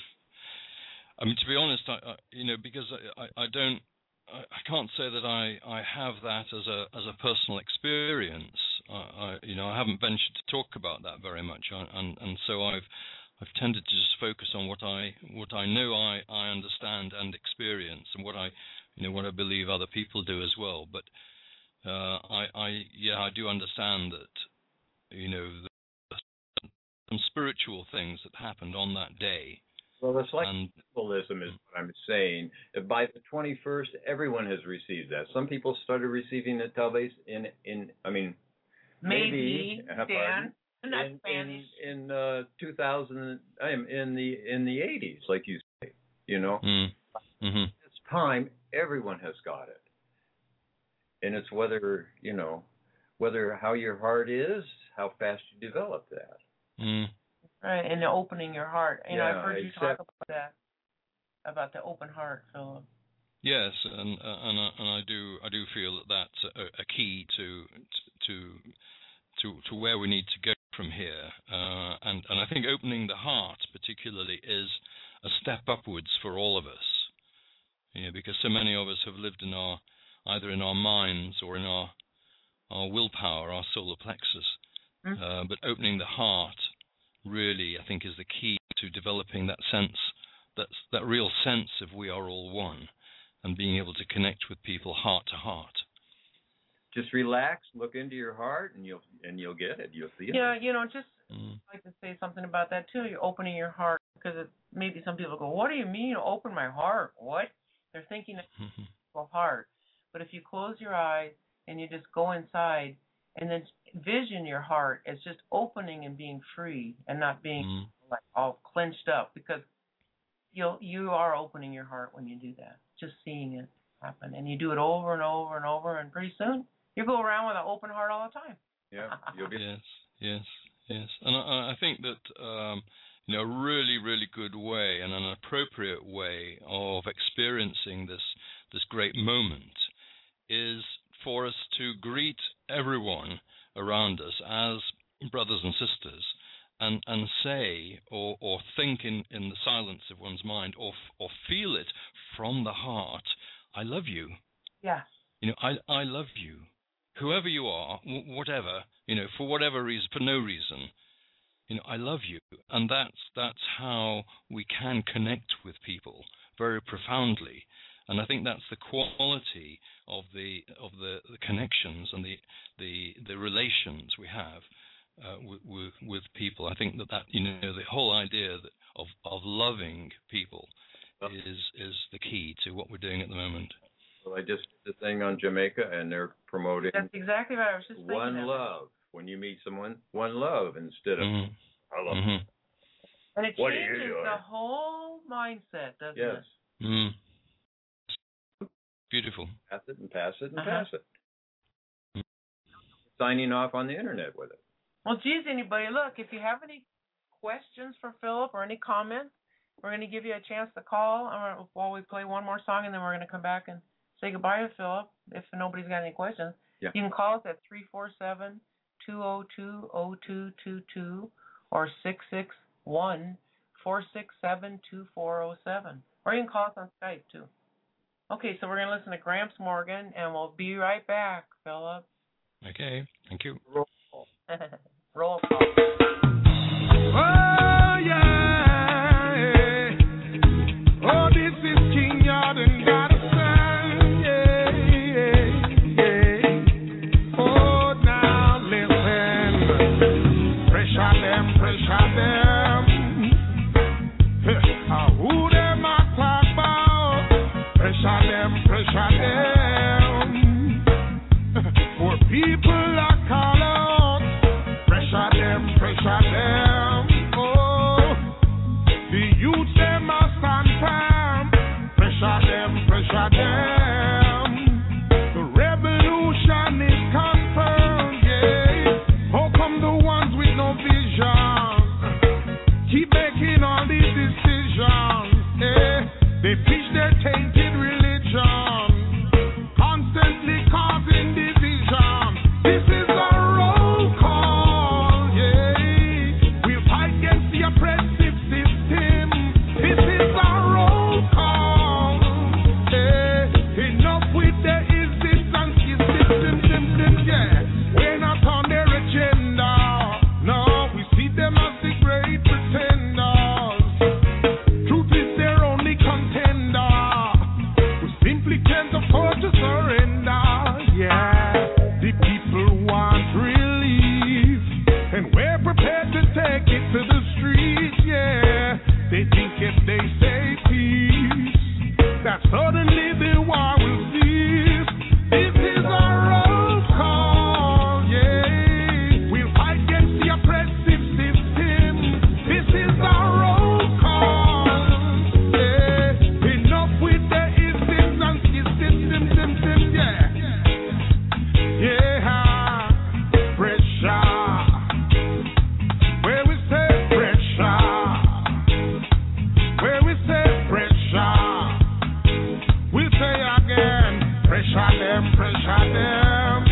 I mean, to be honest, I, I you know, because I, I, I don't, I, I can't say that I, I have that as a as a personal experience. I, I, you know, I haven't ventured to talk about that very much, I, and and so I've. I've tended to just focus on what I what I know I, I understand and experience, and what I you know what I believe other people do as well. But uh, I, I yeah I do understand that you know the, some spiritual things that happened on that day. Well, it's like and symbolism is what I'm saying. By the twenty-first, everyone has received that. Some people started receiving it tal vez in in I mean Maybe, maybe uh, Dan. pardon? Not in Spanish. in, in uh, two thousand, um, in the in the eighties, like you say, you know. mm, mm-hmm. It's time everyone has got it, and it's whether you know whether how your heart is, how fast you develop that. mm. Right, and opening your heart. You know, Yeah, I've heard you except- talk about that, about the open heart, Philip. Yes, and uh, and I, and I do I do feel that that's a, a key to to to to where we need to go from here, uh, and and I think opening the heart particularly is a step upwards for all of us, you know, because so many of us have lived in our either in our minds or in our our willpower, our solar plexus, Mm-hmm. uh, but opening the heart really I think is the key to developing that sense, that that real sense of we are all one, and being able to connect with people heart to heart. Just relax, look into your heart, and you'll and you'll get it. You'll see it. Yeah, you know, just Mm. like to say something about that too. You're opening your heart, because it, maybe some people go, "What do you mean, open my heart? What?" They're thinking of Mhm. a heart. But if you close your eyes and you just go inside and then vision your heart as just opening and being free, and not being Mm. like all clenched up, because you'll you are opening your heart when you do that. Just seeing it happen, and you do it over and over and over, and pretty soon you go around with an open heart all the time. Yeah, you'll be. Yes, yes, yes. And I, I think that um, you know, a really, really good way and an appropriate way of experiencing this this great moment is for us to greet everyone around us as brothers and sisters, and and say or or think in, in the silence of one's mind, or or feel it from the heart, I love you. Yeah. You know, I I love you. Whoever you are, w- whatever, you know, for whatever reason, for no reason, you know, I love you. And that's that's how we can connect with people very profoundly. And I think that's the quality of the of the, the connections and the the the relations we have uh, with, with with people. I think that that you know the whole idea that of of loving people is is the key to what we're doing at the moment. Well, I just did the thing on Jamaica, and they're promoting That's exactly what I was just thinking. one of. love. When you meet someone, one love instead of Mm-hmm. I love. Mm-hmm. And it What are you changes doing? the whole mindset, doesn't Yes, it? Mm. Beautiful. pass it and pass it and Uh-huh. pass it. Signing off on the internet with it. Well, geez, anybody, look, if you have any questions for Philip or any comments, we're going to give you a chance to call uh, while we play one more song, and then we're going to come back and say goodbye to Philip if nobody's got any questions. Yeah. You can call us at three four seven, two oh two, oh two two two or six six one, four six seven, two four oh seven. Or you can call us on Skype, too. Okay, so we're going to listen to Gramps Morgan, and we'll be right back, Philip. Okay, thank you. Roll call. Roll call. Oh, yeah. Oh, this is King Jordan, got a son. Yeah, yeah, yeah. Oh, now listen. Pressure them, pressure them. Uh, who them I talk about? Pressure them, pressure them. For people I call out. Pressure them, pressure them. Oh, the youth them must stand firm. Pressure them, pressure them. The revolution is confirmed. Yeah. How come the ones with no vision keep making all these decisions? Yeah. They preach their tainted religion, constantly causing division. This is a roll call, yeah. We'll fight against the oppressive system. This is a roll call, yeah. Enough with the is-this and is-this, yeah. We're not on their agenda. No, we see them as the great pretenders. Truth is their only contender. We simply can't afford to surrender, yeah. The people want relief, and we're prepared to take it to the streets, yeah. They think if they say peace, that suddenly the war will cease. This is a roll call, yeah. We'll fight against the oppressive system. This is a roll call, yeah. Enough with the isms and schisms, yeah. Yeah, pressure. Where we say pressure. Where we say pressure. We'll say again, pressure them, pressure them.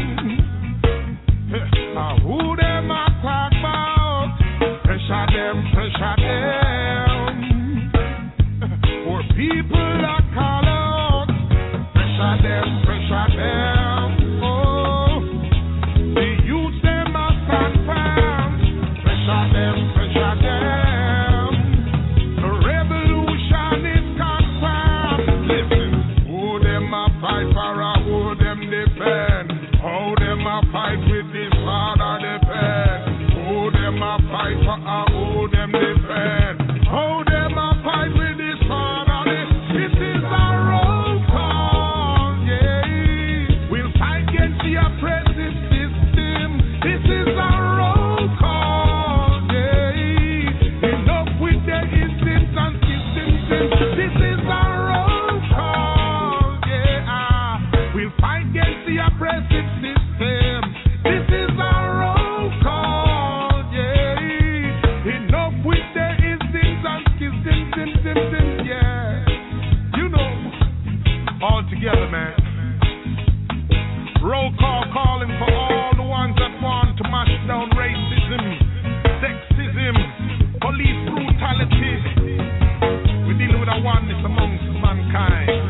Uh, who them I talk about? Pressure them, pressure them. For people that call out, pressure them, pressure them. Oh, the youth them must stand firm. Pressure them, pressure them. The revolution is confirmed. Listen, who them a fight for, or who them defend? How them a fight with this hard or defend? Who them a fight for, or who them defend? How them a fight with this hard or defend? This is a roll call, yeah. We'll fight against the oppressive system. This is a roll call, yeah. Enough with the isms and systems. This is a roll call, yeah. We'll fight against the oppressive system. This is a roll call, yeah. Enough with the isms and systems, yeah. You know, all together, man. Roll call calling for all the ones that want to mash down racism, sexism, police brutality. We deal with a oneness amongst mankind.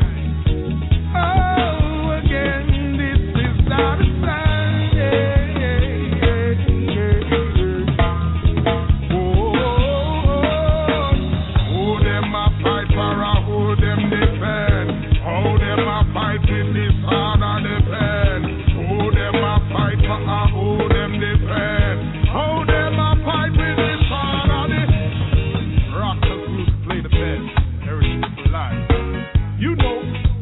Oh, again, this is not a sign. Yeah, yeah, yeah, yeah. Oh, who them a fight for, or who them defend? How them a fight with this hard or defend? Who them a fight for, or who them defend? How them a fight with this hard or defend? Rockers used to play the best. Everything for life. You know.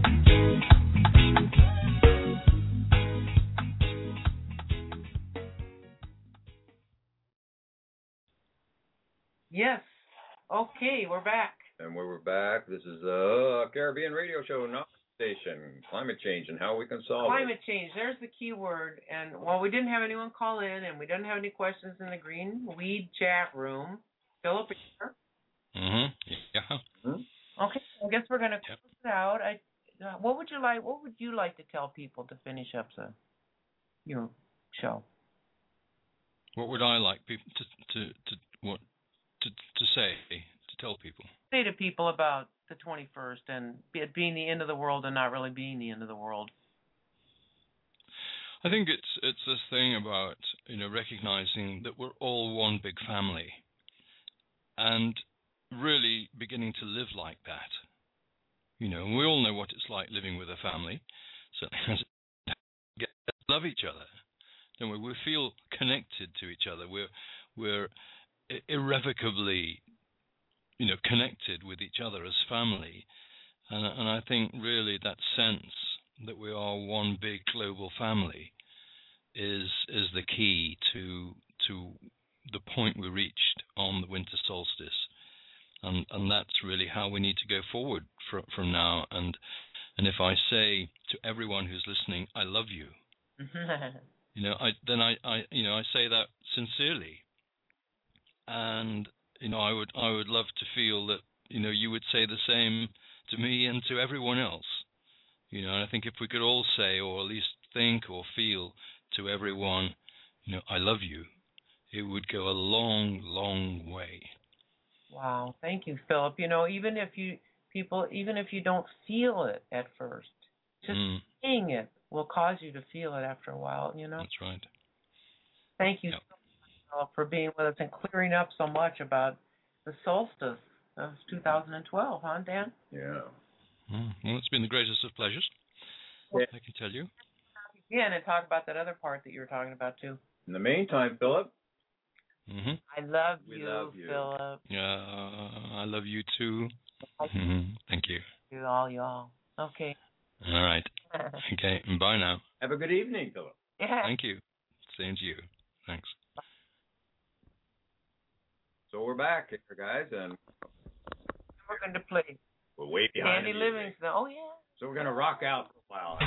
Yes. Okay, we're back. And when we're back, this is a Caribbean radio show, not station, climate change and how we can solve Climate change, there's the key word. And while we didn't have anyone call in and we didn't have any questions in the Green Weed chat room, Philip, here. Mm-hmm. Yeah. Hmm? Okay, I guess we're going to Yep. close it out. I, uh, what would you like? What would you like to tell people to finish up the your show? What would I like people to to to what to to say to tell people? Say to people about the twenty-first and it being the end of the world and not really being the end of the world. I think it's it's this thing about, you know, recognizing that we're all one big family, and really beginning to live like that. You know, and we all know what it's like living with a family. So get love each other. Don't we? We feel connected to each other. We're we're irrevocably, you know, connected with each other as family, and and I think really that sense that we are one big global family is is the key to to the point we reached on the winter solstice, and and that's really how we need to go forward from from now. And and if I say to everyone who's listening, I love you, you know, I then I, I you know I say that sincerely, and you know I would I would love to feel that, you know, you would say the same to me and to everyone else. You know, and I think if we could all say, or at least think or feel to everyone, you know, I love you, it would go a long, long way. Wow, thank you, Philip. You know, even if you people, even if you don't feel it at first, just mm. saying it will cause you to feel it after a while. You know. That's right. Thank you, yep. so much, Philip, for being with us and clearing up so much about the solstice of two thousand twelve, huh, Dan? Yeah. Mm. Well, it's been the greatest of pleasures. Yeah. I can tell you. Again, and talk about that other part that you were talking about too. In the meantime, Philip. Mm-hmm. I love we you, love you, Philip. Yeah, I love you too. Mm-hmm. Thank you. You all, you all. Okay. All right. Okay. Bye now. Have a good evening, Philip. Yeah. Thank you. Same to you. Thanks. So we're back here, guys, and we're going to play. We're way behind. Andy Livingston. Oh yeah. So we're going to rock out for a while.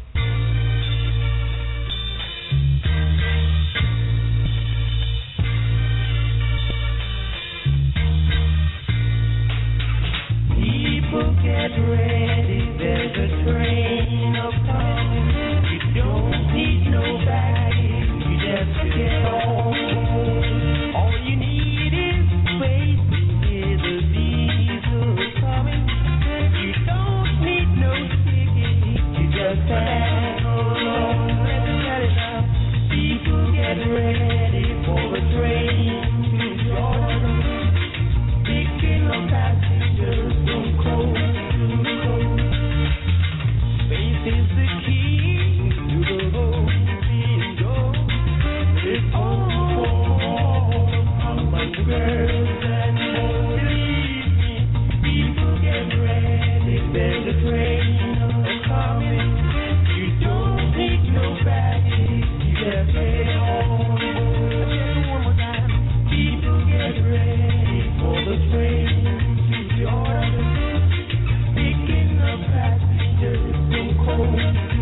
People get ready, there's a train a-coming. You don't need no baggage, you just get on. All you need is space to hear the diesel coming. You don't need no ticket, you just hang along. Let me tell you now, people get ready for the train to Georgia. Picking up passengers from coast to coast. Space is the key to the whole being gold. It's all about the girls and more. Believe me, people get ready. There's a train coming. You don't need no baggage. You just get on board. I tell you one more time. People get ready for the train to Georgia. Picking up passengers from coast to coast.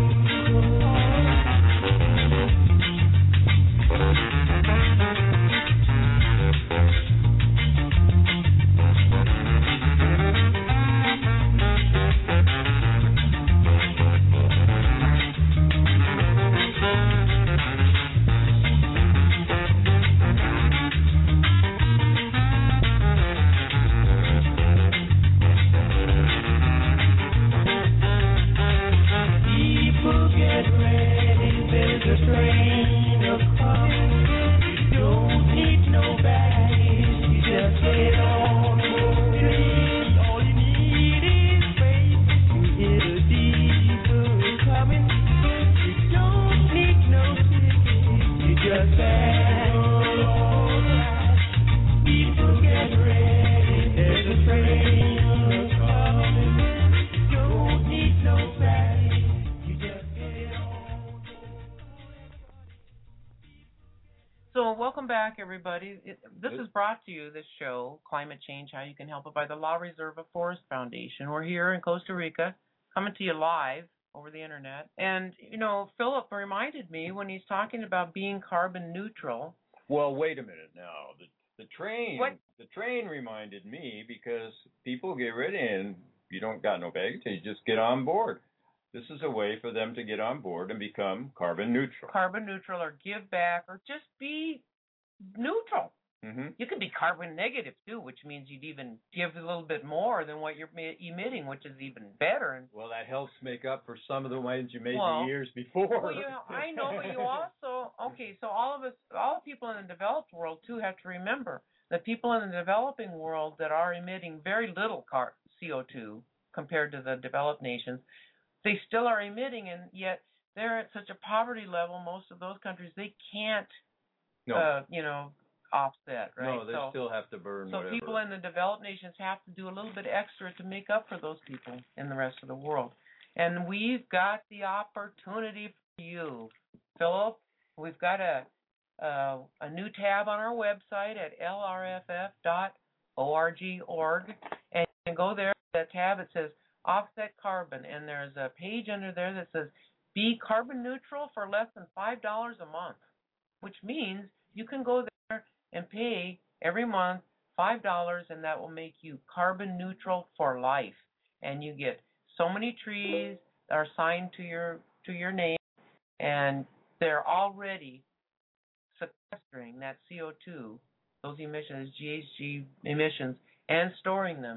People get ready, there's a train a-coming. You don't need no baggage, you just get on board. All you need is space to hear the diesel coming. You don't need no ticket, you just hang along. People get ready, there's a train a-coming. You don't need no baggage. So welcome back, everybody. It, this is brought to you, this show, Climate Change, How You Can Help It, by the La Reserva Forest Foundation. We're here in Costa Rica, coming to you live over the internet. And, you know, Philip reminded me when he's talking about being carbon neutral. Well, wait a minute now. The the train What? the train reminded me, because people get ready and you don't got no baggage, you just get on board. This is a way for them to get on board and become carbon neutral. Carbon neutral, or give back, or just be neutral. Mm-hmm. You can be carbon negative too, which means you'd even give a little bit more than what you're emitting, which is even better. And well, that helps make up for some of the ones you made well, the years before. Well, you, I know, but you also okay. So all of us, all the people in the developed world too, have to remember that people in the developing world that are emitting very little car, C O two compared to the developed nations, they still are emitting, and yet they're at such a poverty level. Most of those countries, they can't, no. uh, you know. offset, right? No, they so, still have to burn So whatever. people in the developed nations have to do a little bit extra to make up for those people in the rest of the world. And we've got the opportunity for you, Philip. We've got a uh, a new tab on our website at l r f f dot org, and you can go there. That tab, it says offset carbon, and there's a page under there that says be carbon neutral for less than five dollars a month, which means you can go there and pay every month five dollars, and that will make you carbon neutral for life. And you get so many trees that are signed to your to your name, and they're already sequestering that C O two, those emissions, G H G emissions, and storing them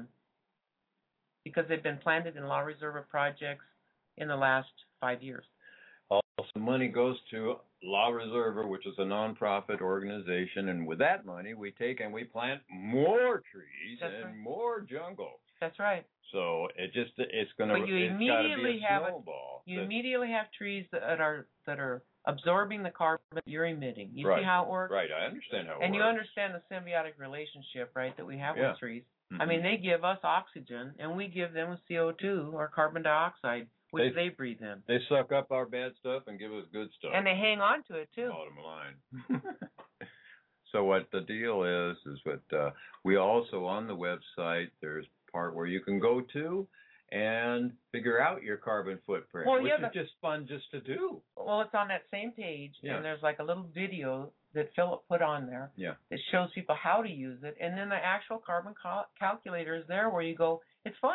because they've been planted in La Reserva projects in the last five years. Also, money goes to La Reserva, which is a nonprofit organization, and with that money, we take and we plant more trees That's and right. more jungle. That's right. So it just it's going to But you it's immediately be a have snowball. A, you that, immediately have trees that are that are absorbing the carbon you're emitting. You right, see how it works? Right. I understand how it and works. you understand the symbiotic relationship, right, that we have Yeah. with trees. Mm-hmm. I mean, they give us oxygen, and we give them C O two or carbon dioxide, which they, they breathe in. They suck up our bad stuff and give us good stuff. And they hang on to it too. Bottom line. So what the deal is is that uh, we also on the website there's part where you can go to and figure out your carbon footprint, well, which yeah, is just fun just to do. Well, it's on that same page, Yeah. and there's like a little video that Philip put on there Yeah. that shows people how to use it, and then the actual carbon cal- calculator is there where you go, it's fun.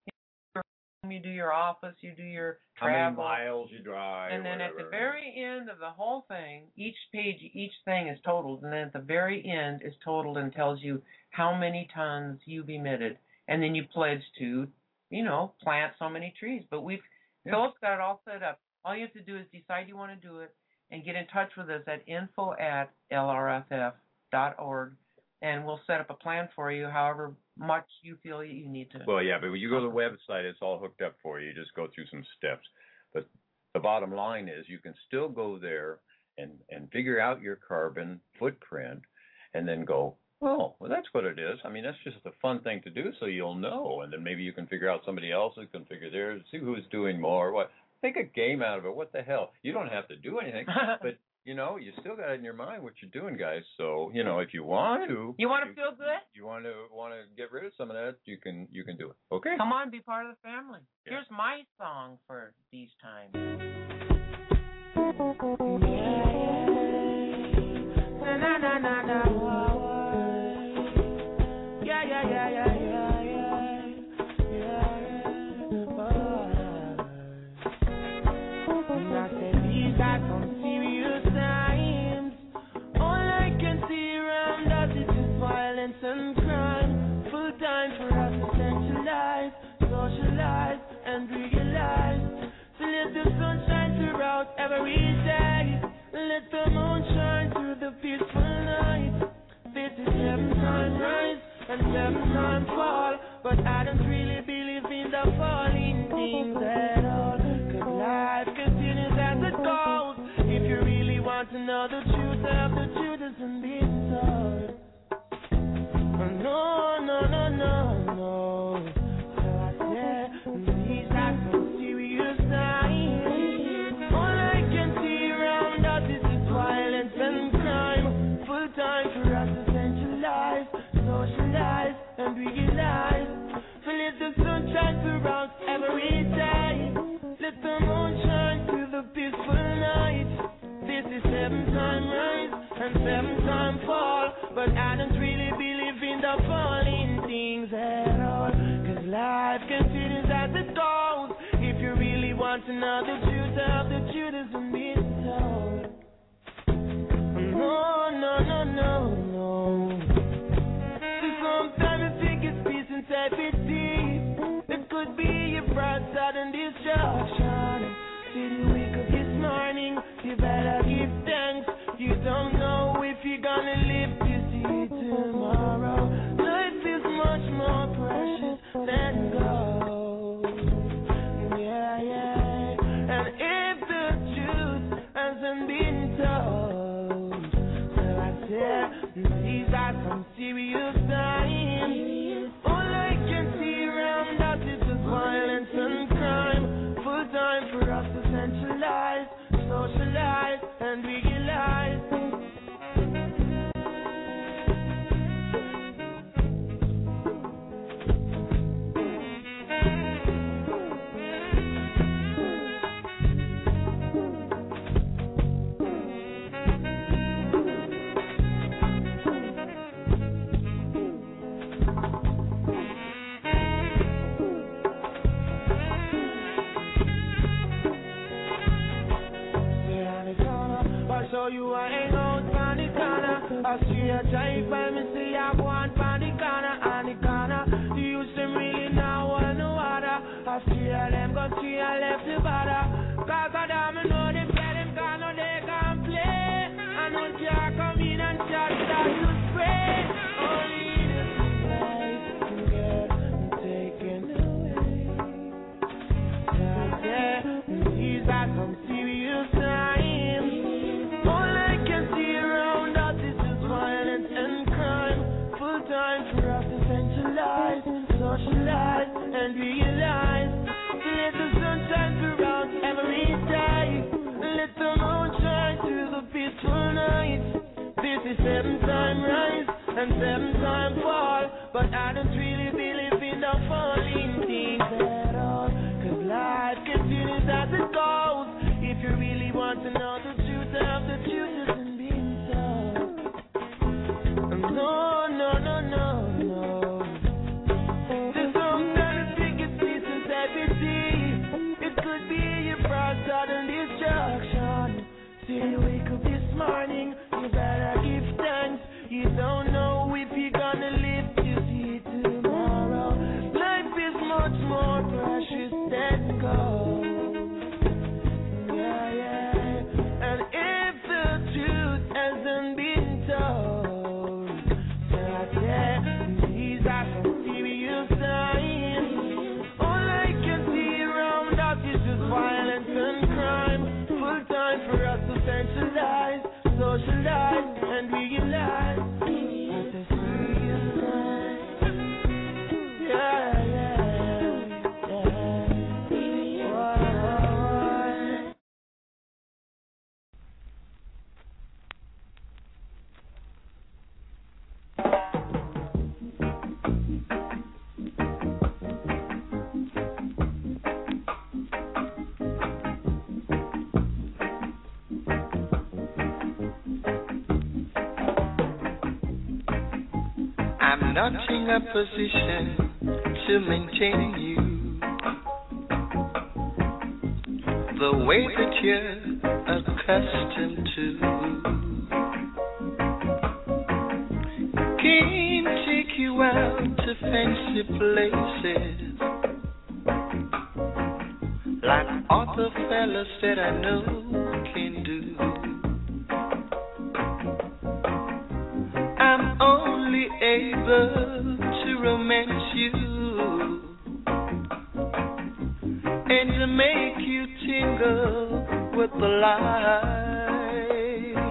You do your office, you do your travel. How many miles you drive. And then whatever. at the very end of the whole thing, each page, each thing is totaled, and then at the very end is totaled and tells you how many tons you've emitted. And then you pledge to, you know, plant so many trees. But we've, yeah. Philip's got it all set up. All you have to do is decide you want to do it and get in touch with us at info at l r f f dot org, and we'll set up a plan for you however much you feel you need to. Well, yeah, but when you go to the website, it's all hooked up for you. You just go through some steps. But the bottom line is you can still go there and, and figure out your carbon footprint and then go, oh, well, that's what it is. I mean, that's just a fun thing to do so you'll know. And then maybe you can figure out somebody else who can figure theirs, see who's doing more. What? Make a game out of it. What the hell? You don't have to do anything, but you know, you still got it in your mind what you're doing, guys. So, you know, if you want to, you want to feel good, you want to want to get rid of some of that, you can you can do it. Okay. Come on, be part of the family. Yeah. Here's my song for these times. Na na na na na. Yeah yeah yeah yeah yeah yeah yeah. I said these are some serious times. All I can see around us is just violence and crime. Full time for us to centralize, socialize, and realize. So let the sun shine throughout every day. Let the moon shine through the peaceful night. This is seven time rise and seven time fall, but I don't really believe in the falling things at all. Cause life continues as it goes. If you really want to know the truth of the truth isn't being told. No, no, no, no, no. So I said, these are some serious times. All I can see around us is this violence and crime. Full time for us to centralize, socialize, and realize. So let the sun shine throughout every day. Let the moon shine through the peaceful night. This is seven time rise and seven time fall, but I don't really believe in the falling things at all. Cause life continues as it goes. If you really want to know the truth of the truth isn't being told. No, no, no, no. no, no. See, sometimes I think it's peace inside it deep. It could be your pride, sudden destruction. Till you wake up this morning, you better give thanks. You don't know if you're gonna live to see tomorrow. Life is much more precious than gold. Yeah, yeah. And if the truth hasn't been told, so I said, these are some serious times. All I can see around us is just violence and crime. Full time for us to centralize, socialize, and realize. So you are hang out on the corner. I see a type by me say I want on the corner, on the corner. You used to really now want no water. I see a them go see a left the bother. Cause I damn know they play them can no they can play. I know you come in and chat that you spray. Only the life can get taken away. Yeah, these are some serious times. Time for us to centralize, socialize, and realize. Let the sun shine throughout every day. Let the moon shine through the peaceful night. This is seven time rise and seven time fall. But I don't really believe in the falling things at all. Cause life continues as it goes. If you really want to know the truth of the truth isn't being told. No, no, no, no, no. There's sometimes think it's peace inside the deep. It could be your pride, sudden destruction. Till you wake up this morning, you better give thanks. You don't know if you're gonna live to see tomorrow. Life is much more precious than gold. Yeah, yeah. And if the truth hasn't been told, these are some serious times. All I can see around us is just violence and crime. Full time for us to centralize, socialize, and realize. It's a serious time. Yeah, yeah, yeah. Why? I'm not in a position to maintain you the way that you're accustomed to. Can't take you out to fancy places like other fellas that I know can do. I'm only able to romance you and to make you tingle with the light.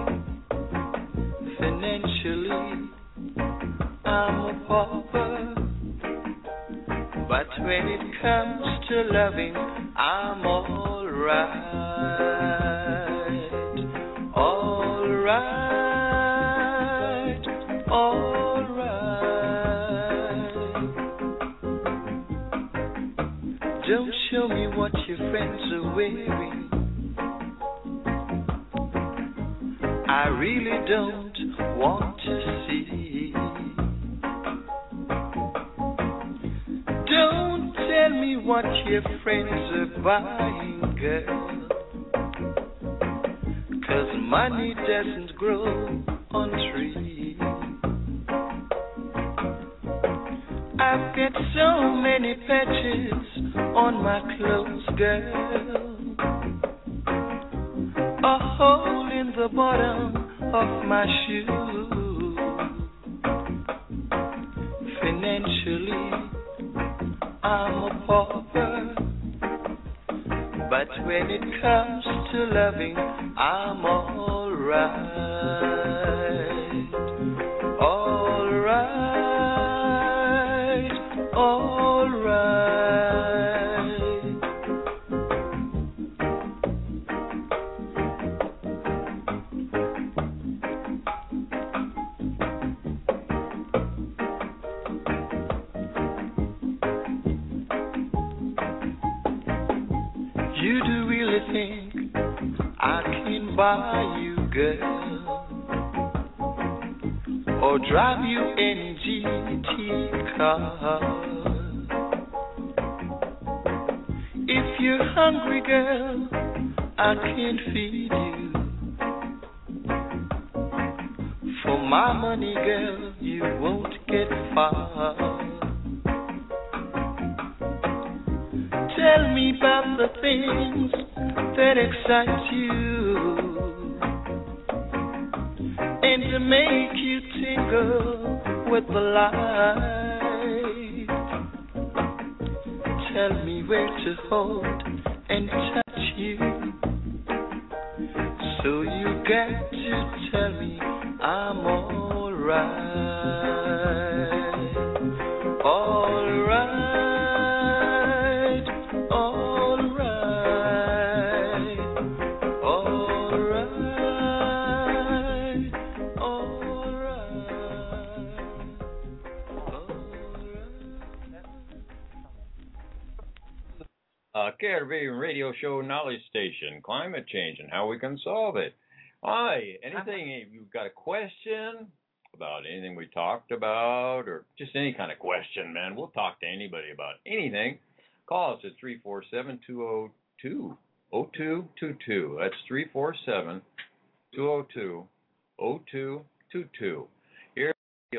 Financially, I'm a pauper, but when it comes to loving, I'm all right, all right, all right. Don't show me what your friends are wearing. I really don't want to see. Don't tell me what your friends are buying, girl, 'cause money doesn't grow on trees. I've got so many patches on my clothes, girl. A hole in the bottom of my shoe. Financially, I'm a pauper, but when it comes to loving, I'm alright. Alright. Alright. You do really think I can buy you, girl, or drive you in G T car? If you're hungry, girl, I can feed you. For my money, girl, you won't get far. Tell me about the things that excite you and to make you tingle with the light. Tell me where to hold and touch you. So you got to tell me I'm alright. Alright. Uh, Caribbean Radio Show Knowledge Station, climate change and how we can solve it. Hi, anything, if you've got a question about anything we talked about, or just any kind of question, man, we'll talk to anybody about anything. Call us at three four seven, two oh two, oh two two two. That's three four seven, two oh two, oh two two two. Here,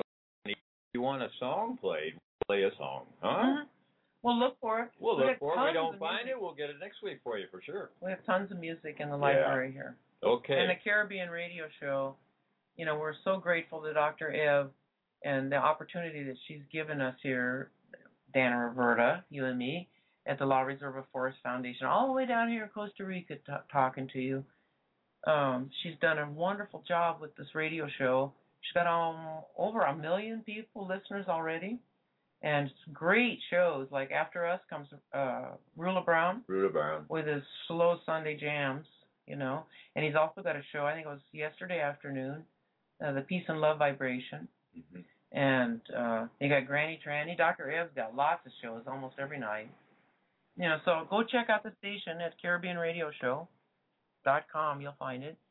if you want a song played, play a song, huh? Mm-hmm. We'll look for it. We'll we look for it. If we don't of find music. it, we'll get it next week for you for sure. We have tons of music in the Yeah. library here. Okay. And the Caribbean Radio Show, you know, we're so grateful to Doctor Ev and the opportunity that she's given us here, Dana Roberta, you and me, at the La Reserva Forest Foundation, all the way down here in Costa Rica t- talking to you. Um, she's done a wonderful job with this radio show. She's got um, over a million people, listeners already. And great shows, like After Us comes uh, Rula Brown. Rula Brown. With his slow Sunday jams, you know. And he's also got a show, I think it was yesterday afternoon, uh, the Peace and Love Vibration. Mm-hmm. And uh, you got Granny Tranny. Doctor Ev's got lots of shows almost every night. You know, so go check out the station at Caribbean Radio Show dot com. You'll find it.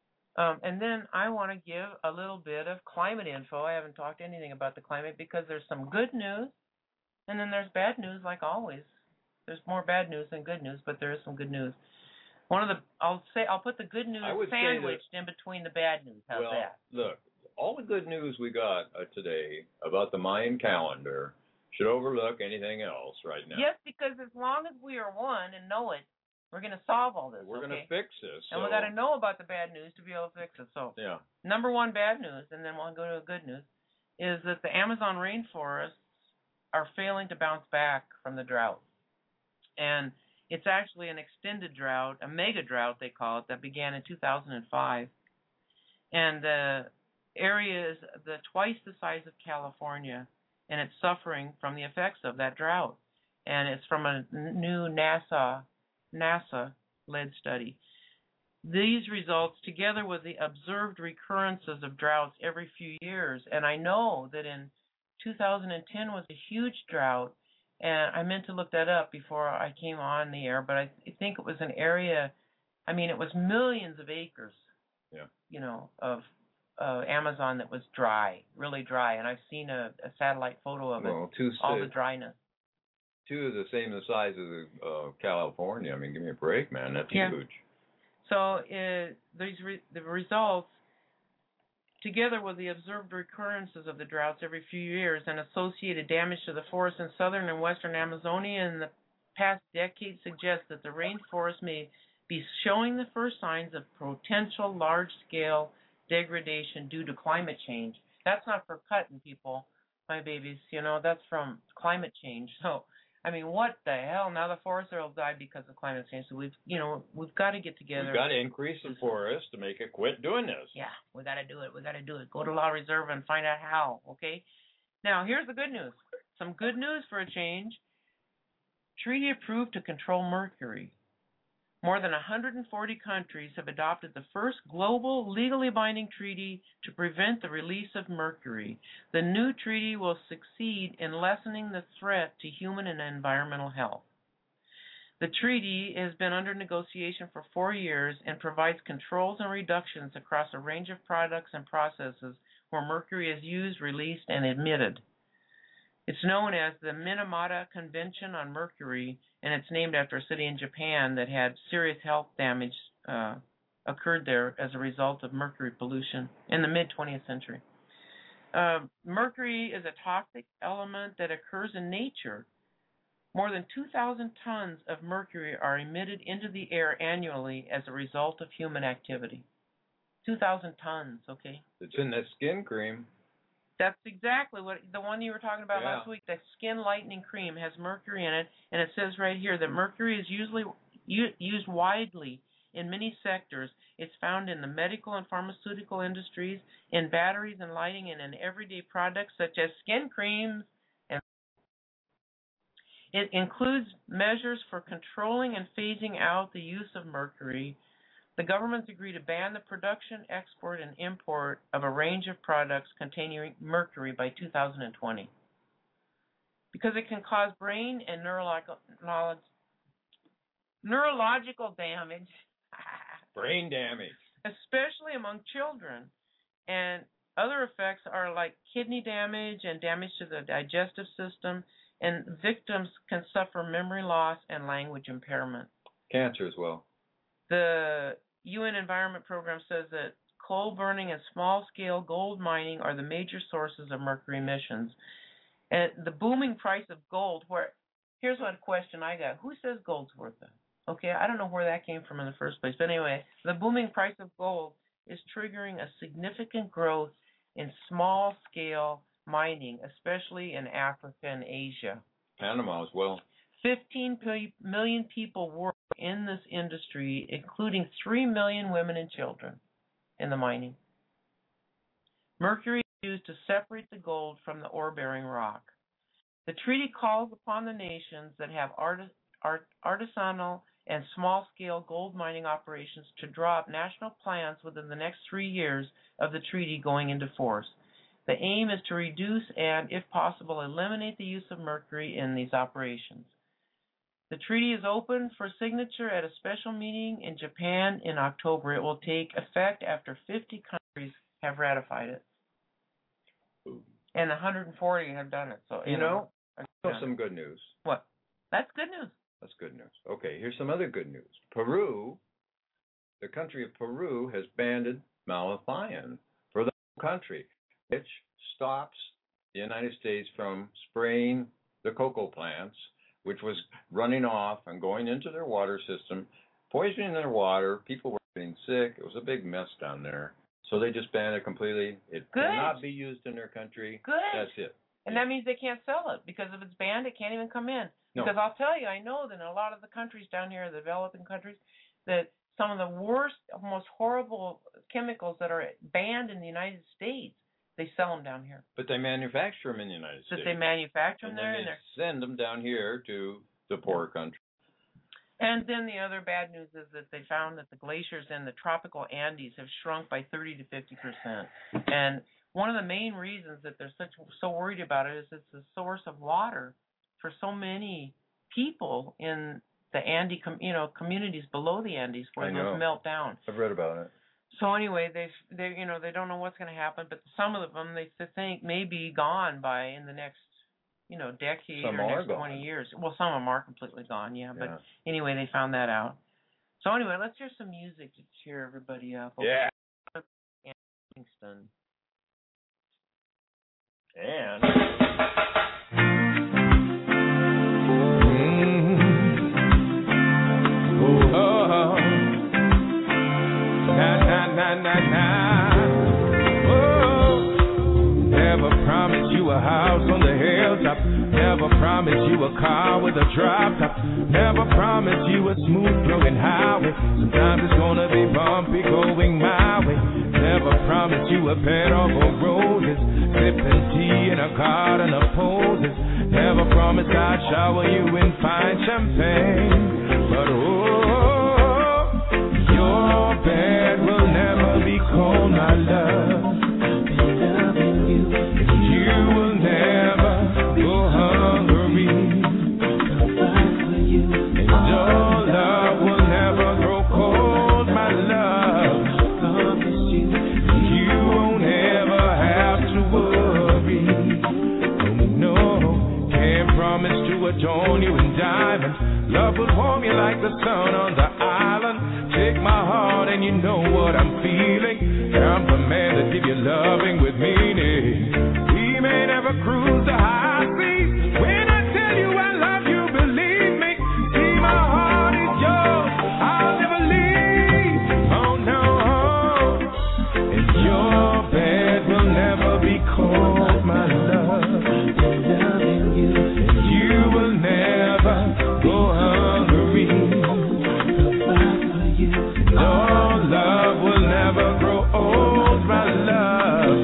Um, and then I want to give a little bit of climate info. I haven't talked anything about the climate because there's some good news, and then there's bad news, like always. There's more bad news than good news, but there is some good news. One of the, I'll say, I'll put the good news sandwiched in between the bad news. How's well, that? Look, all the good news we got uh, today about the Mayan calendar should overlook anything else right now. Yes, because as long as we are one and know it, we're going to solve all this. We're okay? going to fix this. And so. we got to know about the bad news to be able to fix it. So, yeah. Number one bad news, and then we'll go to the good news, is that the Amazon rainforests are failing to bounce back from the drought. And it's actually an extended drought, a mega drought they call it, that began in two thousand five. And the area is the twice the size of California, and it's suffering from the effects of that drought. And it's from a new NASA NASA-led study. These results, together with the observed recurrences of droughts every few years, and I know that in two thousand ten was a huge drought, and I meant to look that up before I came on the air, but I think it was an area, I mean, it was millions of acres, yeah. you know, of uh, Amazon that was dry, really dry, and I've seen a, a satellite photo of well, it, two all states. the dryness. Two of the same the size of uh, California. I mean, give me a break, man. That's yeah. huge. So uh, these re- the results together with the observed recurrences of the droughts every few years and associated damage to the forests in southern and western Amazonia in the past decade, suggests that the rainforest may be showing the first signs of potential large-scale degradation due to climate change. That's not for cutting, people, my babies. You know, that's from climate change. So, I mean, what the hell? Now the forests will die because of climate change. So we've, you know, we've got to get together. We've got to increase the forest to make it quit doing this. Yeah, we got to do it. We got to do it. Go to Law Reserve and find out how. Okay. Now here's the good news. Some good news for a change. Treaty approved to control mercury. More than one hundred forty countries have adopted the first global legally binding treaty to prevent the release of mercury. The new treaty will succeed in lessening the threat to human and environmental health. The treaty has been under negotiation for four years and provides controls and reductions across a range of products and processes where mercury is used, released, and emitted. It's known as the Minamata Convention on Mercury, and it's named after a city in Japan that had serious health damage uh, occurred there as a result of mercury pollution in the mid-twentieth century. Uh, mercury is a toxic element that occurs in nature. More than two thousand tons of mercury are emitted into the air annually as a result of human activity. two thousand tons, okay? It's in that skin cream. That's exactly what the one you were talking about Yeah. last week. The Skin Lightening Cream has mercury in it, and it says right here that mercury is usually u- used widely in many sectors. It's found in the medical and pharmaceutical industries, in batteries and lighting, and in everyday products such as skin creams. And it includes measures for controlling and phasing out the use of mercury. The governments agreed to ban the production, export, and import of a range of products containing mercury by two thousand twenty. Because it can cause brain and neurological, neurological damage. Brain damage. Especially among children. And other effects are like kidney damage and damage to the digestive system, and victims can suffer memory loss and language impairment. Cancer as well. The U N Environment Program says that coal burning and small-scale gold mining are the major sources of mercury emissions. And the booming price of gold, where, here's one question I got. Who says gold's worth it? Okay, I don't know where that came from in the first place. But anyway, the booming price of gold is triggering a significant growth in small-scale mining, especially in Africa and Asia. Panama as well. fifteen million people work in this industry, including three million women and children in the mining. Mercury is used to separate the gold from the ore-bearing rock. The treaty calls upon the nations that have artis- art- artisanal and small-scale gold mining operations to draw up national plans within the next three years of the treaty going into force. The aim is to reduce and, if possible, eliminate the use of mercury in these operations. The treaty is open for signature at a special meeting in Japan in October. It will take effect after fifty countries have ratified it. And one hundred forty have done it. So You know, I know yeah. some good news. What? That's good news. That's good news. Okay, here's some other good news. Peru, the country of Peru, has banned malathion for the whole country, which stops the United States from spraying the cocoa plants, which was running off and going into their water system, poisoning their water. People were getting sick. It was a big mess down there. So they just banned it completely. It Good. cannot be used in their country. Good. That's it. And that means they can't sell it, because if it's banned, it can't even come in. No. Because I'll tell you, I know that in a lot of the countries down here, the developing countries, that some of the worst, most horrible chemicals that are banned in the United States, they sell them down here. But they manufacture them in the United So States. they manufacture them and there, then and they they're send them down here to the poor country. And then the other bad news is that they found that the glaciers in the tropical Andes have shrunk by thirty to fifty percent. And one of the main reasons that they're such so worried about it is it's a source of water for so many people in the Andes, you know, communities below the Andes where I know. those melt down. I've read about it. So anyway, they they you know they don't know what's going to happen, but some of them they think may be gone by in the next you know decade Some or are next gone. twenty years. Well, some of them are completely gone, yeah. But Yeah. anyway, they found that out. So anyway, let's hear some music to cheer everybody up. Yeah. Kingston. And mm-hmm. Oh, oh, oh. Na na na na na. Oh, never promised you a house on the hilltop. Never promised you a car with a drop top. Never promised you a smooth flowing highway. Sometimes it's gonna be bumpy going my way. Never promised you a bed of roses, sipping tea in a garden of poses. Never promised I'd shower you in fine champagne. But oh, your bed will never be cold, my love. You will never go hungry. And your love will never grow cold, my love. You won't ever have to worry. Oh no, can't promise to adorn you in diamonds. Love will warm you like the sun on the island. Take my heart and you know what I'm feeling. I'm the man that give you loving with meaning. We may never cruise the high seas. When I tell you I love you, believe me. See, my heart is yours. I'll never leave. Oh no. And your bed will never be cold, my love. You will never go hungry. Your love will never grow old, my love.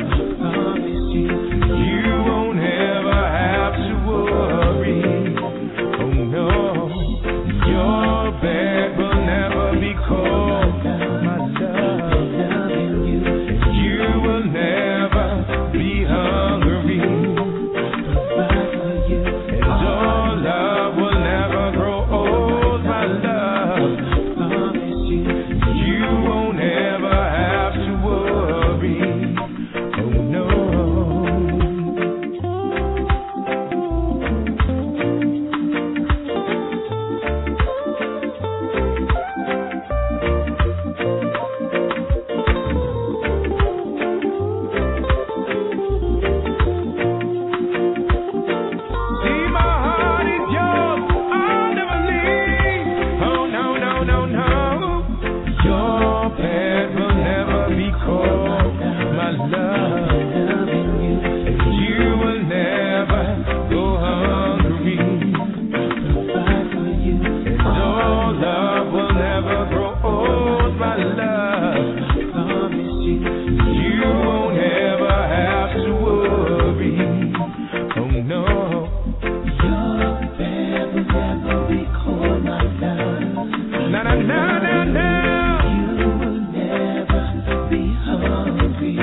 You won't ever have to worry. Oh no, your bed will never be cold, my love. You will never be hungry. And your love will never grow old, my love. You won't ever have to worry. Oh no. See, my heart is yours. I'll never leave. Oh no, no, no, no. Your bed will never be cold, my love. You will never go hungry. And your love will never grow old, my love. You won't ever have to worry. Oh no. Your bed will never be cold, my love. Na na na na na. You will never be hungry.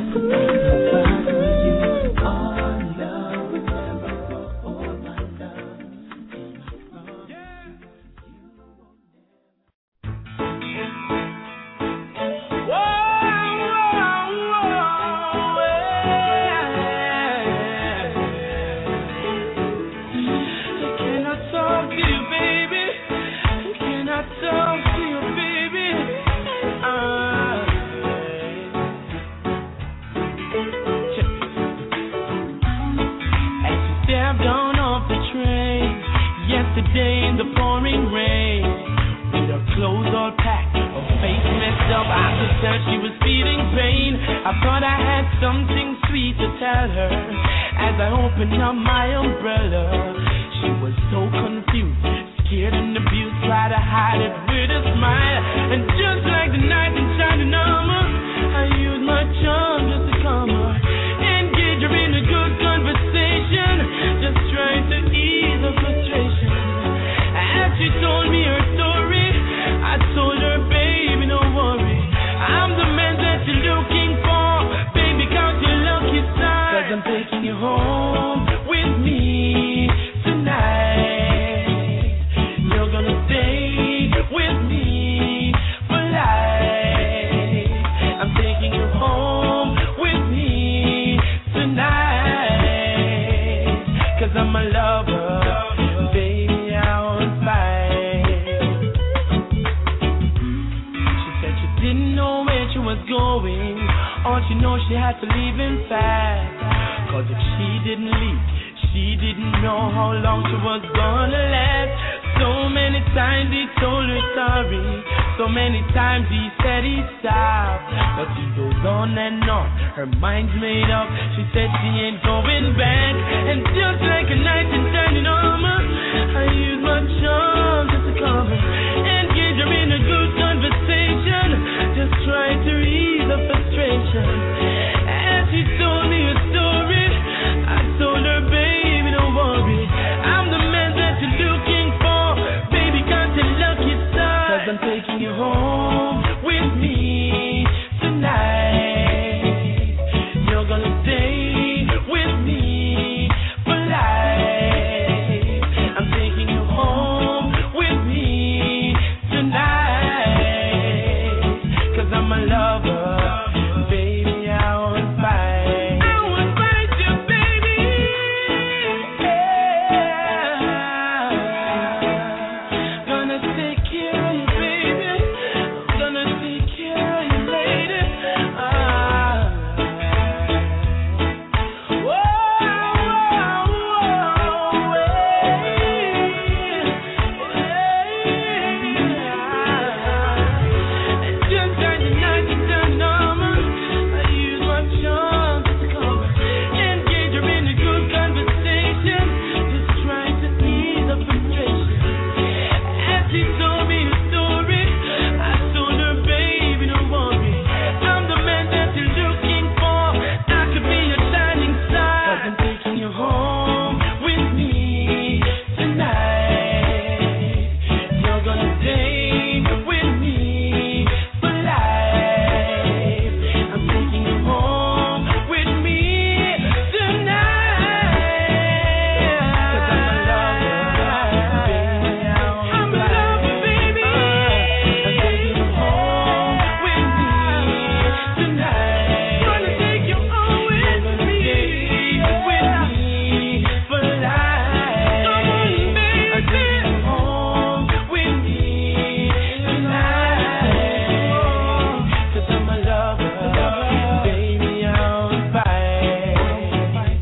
Our love will never grow old, my love. Can I talk to you, baby? Can I talk to you, baby? Uh, As you stepped on off the train yesterday in the pouring rain, with her clothes all packed, her face messed up, I could tell she was feeling pain. I thought I had something sweet to tell her as I opened up my umbrella. She was so confused, scared and abused, tried to hide it with a smile. And just like the night in shining armor, I used my charm just to calm her, engage her in a good conversation, just trying to ease her frustration. As she told me her story, I told her, baby, no worry, I'm the man that you're looking for. Baby, count your lucky stars, 'cause I'm taking you home with me tonight. You're gonna stay with me for life. I'm taking you home with me tonight, 'cause I'm a lover. Baby, I won't fight. She said she didn't know where she was going. All she knows, she had to leave him fast. Cause if she didn't leave, she didn't know how long she was gonna last. So many times he told her sorry, so many times he said he'd stop, but he goes on and on, her mind's made up. She said she ain't going back, and just like a knight in shining armor, I use my charm just to cover, engage her in a good conversation, just try to ease the frustration. As she told me a story, I told her, baby, don't worry, I'm the man that you're looking for, baby, got your lucky star, cause I'm taking you home with me tonight. You're gonna stay with me for life. I'm taking you home with me tonight, cause I'm a lover, baby, I won't fight. I won't fight you, baby. Yeah. Gonna take care of you, baby. Gonna take care of you, lady. Ah. Whoa, whoa, yeah. Just like the night you turned normal, I use my charms to cover, engage her in a good conversation, just trying to ease the frustration. As she told me a story, I told her, baby, don't worry, I'm the man that you're looking for, I could be your shining star, cause I'm taking you home with me tonight. You're gonna stay with me for life. I'm taking you home with me tonight. Cause I'm a lover, baby. I'm a lover, baby. I'm taking you home with me tonight. Gonna take you home with me. With me for life. Come on, baby. I'm taking you home with me tonight. Cause I'm a lover, baby, I'll fight.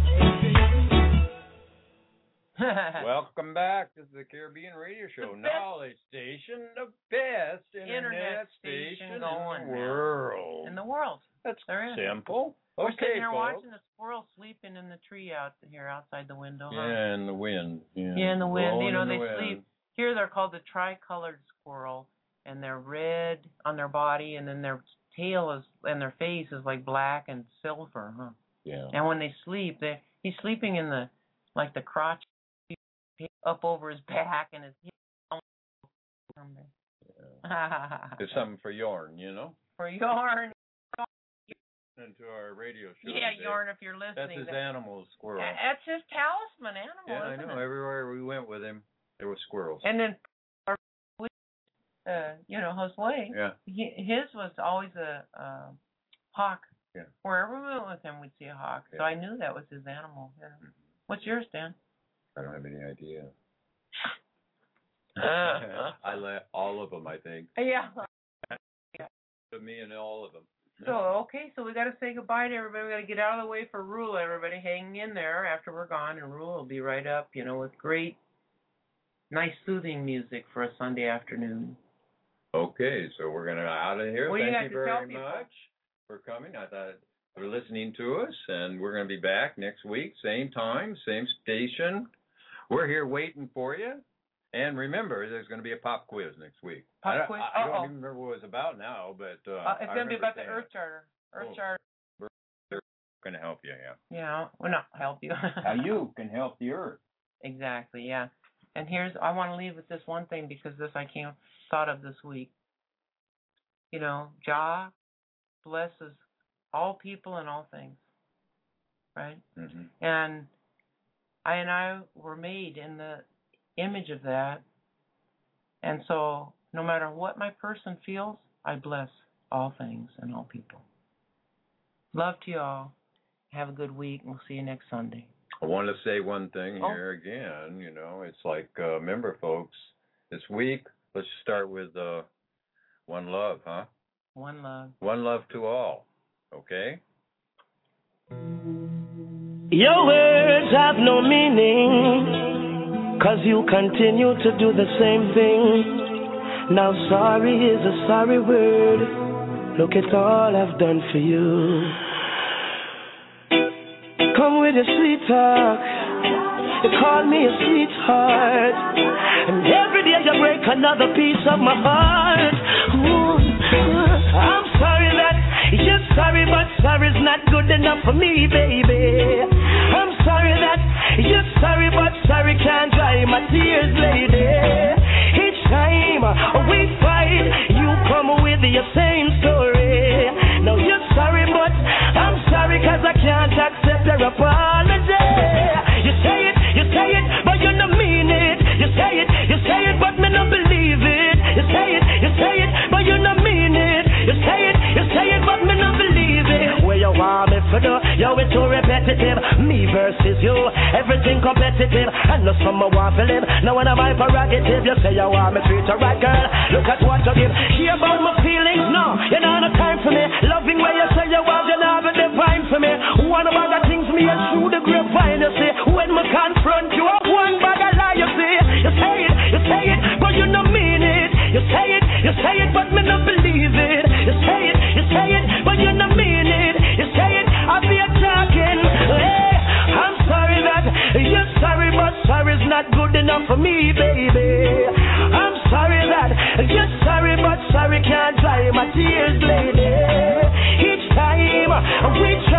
Welcome back to the Caribbean Radio Show. best- Knowledge Station, the best internet, Internet station, station in going the now. world. In the world. That's There is. simple. We're Okay, sitting here folks. watching the squirrel sleeping in the tree out here outside the window. Huh? Yeah, in the wind. Yeah, Yeah, in the wind. Blowing You know, in the they wind. sleep. Here they're called the tricolored squirrel, and they're red on their body, and then their tail is and their face is like black and silver, huh? Yeah. And when they sleep, they he's sleeping in the like the crotch up over his back and his It's something for yarn, you know? for yarn. Into our radio show. Yeah, today. yarn if you're That's listening. his animal, squirrel. That's his talisman animal. Yeah, I isn't know. it? Everywhere we went with him, there were squirrels. And then, our, uh, you know, Josue, Yeah. he, his was always a uh, hawk. Yeah. Wherever we went with him, we'd see a hawk. So Yeah. I knew that was his animal. Yeah. What's yours, Dan? I don't have any idea. I let all of them, I think. Yeah. Me and all of them. So, okay, so we got to say goodbye to everybody. We got to get out of the way for Rule, everybody. Hang in there after we're gone, and Rule will be right up, you know, with great, nice, soothing music for a Sunday afternoon. Okay, so we're going to out of here. What do you Thank have you to tell very people? much for coming. I thought for listening to us, and we're going to be back next week, same time, same station. We're here waiting for you. And remember, there's going to be a pop quiz next week. Pop I, don't- quiz? I, I Uh-oh. don't even remember what it's about now, but uh, Uh, it's I going to be remember about the saying Earth it. Charter. Earth Oh. Charter. Going to help you, yeah. Yeah, well, not help you. How you can help the Earth. Exactly, yeah. And here's, I want to leave with this one thing because this I came thought of this week. You know, Jah blesses all people and all things, right? Mm-hmm. And I and I were made in the image of that. And so no matter what my person feels, I bless all things and all people. Love to you all. Have a good week, and we'll see you next Sunday. I want to say one thing Oh. here again. You know, it's like, uh, remember, folks, this week, let's start with uh, one love, huh? One love. One love to all, okay? Your words have no meaning, 'cause you continue to do the same thing. Now sorry is a sorry word. Look at all I've done for you. Come with your sweet talk. You call me a sweetheart, and every day you break another piece of my heart. Ooh, I'm sorry that you're sorry, but sorry's not good enough for me, baby. I'm sorry that you're sorry, but sorry can't dry my tears, lady. Each time we fight, you come with your same story. Now you're sorry, but I'm sorry 'cause I can't accept your apology. You say it, you say it, but you don't mean it. You say it, you say it, but me not believe it. You say it, you say it, but you don't mean it. You say it, you say it, but me not believe it. Where you want me for do? Yo, it's too repetitive. Me versus you, everything competitive. And no summer want to live. Now when I'm my prerogative, you say you want me treat her right, girl. Look at what you give. Hear about my feelings? No, you don't have no time for me. Loving where you say you want, you never define for me. One of the things me and through the grapevine, you see. When me confront you, have one bag of lie, you see. You say it, you say it, but you don't mean it. You say it, you say it, but me not believe it. You say it, you say it, but you don't mean it. You say it, I be a talking. Hey, I'm sorry that you're sorry, but sorry's not good enough for me, baby. I'm sorry that you're sorry, but sorry can't dry my tears, lady. Each time we